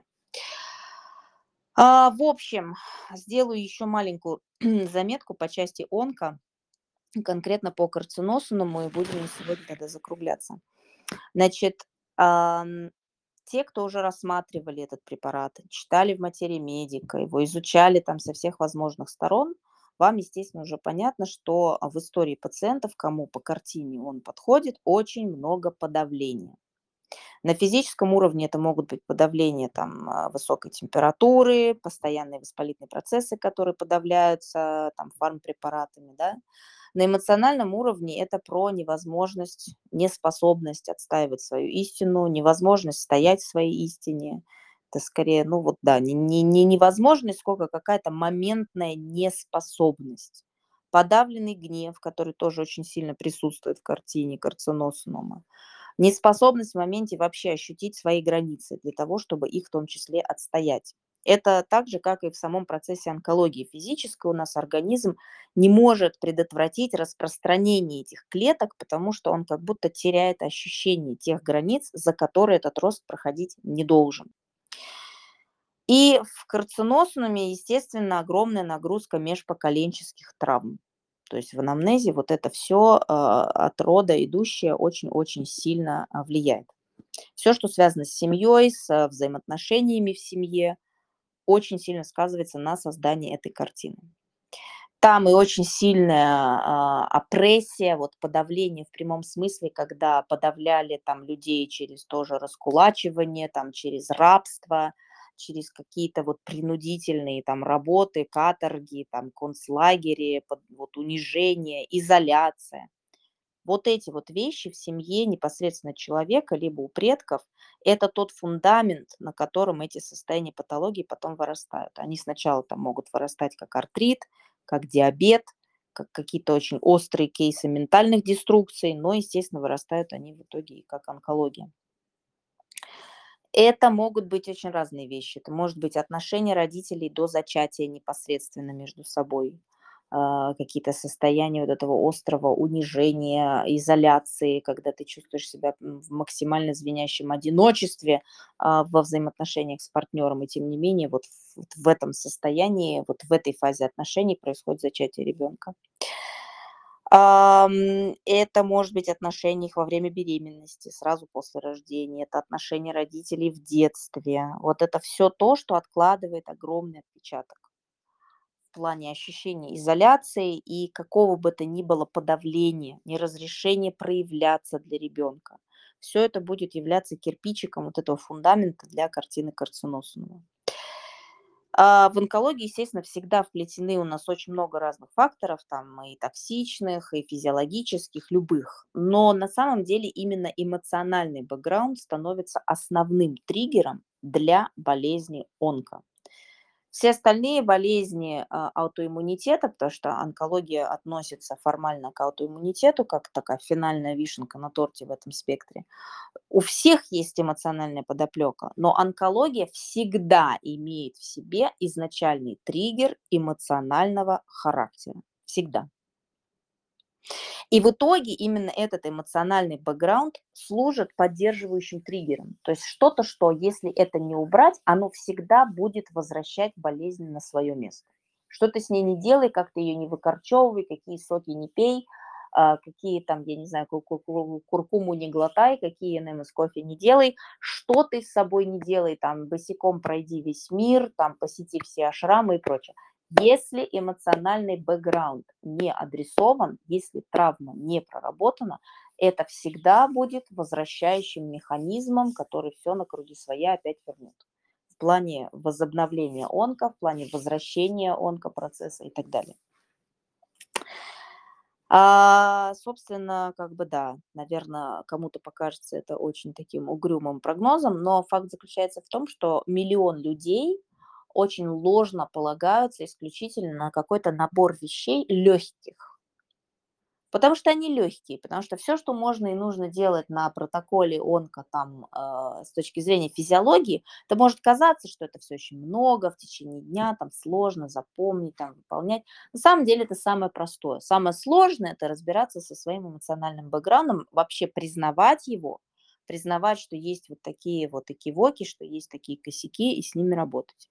В общем, сделаю еще маленькую заметку по части онко, конкретно по карциносуму, и будем на сегодня тогда закругляться. Значит, те, кто уже рассматривали этот препарат, читали в материи медика, его изучали там со всех возможных сторон, вам, естественно, уже понятно, что в истории пациентов, кому по картине он подходит, очень много подавления. На физическом уровне это могут быть подавление там, высокой температуры, постоянные воспалительные процессы, которые подавляются там, фармпрепаратами. Да? На эмоциональном уровне это про невозможность, неспособность отстаивать свою истину, невозможность стоять в своей истине. Это скорее, ну вот да, не невозможность, сколько какая-то моментная неспособность. Подавленный гнев, который тоже очень сильно присутствует в картине карциносома. Неспособность в моменте вообще ощутить свои границы для того, чтобы их в том числе отстоять. Это так же, как и в самом процессе онкологии физической. У нас организм не может предотвратить распространение этих клеток, потому что он как будто теряет ощущение тех границ, за которые этот рост проходить не должен. И в карциносуме, естественно, огромная нагрузка межпоколенческих травм. То есть в анамнезе вот это все от рода идущее очень-очень сильно влияет. Все, что связано с семьей, с взаимоотношениями в семье, очень сильно сказывается на создании этой картины. Там и очень сильная, опрессия, вот подавление в прямом смысле, когда подавляли там людей через тоже раскулачивание, там через рабство, через какие-то вот принудительные там работы, каторги, там концлагеря, вот унижение, изоляция. Вот эти вот вещи в семье непосредственно человека, либо у предков, это тот фундамент, на котором эти состояния патологии потом вырастают. Они сначала там могут вырастать как артрит, как диабет, как какие-то очень острые кейсы ментальных деструкций, но, естественно, вырастают они в итоге и как онкология. Это могут быть очень разные вещи. Это может быть отношения родителей до зачатия непосредственно между собой, какие-то состояния вот этого острого унижения, изоляции, когда ты чувствуешь себя в максимально звенящем одиночестве во взаимоотношениях с партнером, и тем не менее вот в этом состоянии, вот в этой фазе отношений происходит зачатие ребенка. Это может быть отношения их во время беременности, сразу после рождения, это отношения родителей в детстве. Вот это все то, что откладывает огромный отпечаток в плане ощущения изоляции и какого бы то ни было подавления, неразрешения проявляться для ребенка. Все это будет являться кирпичиком вот этого фундамента для картины Карциносова. В онкологии, естественно, всегда вплетены у нас очень много разных факторов, там и токсичных, и физиологических, любых. Но на самом деле именно эмоциональный бэкграунд становится основным триггером для болезни онко. Все остальные болезни аутоиммунитета, потому что онкология относится формально к аутоиммунитету, как такая финальная вишенка на торте в этом спектре, у всех есть эмоциональная подоплека, но онкология всегда имеет в себе изначальный триггер эмоционального характера. Всегда. И в итоге именно этот эмоциональный бэкграунд служит поддерживающим триггером. То есть что-то, что если это не убрать, оно всегда будет возвращать болезнь на свое место. Что ты с ней не делай, как ты ее не выкорчевывай, какие соки не пей, какие там, я не знаю, куркуму не глотай, какие НМ из кофе не делай, что ты с собой не делай, там, босиком пройди весь мир, там, посети все ашрамы и прочее. Если эмоциональный бэкграунд не адресован, если травма не проработана, это всегда будет возвращающим механизмом, который все на круги своя опять вернет. В плане возобновления онко, в плане возвращения онкопроцесса и так далее. Собственно, как бы да, наверное, кому-то покажется это очень таким угрюмым прогнозом, но факт заключается в том, что миллион людей очень ложно полагаются исключительно на какой-то набор вещей легких. Потому что они легкие, потому что все, что можно и нужно делать на протоколе онко там, с точки зрения физиологии, это может казаться, что это все очень много в течение дня, там сложно запомнить, там выполнять. На самом деле это самое простое. Самое сложное — это разбираться со своим эмоциональным бэкграундом, вообще признавать его, признавать, что есть вот такие вот экивоки, что есть такие косяки, и с ними работать.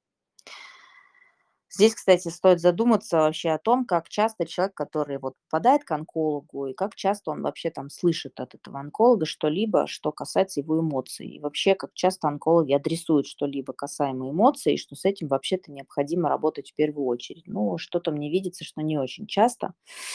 Здесь, кстати, стоит задуматься вообще о том, как часто человек, который вот попадает к онкологу, и как часто он вообще там слышит от этого онколога что-либо, что касается его эмоций. И вообще, как часто онкологи адресуют что-либо касаемо эмоций, и что с этим вообще-то необходимо работать в первую очередь. Ну, что-то мне видится, что не очень часто.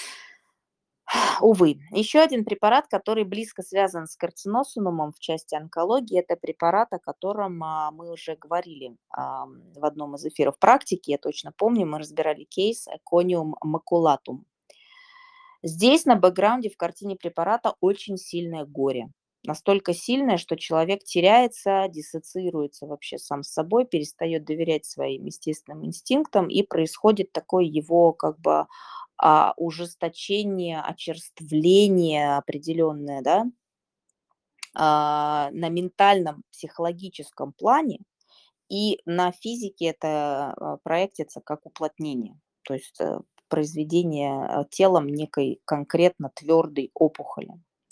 Увы. Еще один препарат, который близко связан с карциносумом в части онкологии, это препарат, о котором мы уже говорили в одном из эфиров практики. Я точно помню, мы разбирали кейс Кониум макулатум. Здесь на бэкграунде в картине препарата очень сильное горе. Настолько сильное, что человек теряется, диссоциируется вообще сам с собой, перестает доверять своим естественным инстинктам, и происходит такое его как бы ужесточение, очерствление определенное, да, на ментальном, психологическом плане. И на физике это проектится как уплотнение, то есть произведение телом некой конкретно твердой опухоли.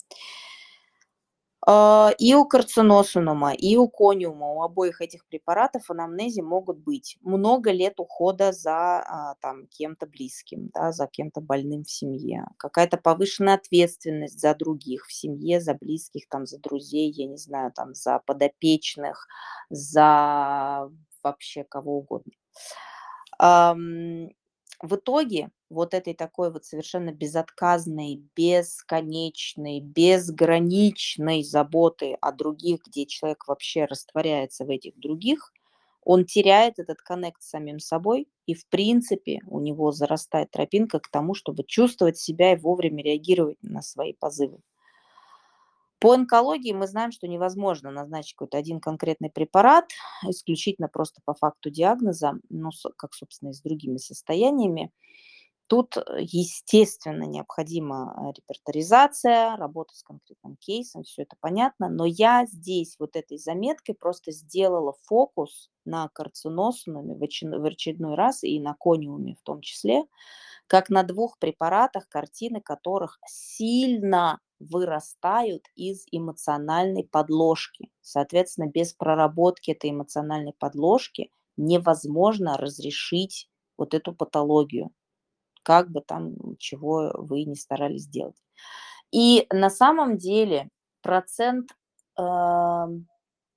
И у карциносинума, и у кониума, у обоих этих препаратов в анамнезе могут быть много лет ухода за там, кем-то близким, да, за кем-то больным в семье, какая-то повышенная ответственность за других в семье, за близких, там, за друзей, я не знаю, там, за подопечных, за вообще кого угодно. Ам, в итоге вот этой такой вот совершенно безотказной, бесконечной, безграничной заботы о других, где человек вообще растворяется в этих других, он теряет этот коннект с самим собой, и в принципе у него зарастает тропинка к тому, чтобы чувствовать себя и вовремя реагировать на свои позывы. По онкологии мы знаем, что невозможно назначить какой-то один конкретный препарат исключительно просто по факту диагноза, ну, как, собственно, и с другими состояниями. Тут, естественно, необходима репертуаризация, работа с конкретным кейсом, все это понятно. Но я здесь вот этой заметкой просто сделала фокус на карциносуме в очередной раз и на кониуме в том числе, как на двух препаратах, картины которых сильно вырастают из эмоциональной подложки. Соответственно, без проработки этой эмоциональной подложки невозможно разрешить вот эту патологию, как бы там чего вы ни старались делать. И на самом деле процент, ам,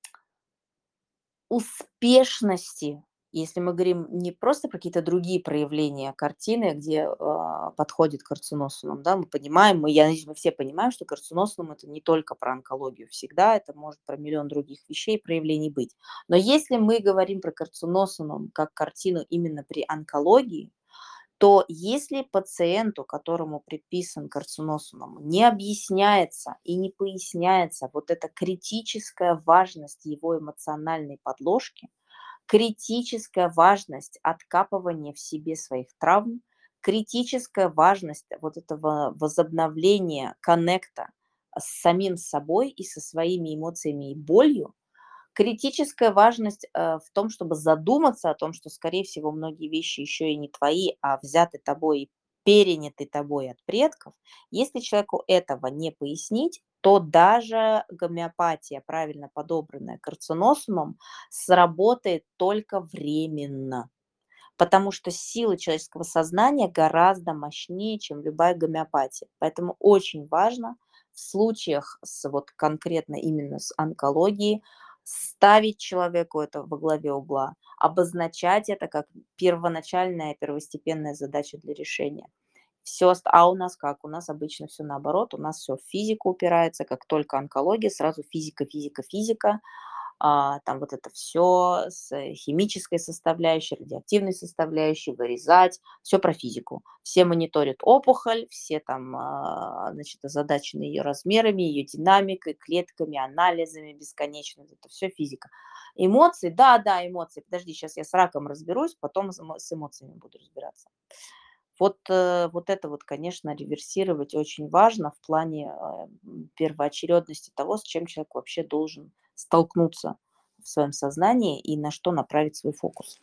успешности, если мы говорим не просто про какие-то другие проявления картины, где, подходит карциносумам, да, мы понимаем, я надеюсь, мы все понимаем, что карциносум — это не только про онкологию всегда, это может про миллион других вещей, проявлений быть. Но если мы говорим про карциносумом как картину именно при онкологии, то если пациенту, которому приписан карциносум, не объясняется и не поясняется вот эта критическая важность его эмоциональной подложки, критическая важность откапывания в себе своих травм, критическая важность вот этого возобновления коннекта с самим собой и со своими эмоциями и болью, критическая важность, в том, чтобы задуматься о том, что, скорее всего, многие вещи еще и не твои, а взяты тобой и переняты тобой от предков. Если человеку этого не пояснить, то даже гомеопатия, правильно подобранная карциносумом, сработает только временно. Потому что сила человеческого сознания гораздо мощнее, чем любая гомеопатия. Поэтому очень важно в случаях с вот конкретно именно с онкологией ставить человеку это во главе угла, обозначать это как первоначальная, первостепенная задача для решения. Все, а у нас как? У нас обычно все наоборот, у нас все в физику упирается, как только онкология, сразу физика, физика, физика, там вот это все с химической составляющей, радиоактивной составляющей, вырезать, все про физику. Все мониторят опухоль, все там, значит, озадачены ее размерами, ее динамикой, клетками, анализами бесконечными. Это все физика. Эмоции, да, да, эмоции. Подожди, сейчас я с раком разберусь, потом с эмоциями буду разбираться. Вот, вот это вот, конечно, реверсировать очень важно в плане, первоочередности того, с чем человек вообще должен столкнуться в своем сознании и на что направить свой фокус.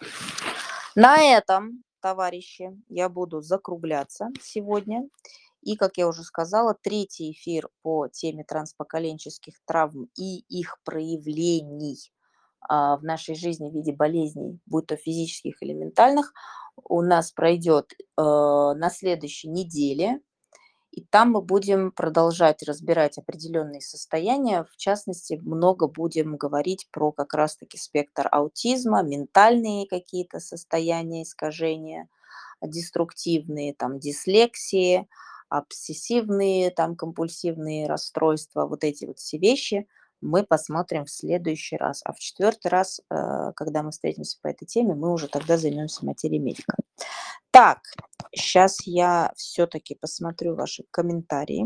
На этом, товарищи, я буду закругляться сегодня. И, как я уже сказала, третий эфир по теме транспоколенческих травм и их проявлений в нашей жизни в виде болезней, будь то физических или ментальных, у нас пройдет на следующей неделе. И там мы будем продолжать разбирать определенные состояния. В частности, много будем говорить про как раз-таки спектр аутизма, ментальные какие-то состояния, искажения, деструктивные, там, дислексии, обсессивные, там, компульсивные расстройства, вот эти вот все вещи мы посмотрим в следующий раз. А в четвертый раз, когда мы встретимся по этой теме, мы уже тогда займемся материей медика. Так, сейчас я все-таки посмотрю ваши комментарии.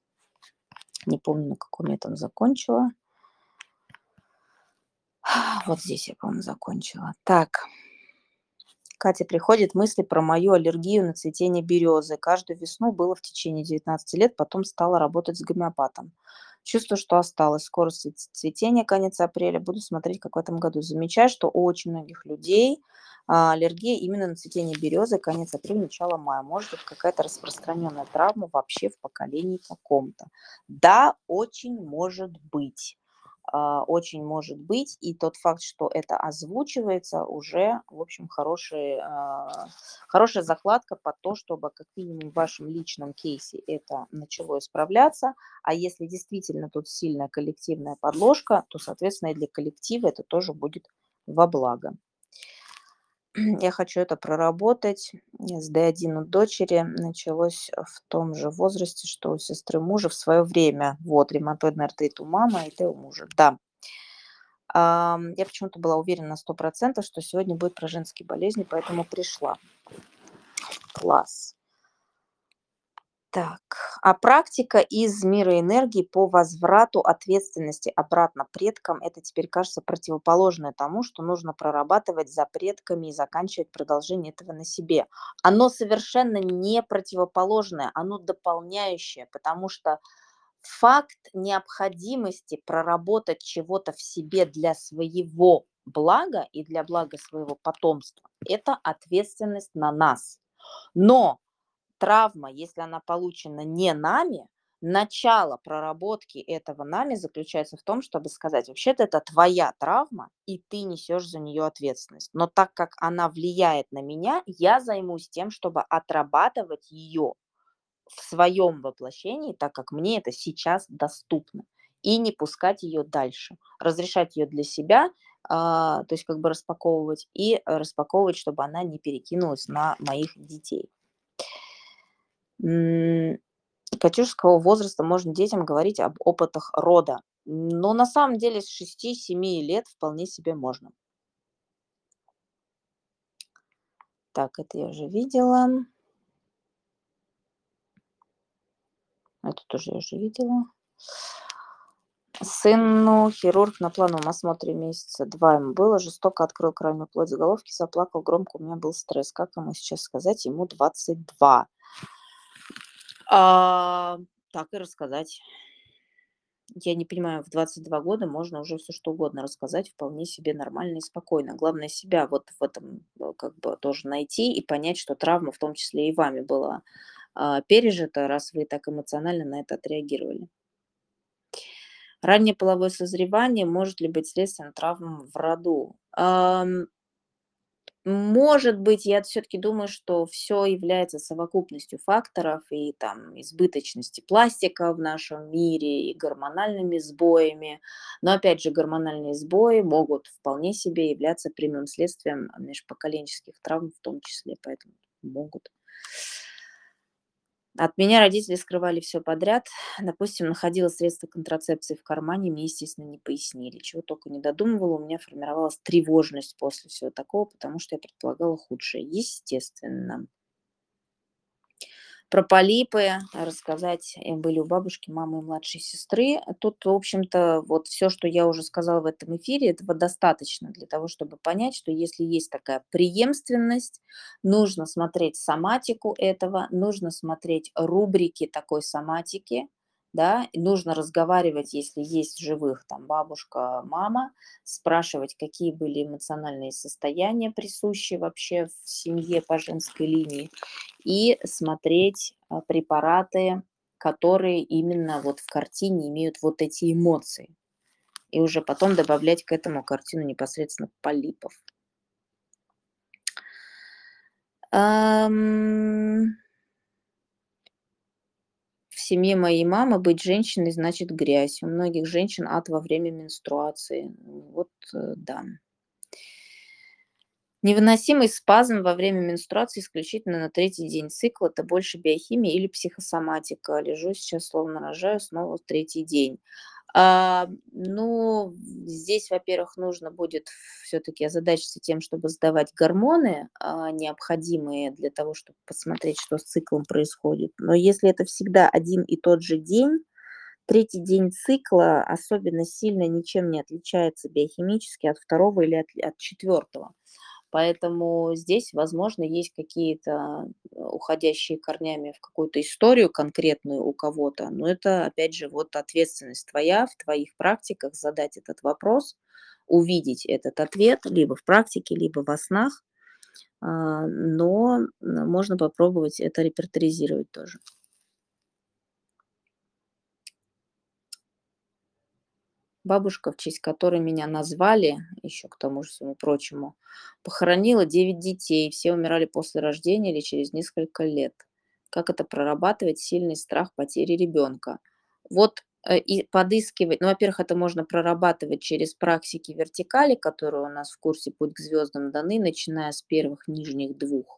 Не помню, на каком я там закончила. Вот здесь я, по-моему, закончила. Так. Катя, приходят мысли про мою аллергию на цветение березы. Каждую весну было в течение 19 лет, потом стала работать с гомеопатом. Чувствую, что осталось. Скорость цветения конец апреля. Буду смотреть, как в этом году. Замечаю, что у очень многих людей аллергия именно на цветение березы, конец апреля, начало мая. Может быть, какая-то распространенная травма вообще в поколении каком-то. Да, очень может быть. Очень может быть. И тот факт, что это озвучивается, уже, в общем, хорошая закладка под то, чтобы как минимум в вашем личном кейсе это начало исправляться. А если действительно тут сильная коллективная подложка, то, соответственно, и для коллектива это тоже будет во благо. Я хочу это проработать. С D1 у дочери началось в том же возрасте, что у сестры мужа в свое время. Вот, ревматоидный артрит у мамы и Т у мужа. Да. Я почему-то была уверена на 100%, что сегодня будет про женские болезни, поэтому пришла. Класс. Так, а практика из мира энергии по возврату ответственности обратно предкам, это теперь кажется противоположное тому, что нужно прорабатывать за предками и заканчивать продолжение этого на себе. Оно совершенно не противоположное, оно дополняющее, потому что факт необходимости проработать чего-то в себе для своего блага и для блага своего потомства – это ответственность на нас. Но травма, если она получена не нами, начало проработки этого нами заключается в том, чтобы сказать, вообще-то это твоя травма, и ты несешь за нее ответственность. Но так как она влияет на меня, я займусь тем, чтобы отрабатывать ее в своем воплощении, так как мне это сейчас доступно, и не пускать ее дальше. Разрешать ее для себя, то есть как бы распаковывать, и распаковывать, чтобы она не перекинулась на моих детей. Катюшского возраста можно детям говорить об опытах рода. Но на самом деле с 6-7 лет вполне себе можно. Так, это я уже видела. Это тоже я уже видела. Сыну хирург на плановом осмотре месяца 2 ему было. Жестоко открыл крайнюю плоть головки, заплакал громко. У меня был стресс. Как ему сейчас сказать? Ему 22. А, так и рассказать. Я не понимаю, в 22 года можно уже все что угодно рассказать вполне себе нормально и спокойно. Главное себя вот в этом, как бы тоже найти и понять, что травма, в том числе и вами, была, пережита, раз вы так эмоционально на это отреагировали. Раннее половое созревание может ли быть следствием травм в роду? Может быть, я все таки думаю, что все является совокупностью факторов и там избыточности пластика в нашем мире, и гормональными сбоями. Но опять же, гормональные сбои могут вполне себе являться прямым следствием межпоколенческих травм в том числе, поэтому могут. От меня родители скрывали все подряд. Допустим, находила средства контрацепции в кармане, мне, естественно, не пояснили. Чего только не додумывала, у меня формировалась тревожность после всего такого, потому что я предполагала худшее. Естественно. Про полипы рассказать, были у бабушки, мамы и младшей сестры. Тут, в общем-то, вот все, что я уже сказала в этом эфире, этого достаточно для того, чтобы понять, что если есть такая преемственность, нужно смотреть соматику этого, нужно смотреть рубрики такой соматики, да, и нужно разговаривать, если есть в живых там бабушка, мама, спрашивать, какие были эмоциональные состояния присущи вообще в семье по женской линии, и смотреть, препараты, которые именно вот в картине имеют вот эти эмоции. И уже потом добавлять к этому картину непосредственно полипов. Ам, в семье моей мамы быть женщиной значит грязь. У многих женщин ад во время менструации. Вот, да. Невыносимый спазм во время менструации исключительно на третий день цикла. Это больше биохимия или психосоматика. Лежу сейчас, словно рожаю, снова в третий день. Ну, здесь, во-первых, нужно будет все-таки озадачиться тем, чтобы сдавать гормоны, необходимые для того, чтобы посмотреть, что с циклом происходит. Но если это всегда один и тот же день, третий день цикла особенно сильно ничем не отличается биохимически от второго или от четвертого. Поэтому здесь, возможно, есть какие-то уходящие корнями в какую-то историю конкретную у кого-то, но это, опять же, вот ответственность твоя в твоих практиках задать этот вопрос, увидеть этот ответ либо в практике, либо во снах, но можно попробовать это репертуаризировать тоже. Бабушка, в честь которой меня назвали, еще к тому же всему прочему, похоронила 9 детей, все умирали после рождения или через несколько лет. Как это прорабатывать сильный страх потери ребенка? Вот и подыскивать, ну, во-первых, это можно прорабатывать через практики вертикали, которые у нас в курсе «Путь к звездам» даны, начиная с первых нижних двух.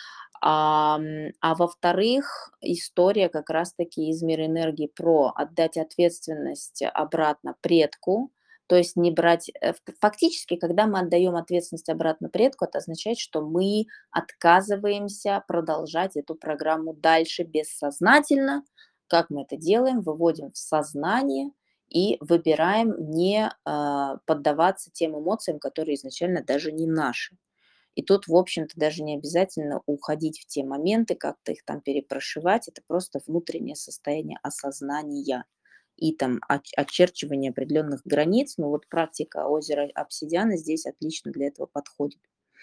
А во-вторых, история как раз-таки из мира энергии про отдать ответственность обратно предку, то есть не брать... Фактически, когда мы отдаем ответственность обратно предку, это означает, что мы отказываемся продолжать эту программу дальше бессознательно. Как мы это делаем? Выводим в сознание и выбираем не поддаваться тем эмоциям, которые изначально даже не наши. И тут, в общем-то, даже не обязательно уходить в те моменты, как-то их там перепрошивать. Это просто внутреннее состояние осознания и там очерчивание определенных границ. Но вот практика озера обсидиана здесь отлично для этого подходит.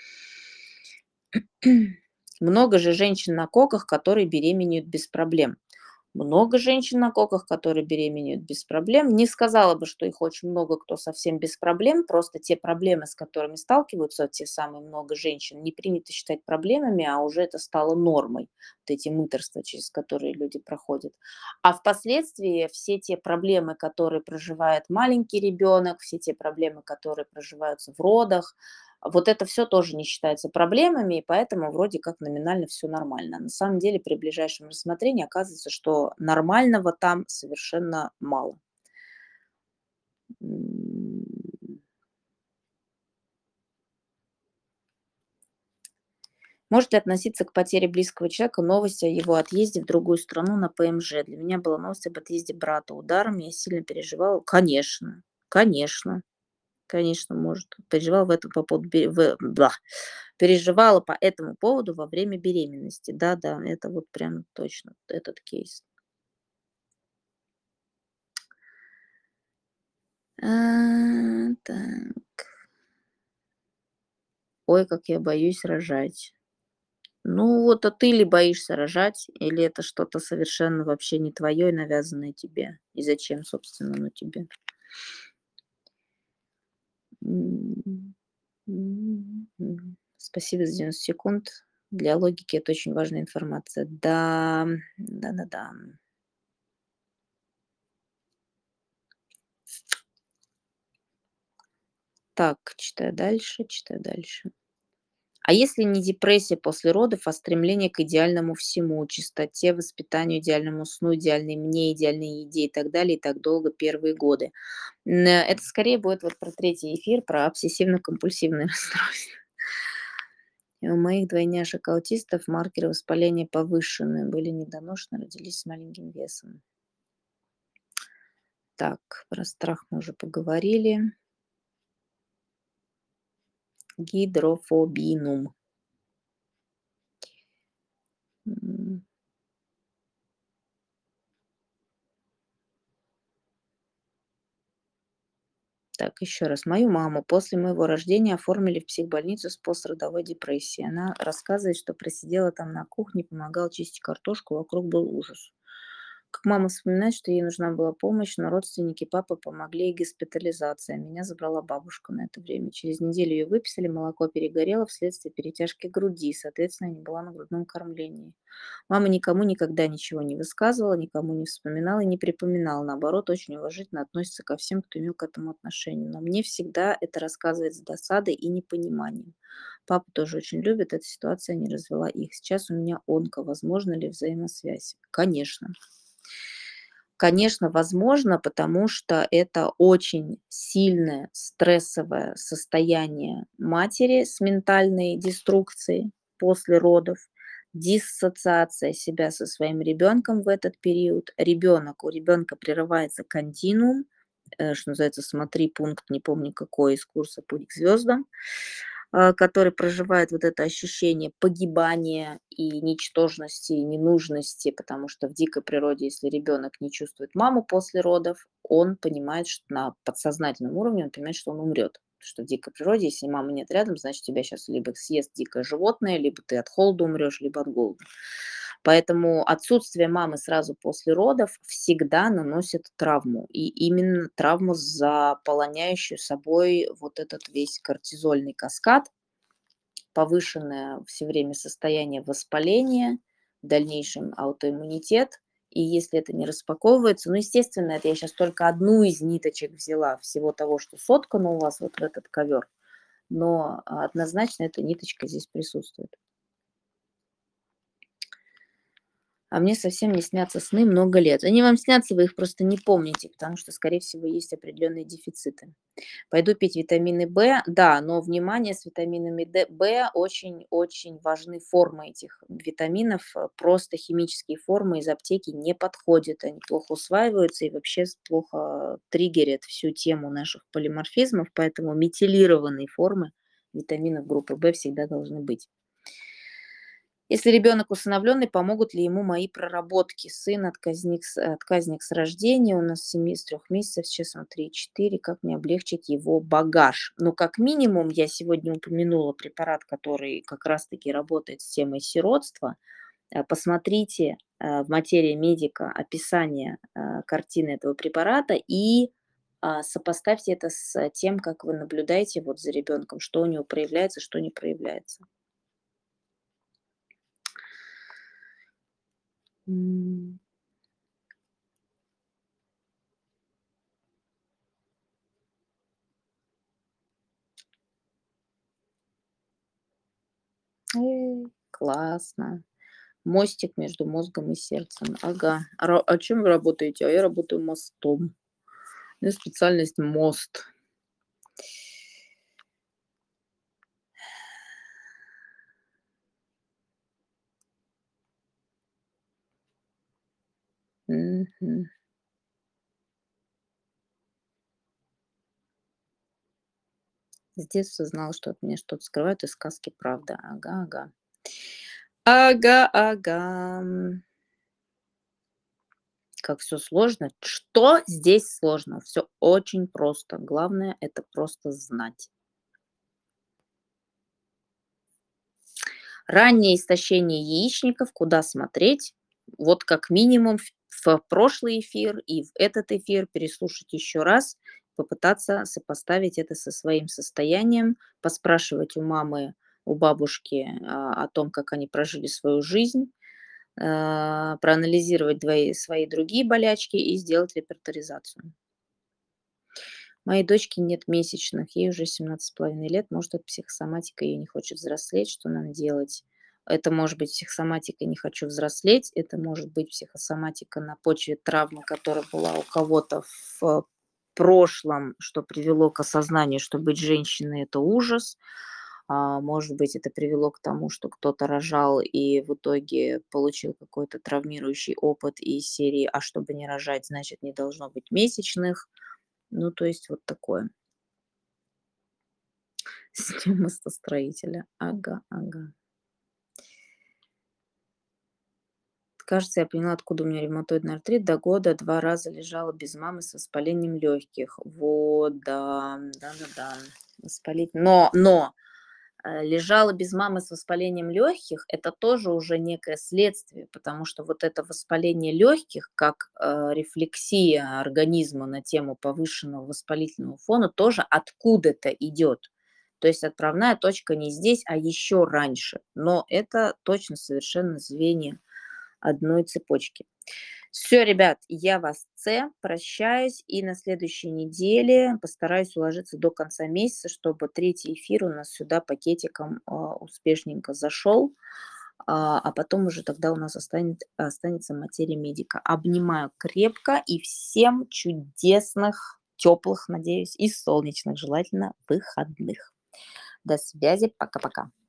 Много же женщин на коках, которые беременеют без проблем. Много женщин на коках, которые беременеют без проблем. Не сказала бы, что их очень много, кто совсем без проблем. Просто те проблемы, с которыми сталкиваются те самые много женщин, не принято считать проблемами, а уже это стало нормой. Вот эти мытарства, через которые люди проходят. А впоследствии все те проблемы, которые проживает маленький ребенок, все те проблемы, которые проживаются в родах, вот это все тоже не считается проблемами, и поэтому вроде как номинально все нормально. На самом деле при ближайшем рассмотрении оказывается, что нормального там совершенно мало. М. Может ли относиться к потере близкого человека новость о его отъезде в другую страну на ПМЖ? Для меня была новость об отъезде брата ударом, я сильно переживала. Конечно, конечно, конечно, может. Переживала в этом по поводу переживала по этому поводу во время беременности. Да-да, это вот прям точно этот кейс. Так. Ой, как я боюсь рожать. Ну вот, а ты ли боишься рожать, или это что-то совершенно вообще не твое и навязанное тебе? И зачем, собственно, оно тебе? М, Спасибо за 90 секунд. Для логики это очень важная информация. Да, да-да-да. Так, читаю дальше, читаю дальше. А если не депрессия после родов, а стремление к идеальному всему, чистоте, воспитанию, идеальному сну, идеальной мне, идеальной еде и так далее, и так долго первые годы? Это скорее будет вот про третий эфир, про обсессивно-компульсивное расстройство. И у моих двойняшек-аутистов маркеры воспаления повышены, были недоношены, родились с маленьким весом. Так, про страх мы уже поговорили. Гидрофобинум. М, Так, еще раз. Мою маму после моего рождения оформили в психбольницу с пострадовой депрессией. Она рассказывает, что просидела там на кухне, помогала чистить картошку, вокруг был ужас. Как мама вспоминает, что ей нужна была помощь, но родственники папы помогли и госпитализация. Меня забрала бабушка на это время. Через неделю ее выписали, молоко перегорело вследствие перетяжки груди, соответственно, я не была на грудном кормлении. Мама никому никогда ничего не высказывала, никому не вспоминала и не припоминала. Наоборот, очень уважительно относится ко всем, кто имел к этому отношение. Но мне всегда это рассказывает с досадой и непониманием. Папа тоже очень любит, эта ситуация не развела их. Сейчас у меня онко. Возможно ли взаимосвязь? Конечно. Конечно, возможно, потому что это очень сильное стрессовое состояние матери с ментальной деструкцией после родов, диссоциация себя со своим ребенком в этот период. У ребенка прерывается континуум, что называется, смотри пункт, не помню какой из курса «Путь к звездам». который проживает вот это ощущение погибания и ничтожности, и ненужности, потому что в дикой природе, если ребенок не чувствует маму после родов, он понимает, что на подсознательном уровне он понимает, что он умрет. Потому что в дикой природе, если мамы нет рядом, значит, тебя сейчас либо съест дикое животное, либо ты от холода умрешь, либо от голода. Поэтому отсутствие мамы сразу после родов всегда наносит травму. И именно травму, заполоняющую собой вот этот весь кортизольный каскад, повышенное все время состояние воспаления, в дальнейшем аутоиммунитет. И если это не распаковывается, ну, естественно, это я сейчас только одну из ниточек взяла всего того, что соткано у вас вот в этот ковер, но однозначно эта ниточка здесь присутствует. А мне совсем не снятся сны много лет. Они вам снятся, вы их просто не помните, потому что, скорее всего, есть определенные дефициты. Пойду пить витамины В. Да, но внимание, с витаминами В очень-очень важны формы этих витаминов. Просто химические формы из аптеки не подходят. Они плохо усваиваются и вообще плохо триггерят всю тему наших полиморфизмов, поэтому метилированные формы витаминов группы В всегда должны быть. Если ребенок усыновленный, помогут ли ему мои проработки? Сын отказник с рождения, у нас в семье с 3 месяцев, сейчас ему 3-4. Как мне облегчить его багаж? Ну, как минимум, я сегодня упомянула препарат, который как раз-таки работает с темой сиротства. Посмотрите в материи медика описание картины этого препарата и сопоставьте это с тем, как вы наблюдаете вот за ребенком, что у него проявляется, что не проявляется. М. Классно. Мостик между мозгом и сердцем. Ага. А чем вы работаете? А я работаю мостом. У меня специальность мост. Мгм. С детства знала, что от меня что-то скрывают, и сказки правда. Ага, ага. Ага, ага. Как все сложно. Что здесь сложно? Все очень просто. Главное- это просто знать. Раннее истощение яичников, куда смотреть? Вот как минимум в прошлый эфир и в этот эфир переслушать еще раз, попытаться сопоставить это со своим состоянием, поспрашивать у мамы, у бабушки о том, как они прожили свою жизнь, проанализировать свои другие болячки и сделать репертуаризацию. Моей дочке нет месячных, ей уже 17,5 лет. Может, это психосоматика, ее не хочет взрослеть. Что нам делать? Это может быть психосоматика «не хочу взрослеть», это может быть психосоматика на почве травмы, которая была у кого-то в прошлом, что привело к осознанию, что быть женщиной – это ужас. Может быть, это привело к тому, что кто-то рожал и в итоге получил какой-то травмирующий опыт из серии «а чтобы не рожать, значит, не должно быть месячных». Ну, то есть вот такое. С днём мостостроителя. Ага, ага. Кажется, я поняла, откуда у меня ревматоидный артрит. До года 2 раза лежала без мамы с воспалением легких. Вот, да, да-да-да. Лежала без мамы с воспалением легких- это тоже уже некое следствие, потому что вот это воспаление легких, как, рефлексия организма на тему повышенного воспалительного фона, тоже откуда-то идет. То есть отправная точка не здесь, а еще раньше. Но это точно совершенно звенья одной цепочки. Все, ребят, я вас прощаюсь, и на следующей неделе постараюсь уложиться до конца месяца, чтобы третий эфир у нас сюда пакетиком успешненько зашел, а потом уже тогда у нас останется материя медика. Обнимаю крепко и всем чудесных, теплых, надеюсь, и солнечных, желательно, выходных. До связи, пока-пока.